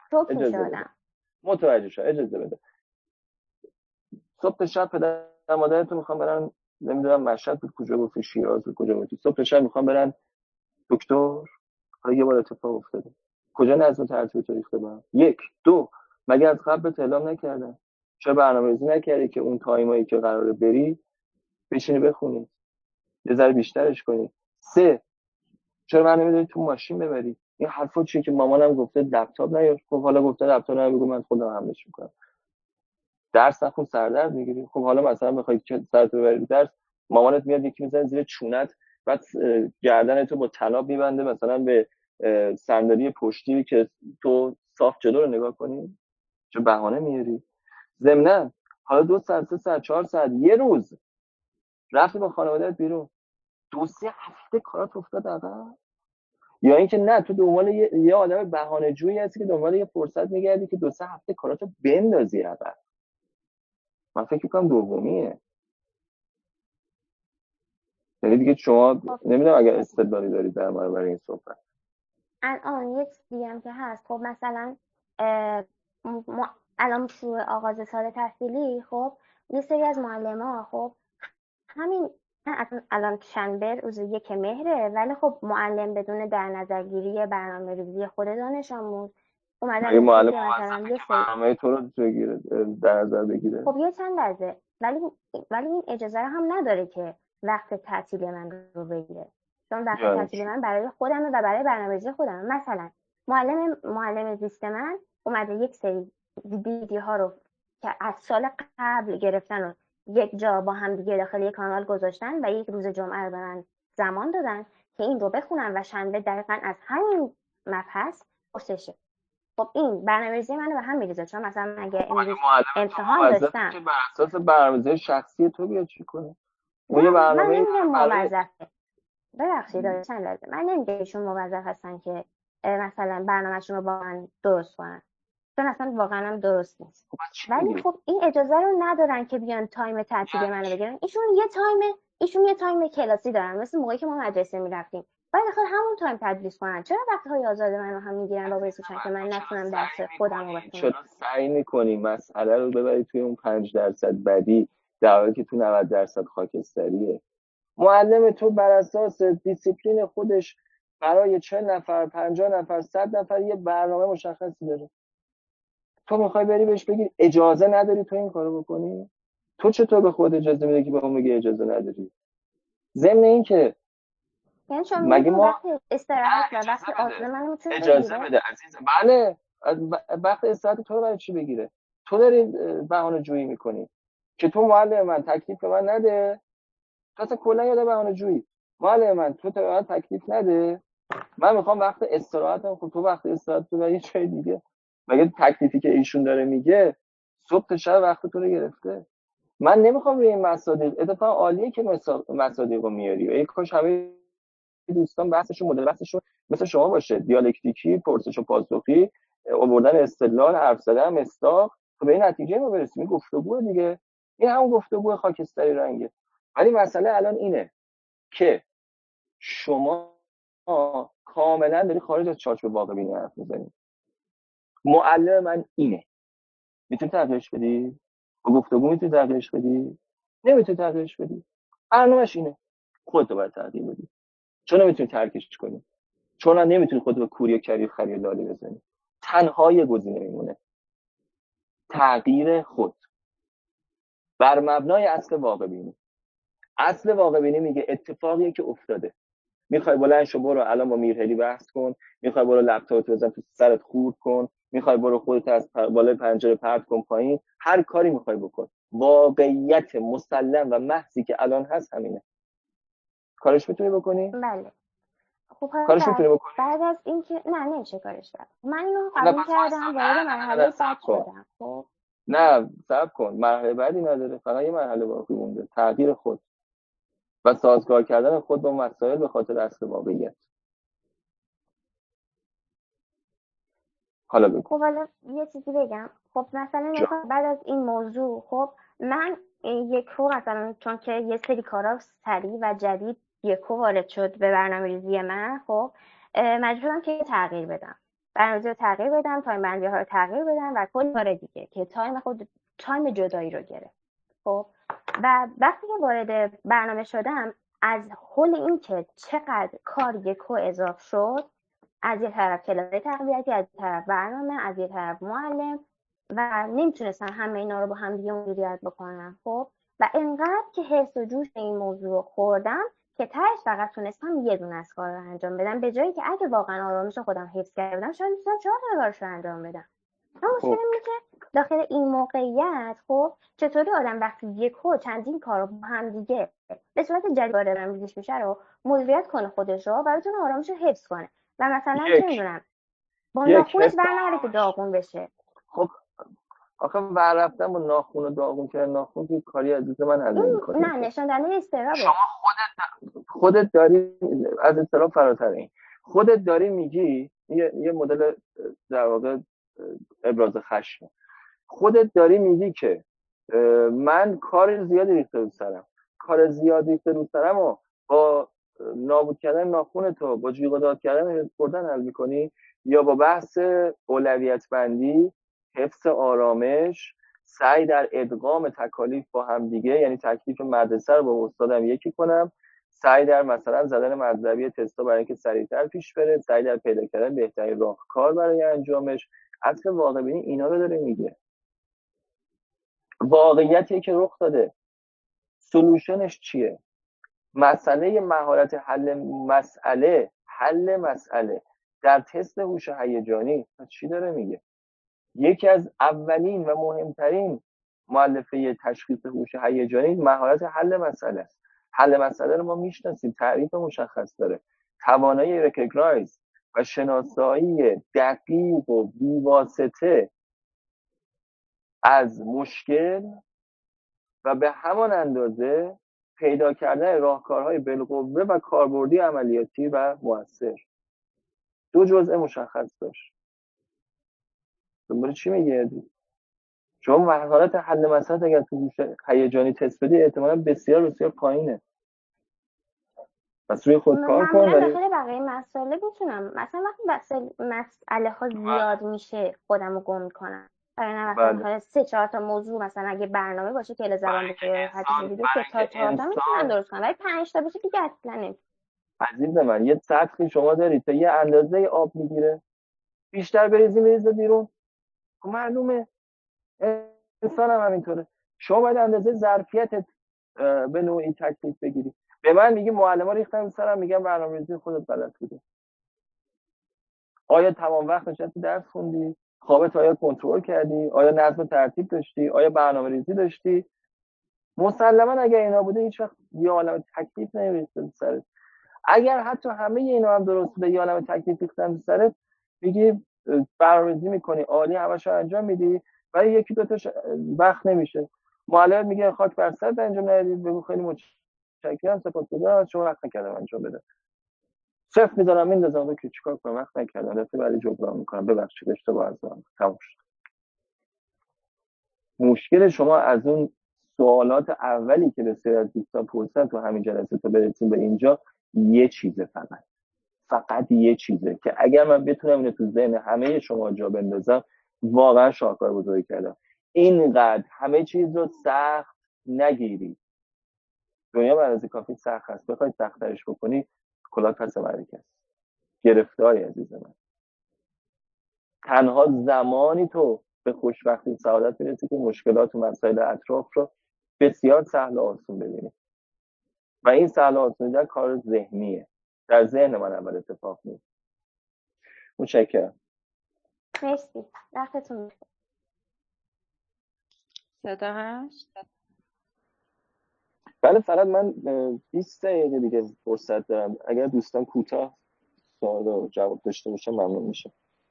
متوجه شو، اجازه بده. صبح شب پدر مادرتون میخوام برن، نمیدونم مشهد بود، کجا گفتی، شیراز بود، کجا گفتی، صبح شب میخوام برن دکتر. حالا یه بار اتفاق افتاده، کجا نظم ترتیب تو ریخته برام؟ 1 2 مگه از قبل بهت اعلام نکردن؟ چرا برنامه‌ریزی نکردی که اون تایمایی که قراره بری بشینی بخونی، یه ذره بیشترش کنی؟ 3 چرا من نمیدونی تو ماشین ببری؟ این حرفا چیه که مامانم گفته لپتاپ نیار؟ خب حالا گفته لپتاپ نگو، من خودم حملش میکنم. درس نخون سردرد میگیری. خب حالا مثلا بخوای که سرت ببری درس، مامانت میاد یکی میزنه زیر چونت، بعد گردن تو با طناب میبنده مثلا به صندلی پشتی که تو صاف جلو رو نگاه کنی. چه بهانه میاری؟ ضمناً حالا 2 ساعت 3 ساعت 4 ساعت یه روز رفتی با خانواده‌ات بیرون، 2-3 هفته کارات افتاد عقب. یا اینکه نه، تو دنبال یه آدم بهانه جویی هستی که دنبال یه فرصت میگردی که 2-3 هفته کاراتو بندازی عقب. من فکر می‌کنم دومیه. یعنی دیگه شما نمیدونم اگر استدلالی دارید در مورد برای این صحبت. الان یک چیزی هم که هست، خب مثلا الان شروع آغاز سال تحصیلی، خب یه سری از معلم‌ها خب همین الان شنبه روز 1 مهره، ولی خب معلم بدون در نظرگیری برنامه‌ریزی خود دانش آموز اومدن مگه معلم که مثلا یه سری برنامه تو رو بگیره، در نظر بگیره؟ خب یه چند درجه، ولی این اجازه رو هم نداره که وقت تعطیل من رو بگیره، چون وقت تعطیل من برای خودمه و برای برنامه‌ریزی خودمه. مثلا معلم زیست من اومده یک سری ویدیوها رو که از سال قبل گرفتن و یک جا با هم دیگه داخل یک کانال گذاشتن و یک روز جمعه رو به من زمان دادن که این رو بخونم و شنبه دقیقاً از همین مبحث پرسشه. خب این برنامه‌ریزی منو به هم می‌ریزه، چون مثلا اگه امروز امتحان داشتم که بر اساس برنامه‌ریزی شخصی تو بیاد چی کنه؟ اون نه، یه من برنامه نمیگم موظفه. ببخشید چند لحظه، من نمیگم ایشون موظف هستن که مثلا برنامه‌شون رو با من درست کنن، چون اصلا واقعا هم درست نیست. ولی خب این اجازه رو ندارن که بیان تایم تعطیلی منو بگیرن. ایشون یه تایم کلاسی دارن، مثل موقعی که ما مدرسه میرفتیم، بعد آخر همون تایم تدریس کنن. چرا وقت‌های آزاد منو هم میگیرن با بسیشن که من نتونم درس خودم رو بخونم؟ چرا سعی می‌کنی مسئله رو ببری توی اون 5% بدی در حالی که تو 90% خاکستریه؟ معلم تو بر اساس دیسیپلین خودش برای 40 نفر 50 نفر 100 نفر یه برنامه مشخصی داره. تو میخوای بری بهش بگی اجازه نداری تو این کارو بکنی؟ تو چطور به خود اجازه میدی که به اون بگی اجازه نداری؟ ضمن این که یعنی شما مگه ما وقت استراحت و وقت آزاد منو میتونه اجازه بده عزیزم. بله، وقت استراحت تو رو برای چی بگیره؟ تو داری بهانه جویی میکنی که تو معلم من تکلیف به من نده. تو اصلا کلا یاد بهانه جویی. معلم من تو به من تکلیف نده، من میخوام وقت استراحتم. خب تو وقت استراحت تو یه چیز دیگه. مگه تکلیفی که ایشون داره میگه صبح تا شب وقت تو رو گرفته؟ من نمیخوام روی این مصادیق. اتفاقا عالیه که مصادیق رو میاری. ای کاش همه دوستان بحثشون مدل بحثشون مثل شما باشه، دیالکتیکی، پرسش و پاسخی، آوردن استدلال، حرف زدن، مصداق، تا به این نتیجه ما برسیم. این گفتگو دیگه، این همون گفتگو خاکستری رنگه. ولی مسئله الان اینه که شما کاملا داری خارج از چارچوب واقع بینی حرف میزنی. معلم من اینه، میتونی تغییرش بدی؟ با گفتگو میتونی تغییرش بدی؟ نمیتونی تغییرش بدی. برنامه‌اش اینه، خودت باید تغییر بدی. چون نمیتونی ترکش کنی، چون نمیتونی خودت به کوری و کری خرید لالی بزنی. تنها یه گزینه میمونه، تغییر خود بر مبنای اصل واقع بینی. اصل واقع بینی میگه اتفاقیه که افتاده. میخوای بلند شو برو الان با میرهلی بحث کن، میخوای برو لپتاپت بزن تو سرت خورد کن، میخوای برو خودت از بالای پنجره پرت کن پایین، هر کاری میخوای بکن. واقعیت مسلم و محضی که الان هست همینه. کارش میتونی بکنی؟ بله. خب کارش میتونی بکنی؟ بعد از اینکه نه نمیشه کارش کرد. من اینو قبول کردم، وارد مرحله بعد شدم. خب نه صبر کن، مرحله بعدی نداره، فقط یه مرحله باقی مونده، تغییر خود و سازگار کردن خود با مسائل به خاطر اصل واقعیت. حالا بگو. خب حالا یه چیزی بگم. خب مثلا بعد از این موضوع، خب من یکو مثلا چون که یه سری کارا سریع و جدید یکو وارد شد به برنامه‌ریزی من، خب مجبور شدم که تغییر بدم. برنامه‌ریزی رو تغییر بدم، تایم بندی‌ها رو تغییر بدم و کلی کار دیگه که تایم جدایی رو گرفت. خب و وقتی که وارد برنامه شدم، از حول این که چقدر کار یکو اضافه شد، از یه طرف کلاس تقویتی، از یه طرف برنامه، از یه طرف معلم، و نمیتونستم همه اینا رو با هم دیگه مدیریت بکنم. خب و انقدر که حرص و جوش این موضوع رو خوردم که تهش فقط تونستم یه دونه از کار رو انجام بدم، به جایی که اگه واقعا آرامش خودم حفظ کرده بودم شاید میتونستم 4 تا کارش رو انجام بدم. اما مشکل اینه که داخل این موقعیت خب چطوری آدم وقتی یکو چندین کار رو با هم دیگه به صورت جدی وارد روزش میشه رو مدیریت کنه خودش رو و بتونه آرامش رو حفظ کنه و مثلا چه میدونم با ناخونش حفظ برنامه که داغون بشه. خب آخه ور رفتن با ناخون و داغون کردن ناخون که کاری عزیز من حل این نمی‌کنه. نه نشان دهنده استرابه. شما خودت داری از اضطراب فراتر این خودت داری میگی یه مدل در واقع ابراز خشم، خودت داری میگی که من کار زیادی ریخته رو سرم، کار زیادی ریخته رو سرم و با نابود کردن ناخون تو با جیغ و داد کردن خوردن حل میکنی، یا با بحث اولویت بندی، حفظ آرامش، سعی در ادغام تکالیف با هم دیگه، یعنی تکلیف مدرسه رو با استادم یکی کنم، سعی در مثلا زدن مطلبی تستا برای اینکه سریعتر پیش بره، سعی در پیدا کردن بهترین راهکار برای انجامش. اصل واقع بینی اینا رو داره میگه. واقعیتی که رخ داده، سولوشنش چیه؟ مسئله مهارت حل مسئله در تست هوش هیجانی چی داره میگه؟ یکی از اولین و مهمترین مؤلفه تشخیص هوش هیجانی مهارت حل مسئله است. حل مسئله رو ما میشناسیم، تعریف مشخص داره، توانایی رکگنایز و شناسایی دقیق و بی‌واسطه از مشکل و به همان اندازه پیدا کردن راهکارهای بالقوه و کاربردی عملیاتی و مؤثر. دو جزء مشخص داشت. دنبال چی میگه؟ شما مهارت حل مسئله اگر تو هوش هیجانی تست بدی احتمالاً بسیار بسیار پایینه. پس روی خود کار کن. معمولا داخل بقیه مسائل میتونم مثلا وقتی مسئله ها زیاد میشه خودم رو گم میکنم. مثلا 3-4 تا موضوع مثلا اگه برنامه باشه که زبان به حدیث دیگه 3 تا 4 تا میتونم درست کنم، ولی 5 تا بشه دیگه اصلا نمیتونم. عزیز من یه سطحی شما دارید تا یه اندازه آب میگیره، بیشتر بریزی میریزه بیرون. معلومه انسان هم همینطوره. شما باید اندازه ظرفیتت به نوعی تکلیف بگیری. به من میگی معلم‌ها ریختن سرم، میگم برنامه‌ریزی خودت بلد بودی. آیا تمام وقت نشستی درس خوندی؟ خوابت آیا کنترل کردی؟ آیا نظم ترتیب داشتی؟ آیا برنامه‌ریزی داشتی؟ مسلماً اگر اینا بوده هیچ وقت یه عالمه تکلیف نمی‌ریخته سرت. اگر حتی همه اینا هم درست بوده یه عالمه تکلیف ریختن سرت، میگی برنامه‌ریزی می‌کنی، عالی، همه‌شو انجام میدی، ولی یکی دو تاش وقت نمیشه. معلم میگه خاک بر سرت انجام ندی، بگو خیلی متشکرم، سپاسگزارم، شما وقت نکردم انجام بده. صفر میذارم میندازم که چیکار کنم، وقت نکردم، دفعه بعدی جبران میکنم، ببخشید اشتباه از من تموم شد. مشکل شما از اون سوالات اولی که بسیاری از دوستان پرسیدن تو همین جلسه تا برسیم به اینجا یه چیزه، فقط یه چیزه که اگر من بتونم اینو تو ذهن همه شما جا بندازم واقعا شاهکار بزرگی کردم. اینقدر همه چیز رو سخت نگیرید. دنیا به اندازه کافی سخت هست، بخواید سخت‌ترش بکنی کلاه پس معرکه است. گرفتاری عزیز من. تنها زمانی تو به خوشبختی و سعادت میرسی که مشکلات و مسائل اطراف رو بسیار سهل و آسون ببینی. و این سهل و آسون در کار ذهنیه. در ذهن من اول اتفاق میفته. متشکرم. مرسی. وقتتون بخیر. صدا هست؟ بله، فقط من 20 دقیقه دیگه فرصت دارم. اگر دوستان کوتاه سوال رو جواب داشته باشم ممنون میشم.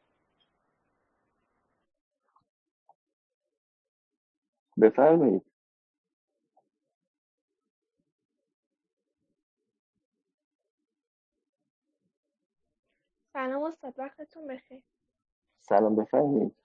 بفرمایید. سلام استاد، وقتتون بخیر. سلام، بفرمایید.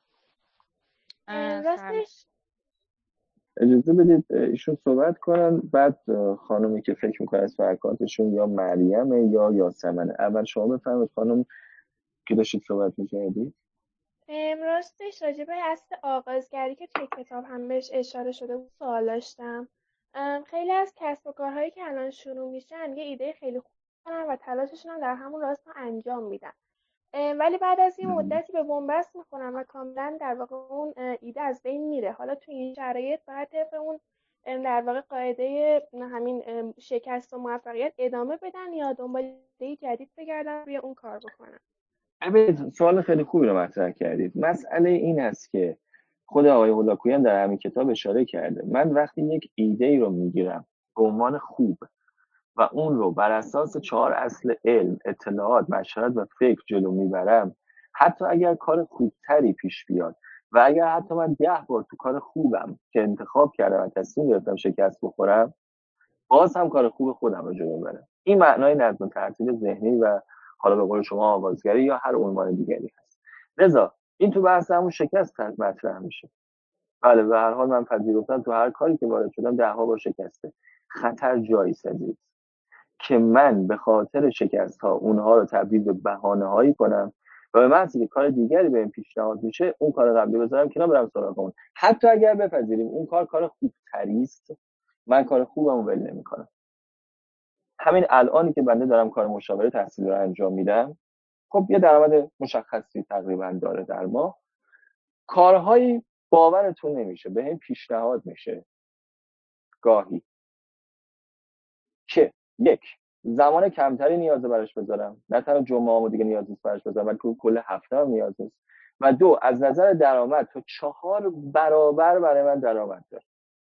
راستش اجازه بدید ایشون صحبت کنن، بعد خانومی که فکر میکنه از فرکاتشون یا مریمه یا یاسمنه. اول شما بفرمایید خانم که داشتید صحبت میکردید. راستش راجع به اصل آغازگری که توی کتاب هم بهش اشاره شده بود سوال داشتم. خیلی از کسب و کارهایی که الان شروع میشن یه ایده خیلی خوب دارن و تلاششون هم در همون راستا انجام میدن، ولی بعد از یه مدتی به بنبست میخورن و کاملا در واقع اون ایده از بین میره. حالا توی این شرایط باید طبق اون در واقع قاعده همین شکست و موفقیت ادامه بدن یا دنبال ایده جدید بگردن روی اون کار بکنن. ببینید، سوال خیلی خوبی رو مطرح کردید. مسئله این است که خود آقای هولاکویی هم در همین کتاب اشاره کرده. من وقتی یک ایده ای رو میگیرم به عنوان خوب و اون رو بر اساس 4 اصل علم، اطلاعات، مشورت و فکر جلو میبرم، حتی اگر کار خوبتری پیش بیاد و اگر حتی من 10 بار تو کار خوبم که انتخاب کردم و تصمیم گرفتم شکست بخورم، باز هم کار خوب خودم رو جلو میبرم. این معنای نظم و ترتیب ذهنی و حالا به قول شما آوازگری یا هر عنوان دیگری هست. لذا این تو بحث همون شکست مطرح میشه. بله به هر حال من پذیرفتم تو هر کاری که وارد شدم 10 بار شکسته. خطر جایی سازی که من به خاطر شکست ها اونها رو تبدیل به بهانه هایی کنم و به محضی که کار دیگری بهم پیشنهاد میشه اون کار قبلی بذارم کنار برم سراغ اون. حتی اگر بپذیریم اون کار خوبتری است، من کار خوبمو ول نمیکنم. همین الانی که بنده دارم کار مشاوره تحصیلی رو انجام میدم، خب یه درآمد مشخصی تقریبا داره در ماه. کارهایی باورتون نمیشه بهم پیشنهاد میشه گاهی که یک زمان کمتری نیازه براش بذارم، نه تنها جمعه‌امو دیگه نیاز نیست براش بذارم بلکه کل هفته هم نیاز نیست، و دو از نظر درآمد تا 4 برابر برای من درآمد داره،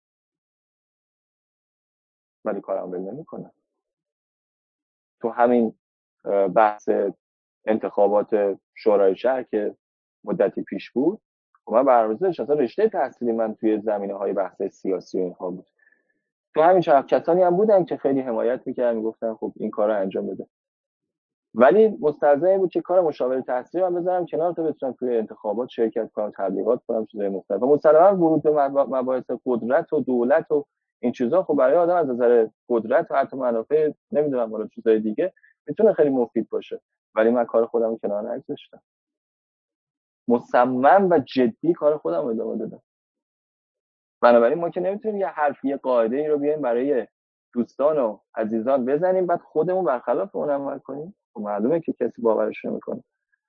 ولی کارم ول نمی‌کنم. تو همین بحث انتخابات شورای شهر که مدتی پیش بود، من برنامه‌ریزی داشتم، اصلا رشته تحصیلی من توی زمینه‌های بحث سیاسی و اینها بود. تو همین چند کسانی هم بودن که خیلی حمایت می‌کردن، میگفتن خب این کارو انجام بده، ولی مستلزم بود که کار مشاوره تحصیلی من بذارم کنار تا بتونم توی انتخابات شرکت کنم، تبلیغات کنم، چیزای مختلف. و مسلماً ورود به مباحث قدرت و دولت و این چیزا خب برای آدم از نظر قدرت و حتی منافع نمیدونم حالا چیزای دیگه میتونه خیلی مفید باشه، ولی من کار خودم رو کنار نگذاشتم، مصمم و جدی کار خودم رو ادامه دادم. بنابراین ما که نمیتونیم یه حرف یه قاعده ای رو بیایم برای دوستان و عزیزان بزنیم بعد خودمون برخلاف اون عمل کنیم. خب معلومه که کسی باورش نمیکنه.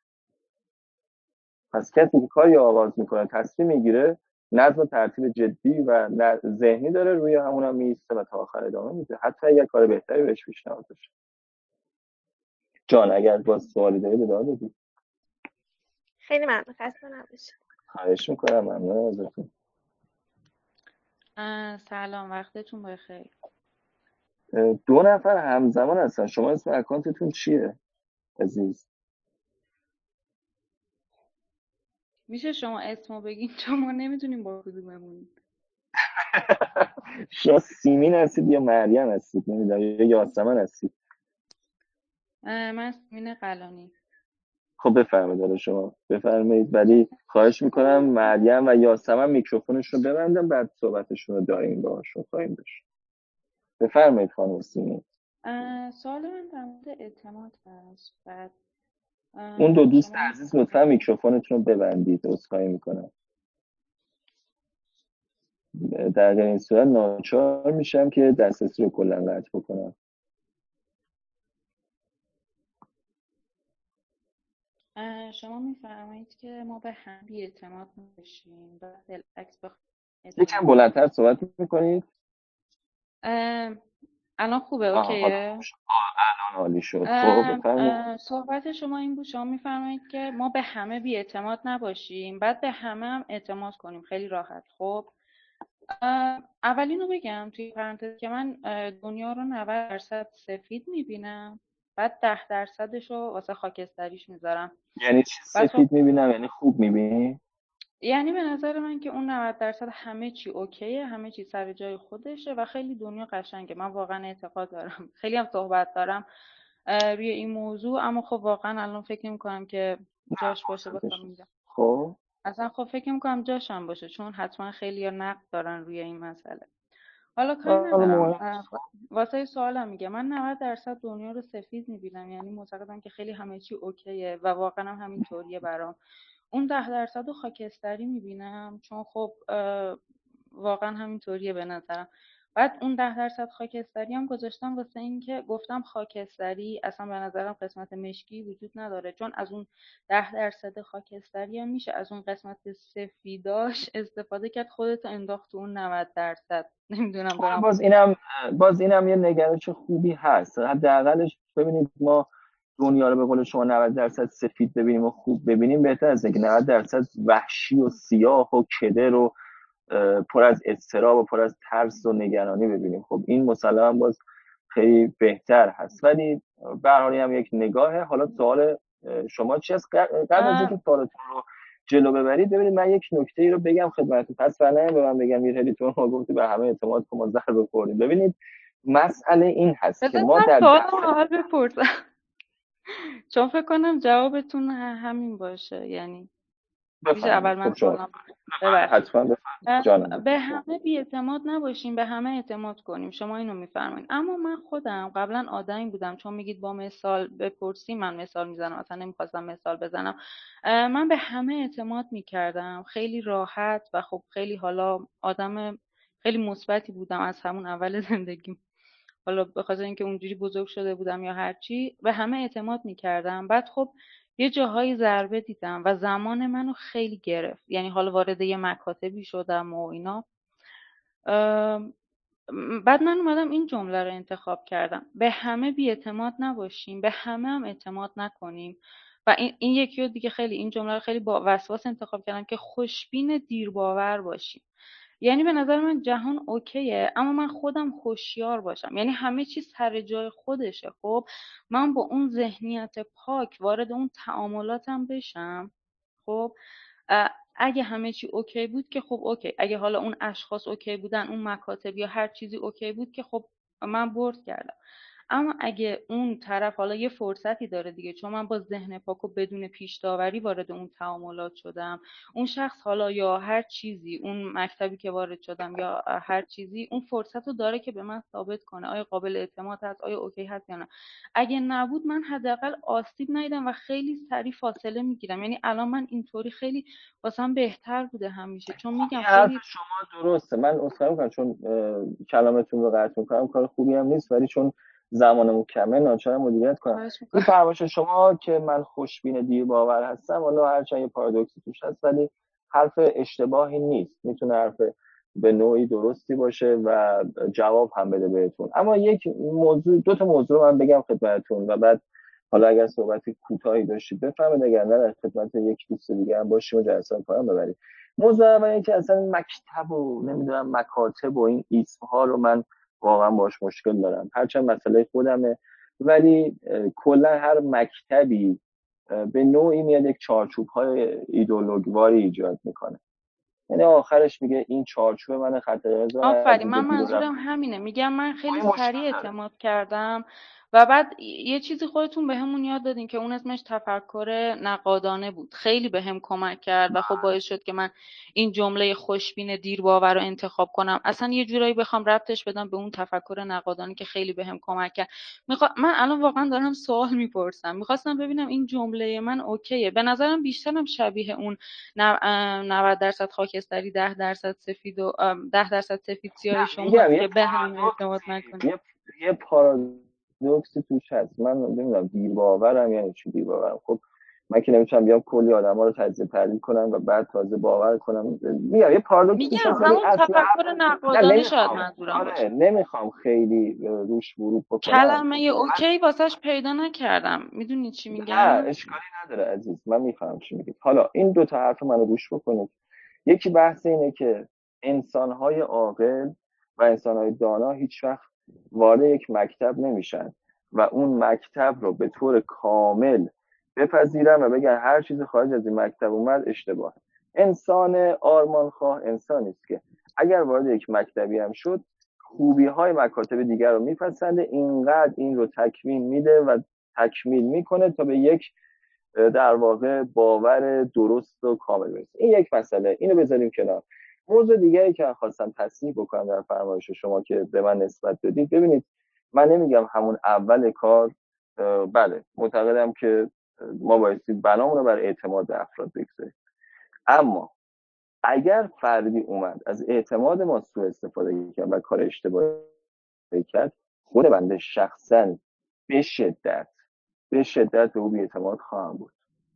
پس کسی که کاری آغاز میکنه، تصمیم میگیره، نظم و ترتیب جدی و ذهنی داره، روی همون هم میسته و تا آخر ادامه میده، حتی اگر کار بهتری بهش پیشنهاد بشه. جان اگر باز سوالی دارید ادامه بدید. خیلی ممنون، خسته نباشید. خواهش میکنم، ممنون ازتون. سلام، وقتتون بخیر. 2 نفر همزمان هستن. شما اسم اکانتتون چیه عزیز؟ میشه شما اسمو بگین چون ما نمیدونیم با کدوممون. شما سیمین هستید یا مریم هستید؟ نمیدونم، یا یاسمن هستید؟ من سیمین قلانی. خب بفرمایید، شما بفرمایید، ولی خواهش میکنم مریم و یاسمن میکروفونش رو ببندن، بعد صحبتشون رو داریم باهاشون خواهیم داشت. بفرمایید خانم سیمین. سوال من در مورد اعتماد هست. بعد اون 2 دوست شما عزیز لطفا میکروفونتون رو ببندید، عذرخواهی میکنم. در این صورت ناچار میشم که دسترسی رو کلا قطع بکنم. شما میفرمایید که ما به هم بی اعتماد نباشیم و بالعکس یکم بلندتر صحبت میکنید؟ الان خوبه؟ حالا اوکیه؟ الان عالی شد. خب بفرمایید. صحبت شما این بود، شما میفرمایید که ما به همه بی اعتماد نباشیم، بعد به همه هم اعتماد کنیم خیلی راحت. خب اولینو بگم توی پرانتز که من دنیا رو 90% سفید میبینم، بعد 10% رو واسه خاکستریش میذارم. یعنی چی سفید میبینم؟ یعنی خوب میبینی؟ یعنی به نظر من که اون 90% همه چی اوکیه، همه چی سر جای خودشه و خیلی دنیا قشنگه. من واقعا اعتقاد دارم، خیلی هم صحبت دارم روی این موضوع، اما خب واقعا الان فکر نمی‌کنم که جاش باشه بخوام میگم. خب اصلا خب فکر می‌کنم جاش هم باشه، چون حتما خیلی‌ها نقد دارن روی این مسئله. حالا کاری ندارم، واسه سوالم میگه من 90% دنیا رو سفید میبینم، یعنی معتقدم که خیلی همه چی اوکیه و واقعا هم همینطوریه برام. اون 10% رو خاکستری میبینم، چون خب واقعا همینطوریه به نظرم. بعد اون 10% خاکستری هم گذاشتم واسه این که گفتم خاکستری، اصلا به نظرم قسمت مشکی وجود نداره، چون از اون 10% خاکستری هم میشه از اون قسمت سفیداش استفاده کرد، خودت انداخت تو اون 90%. نمیدونم دارم. باز اینم یه نگرش خوبی هست. حداقلش ببینید ما دنیا رو به قول شما 90% سفید ببینیم و خوب ببینیم، بهتر از اینکه 90% وحشی و سیاه و کدر و پر از اضطراب و پر از ترس و نگرانی ببینیم. خب این مسلما باز خیلی بهتر هست، ولی به هر حال هم یک نگاهه. حالا سوال شما چی است؟ قبل از اینکه سوالتون رو جلو ببرید، ببینید من یک نکته ای رو بگم خدمتتون. پس برنامه به من بگم میرهدی تو ما گفتی به همه اعتماد کن ما زهر بخوریم. ببینید مسئله این هست که ما در سوال بپرسم چون فکر کنم جوابتون همین باشه. یعنی میشه اول من سوالم حتما بفرمایید. به همه بی‌اعتماد نباشیم، به همه اعتماد کنیم. شما اینو میفرمایید. اما من خودم قبلا آدمی بودم، چون میگید با مثال بپرسیم، من مثال میزنم، اصلا نمیخواستم مثال بزنم. من به همه اعتماد میکردم خیلی راحت و خب خیلی حالا آدم خیلی مثبتی بودم از همون اول زندگیم. حالا به خاطر اینکه اونجوری بزرگ شده بودم یا هرچی، به همه اعتماد میکردم. بعد خب یه جاهایی ضربه دیدم و زمان منو خیلی گرفت. یعنی حالا وارد یه مکاتبی شدم و اینا. بعد من اومدم این جمله رو انتخاب کردم: به همه بی‌اعتماد نباشیم، به همه هم اعتماد نکنیم. و این یکی رو دیگه خیلی، این جمله رو خیلی با وسواس انتخاب کردم که خوشبین دیرباور باشیم. یعنی به نظر من جهان اوکیه، اما من خودم هوشیار باشم. یعنی همه چیز سر جای خودشه. خب من با اون ذهنیت پاک وارد اون تعاملاتم بشم. خب اگه همه چی اوکی بود که خب اوکی. اگه حالا اون اشخاص اوکی بودن، اون مکاتب یا هر چیزی اوکی بود که خب من برد کردم. اما اگه اون طرف حالا یه فرصتی داره دیگه، چون من با ذهن پاک و بدون پیش داوری وارد اون تعاملات شدم، اون شخص حالا یا هر چیزی، اون مکتبی که وارد شدم یا هر چیزی، اون فرصت رو داره که به من ثابت کنه آیا قابل اعتماد هست، آیا اوکی هست یا نه. اگه نبود من حداقل آسیب ندیدم و خیلی سریع فاصله میگیرم. یعنی الان من اینطوری خیلی واسم بهتر بوده همیشه، چون میگم خیلی شما درسته. من عذرخواهی میکنم چون کلامتون رو قطع میکنم، کار خوبی هم نیست، ولی چون زمانمون کمه ناچارم مدیریت کنم. این فرمایش شما که من خوشبین دیر باور هستم، حالا هرچند یه پارادوکسی توش هست، ولی حرف اشتباهی نیست، میتونه حرف به نوعی درستی باشه و جواب هم بده بهتون. اما یک موضوع، دو تا موضوع رو من بگم خدمتتون و بعد حالا اگر صحبت کوتاهی داشتید بفرمایید، اگر نه در خدمت یک دوست دیگه هم باشیم و جلسه پایان ببریم. موضوع اول که اصلا مکتب و نمیدونم مکاتب و این اسم ها رو من واقعا باش مشکل دارم، هرچند مسئله خودمه، ولی کلا هر مکتبی به نوعی میاد یک چارچوب های ایدئولوژیواری ایجاد میکنه. یعنی آخرش میگه این چارچوب من خط قرمز. آفرین، من منظورم همینه. میگم من خیلی سریع اعتماد کردم و بعد یه چیزی خودتون به همون یاد دادین که اون اسمش تفکر نقادانه بود. خیلی به هم کمک کرد و خب باعث شد که من این جمله خوشبین دیر باور رو انتخاب کنم. اصلا یه جورایی بخوام ربطش بدم به اون تفکر نقادانه که خیلی به هم کمک کرد. من الان واقعا دارم سوال میپرسم، میخواستم ببینم این جمله من اوکیه. به نظرم بیشترم شبیه اون 90% خاکستری 10% سفید و 10% سفید سیاه شما که به هم اعتماد نکنید. یه پارادوکسی توش هست. من نمیدونم دیر باورم یعنی چی دیر باورم. خب من که نمیتونم بیام کلی آدما رو تجزیه تحلیل کنم و بعد تازه باور کنم. میگم یه پارادوکس توش هست، همون تفکر نقادانه شاید منظورم باشه. نمیخوام خیلی روش ورود بکنم. کلمه اوکی واسش پیدا نکردم. میدونی چی میگم؟ نه اشکالی نداره عزیز، من میفهمم چی میگید. حالا این دو تا حرف منو گوش بکنید. یکی بحث اینه که انسان‌های عاقل و انسان‌های دانا هیچ وقت وارد یک مکتب نمیشن و اون مکتب رو به طور کامل بپذیرن و بگن هر چیز خارج از این مکتب اومد اشتباهه. انسان آرمانخواه انسانی است که اگر وارد یک مکتبی هم شد خوبی‌های مکاتب دیگر رو میپسنده، اینقدر این رو تکمیل میده و تکمیل میکنه تا به یک در واقع باور درست و کامل برسه. این یک مسئله، اینو بذاریم کنار. موضوع دیگری که خواستم تصحیح بکنم در فرمایش شما که به من نسبت دادید، ببینید من نمیگم همون اول کار بله معتقدم که ما بایستی بنامون رو بر اعتماد افراد بگذاریم، اما اگر فردی اومد از اعتماد ما سوء استفاده کرد و کار اشتباهی کرد، خود بنده شخصا به شدت به او بی‌اعتماد خواهم بود.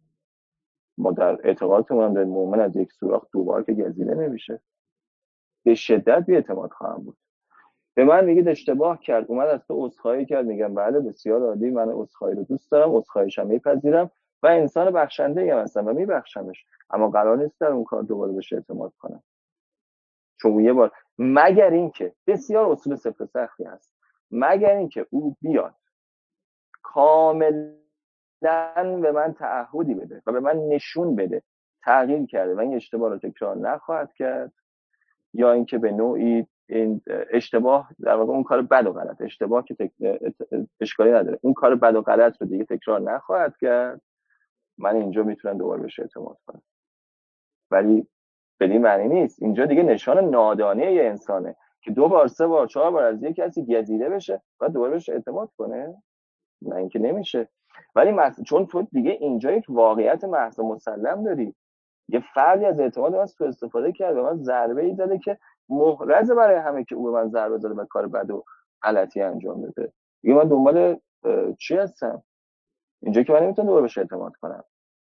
ما در اعتقادمون به مؤمن از یک سوراخ دوبار که گزیده نمیشه. به شدت بی‌اعتماد خواهم بود. به من میگید اشتباه کرد، اومد از تو عذرخواهی کرد، میگم بله بسیار عالی، من عذرخواهی رو دوست دارم، عذرخواهیش هم میپذیرم و انسان بخشنده ای هستم و میبخشمش، اما قرار نیست در اون کار دوباره بهش اعتماد کنم. چون یه بار، مگر اینکه بسیار اصول صفر سختی هست، مگر اینکه او بیاد کاملا به من تعهدی بده و به من نشون بده تغییر کرده و این اشتباه رو تکرار نخواهد کرد، یا اینکه به نوعی این اشتباه در واقع اون کار بد و غلط، اشتباه که اشکالی نداره، اون کار بد و غلط رو دیگه تکرار نخواهد کرد، من اینجا میتونم دوباره بهش اعتماد کنم. ولی به این معنی نیست اینجا دیگه نشان نادانی یه انسانه که 2 بار 3 بار 4 بار از یک کسی گزیده بشه و دوباره بهش اعتماد کنه. نه اینکه نمیشه. ولی چون تو دیگه اینجا یک واقعیت محض مسلم داری، یه فردی از اعتماد من سوء استفاده کرد، به من ضربه ای زده که محرز برای همه که او به من ضربه زده و کار بد و غلطی انجام بده. دیگه من دنبال چی هستم اینجا که من نمیتونم دوباره بهش اعتماد کنم.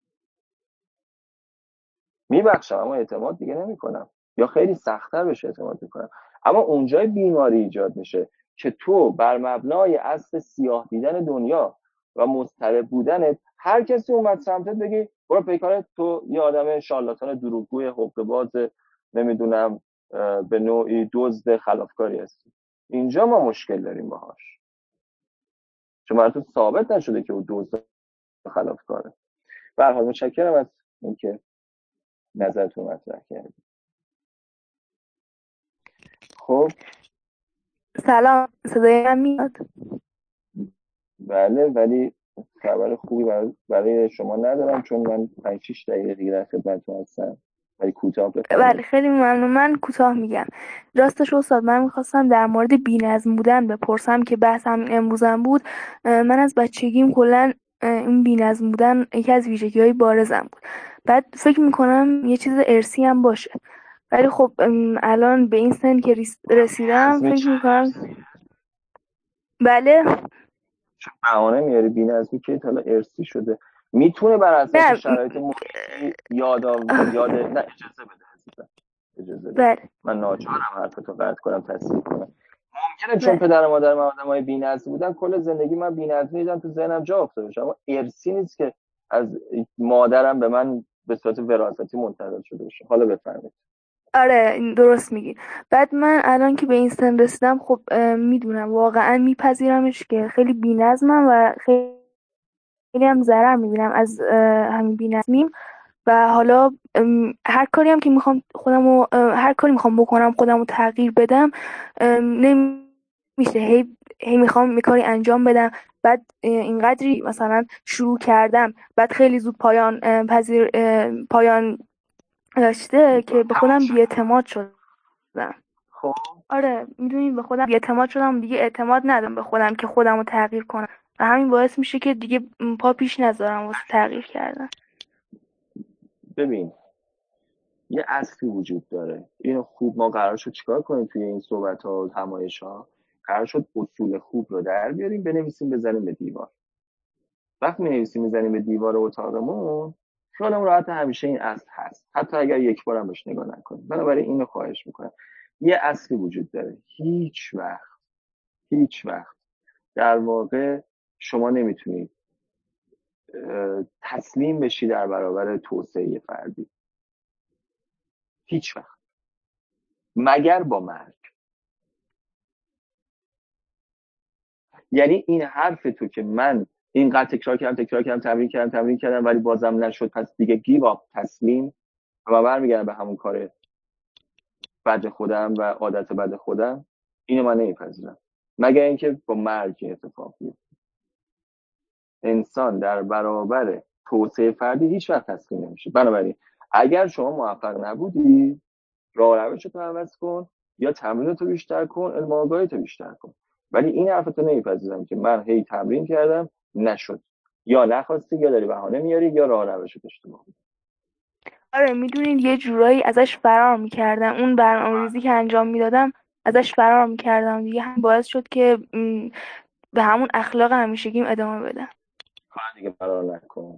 میبخشم اما اعتماد دیگه نمیکنم، یا خیلی سخت‌تر بهش اعتماد میکنم. اما اونجای بیماری ایجاد میشه که تو بر مبنای اصل سیاه دیدن دنیا و مضطرب بودنت، هر کسی اومد سمتت بگی برو پیکارت، تو یه آدم شارلاتان دروغگوی حقه‌باز، نمیدونم به نوعی دزد خلافکاری هستی. اینجا ما مشکل داریم باهاش، چون برای تو ثابت نشده که او دزد خلافکاره. به هر حال متشکرم از اینکه نظرتون مطرح کردید. خب سلام، صدای من میاد؟ بله، ولی خبر خوبی برای شما ندارم، چون من 5-6 دقیقه دیگه در خدمتتون هستم، ولی کوتاه بله بفرمایید. خیلی ممنون. من کوتاه میگم. راستش استاد، من میخواستم در مورد بی‌نظم بودن بپرسم که بحثم امروزم بود. من از بچگیم کلا این بی‌نظم بودن یکی از ویژگی‌های بارزم بود. بعد فکر میکنم یه چیز ارثی هم باشه، ولی خب الان به این سن که رسیدم فکر میکنم بله. بهانه میاری بی‌نظمی که حالا ارثی شده، میتونه بر اساس نه شرایط محیطی یاد نه اجازه بده عزیزم، اجازه بده. بله من ناچارم حرفتو قطع کنم، تصحیح کنم. ممکنه چون بله پدر و مادر من آدمای بی‌نظم بودن، کل زندگی من بی‌نظمی دیدم، تو ذهنم جا افتاده باشه، اما ارثی نیست که از مادرم به من به صورت وراثتی منتقل شده باشه. حالا بفرمایید. آره درست میگی. بعد من الان که به این سن رسیدم، خب میدونم واقعا میپذیرمش که خیلی بی‌نظمم و خیلی هم ضرر میبینم از همین بی‌نظمیم. و حالا هر کاری هم که میخوام هر کاری میخوام بکنم خودمو تغییر بدم، نمیشه. هی میخوام یه کاری انجام بدم، بعد اینقدری مثلا شروع کردم، بعد خیلی زود پایان داشته که به خودم بی‌اعتماد شدم. خب آره میدونید، به خودم بی‌اعتماد شدم، دیگه اعتماد ندارم به خودم که خودمو تغییر کنم و همین باعث میشه که دیگه پا پیش نذارم واسه تغییر کردن. ببین، یه اصلی وجود داره، اینو خوب ما قرار شد چیکار کنیم توی این صحبت ها و همایش ها؟ قرار شد اصول خوب رو در بیاریم، بنویسیم، بزنیم به دیوار. وقتی می‌نویسیم میزنیم به دیوار اتاقمون، خیالمون راحت همیشه این اصل هست، حتی اگر یک بار هم بهش نگاه نکنیم. بنابراین اینو خواهش میکنم، یه اصلی وجود داره، هیچ وقت در واقع شما نمیتونید تسلیم بشی در برابر توسعه فردی، هیچ وقت، مگر با مرگ. یعنی این حرف تو که من اینقدر تکرار کردم، تمرین کردم ولی بازم نشد، پس دیگه گیو آپ، تسلیم و برمیگردم به همون کار بد خودم و عادت بد خودم، اینو من نمیپذیرم، مگر اینکه با مرگ اتفاق بیفته. انسان در برابر توسعه فردی هیچ وقت تسلیم نمیشه. بنابراین اگر شما موفق نبودی، راه روشتو عوض کن، یا تمرینتو بیشتر کن، علم آگاهیتو بیشتر کن. ولی این حرفتو نمیپذیرم که من هی تمرین کردم نشد، یا نخواستی، یا داری بهانه میاری، یا راه روشت اشتباه. آره میدونید یه جورایی ازش فرار میکردم، اون برنامه‌ریزی که انجام میدادم ازش فرار میکردم دیگه، هم باعث شد که به همون اخلاق همیشگیم ادامه بدم. دیگه فرار نکن.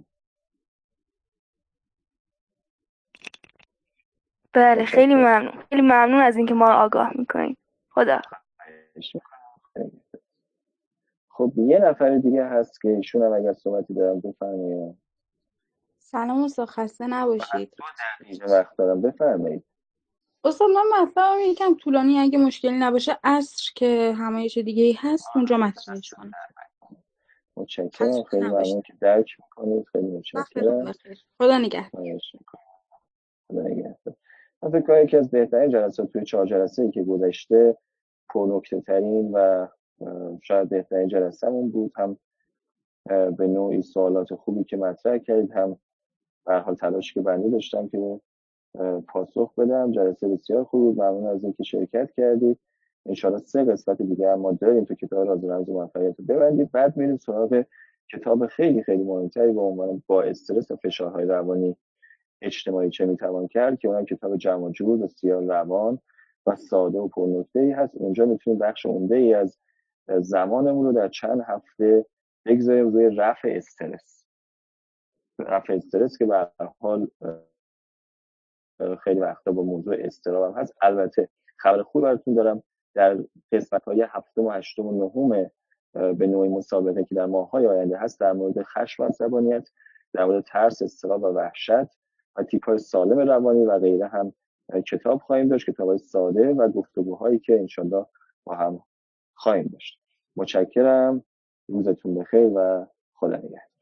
بله خیلی ممنون از اینکه ما رو آگاه میکنید. خدا خب یه نفر دیگه هست که ایشون هم اگر صحبتی دارم بفرمایید. سلام استاد، خسته نباشید. اینجا وقت دارم، بفرمایید. استاد من مطلبم یکم طولانی، اگه مشکلی نباشه عصر که همایش دیگه ای هست اونجا مطرحش کنم. متشکرم، خیلی ممنون که درک میکنید. خیلی متشکرم. خدا نگهدار. خدا نگهدار. من فکر کنم یکی از بهترین جلسات توی 4 جلسه‌ای که گذشته پرنکته‌ترین و شاید بهترین جلسه‌مون بود. هم به نوعی سوالات خوبی که مطرح کردید، هم به هر حال تلاش که بنده داشتم که پاسخ بدم. جلسه بسیار خوب بود. ممنون از اینکه شرکت کردید. انشاءالله 3 قسمت دیگه هم ما داریم تو کتاب راز و رمز موفقیت رو ببندید. بعد میریم سراغ کتاب خیلی خیلی مهمتری با عنوان با استرس و فشارهای روانی اجتماعی چه میتوان کرد، که اونم کتاب جمع و جور بسیار روان و ساده و پرنکته‌ای هست. اونجا میتونیم بخش عمده‌ای از زمانمون رو در چند هفته بگذاریم روی رفع استرس که به هر حال خیلی وقتا با موضوع اضطراب هم هست. البته خبر خوب براتون دارم، در قسمت‌های 7 و 8 و 9 به نوعی مسابقه که در ماه‌های آینده هست، در مورد خشم و عصبانیت، در مورد ترس، اضطراب و وحشت و تیپ‌های سالم روانی و غیره هم کتاب خواهیم داشت، کتاب‌های ساده و گفتگوهایی که انشالله با هم خواهیم داشت. متشکرم. روزتون بخیر و خدا نگهدار.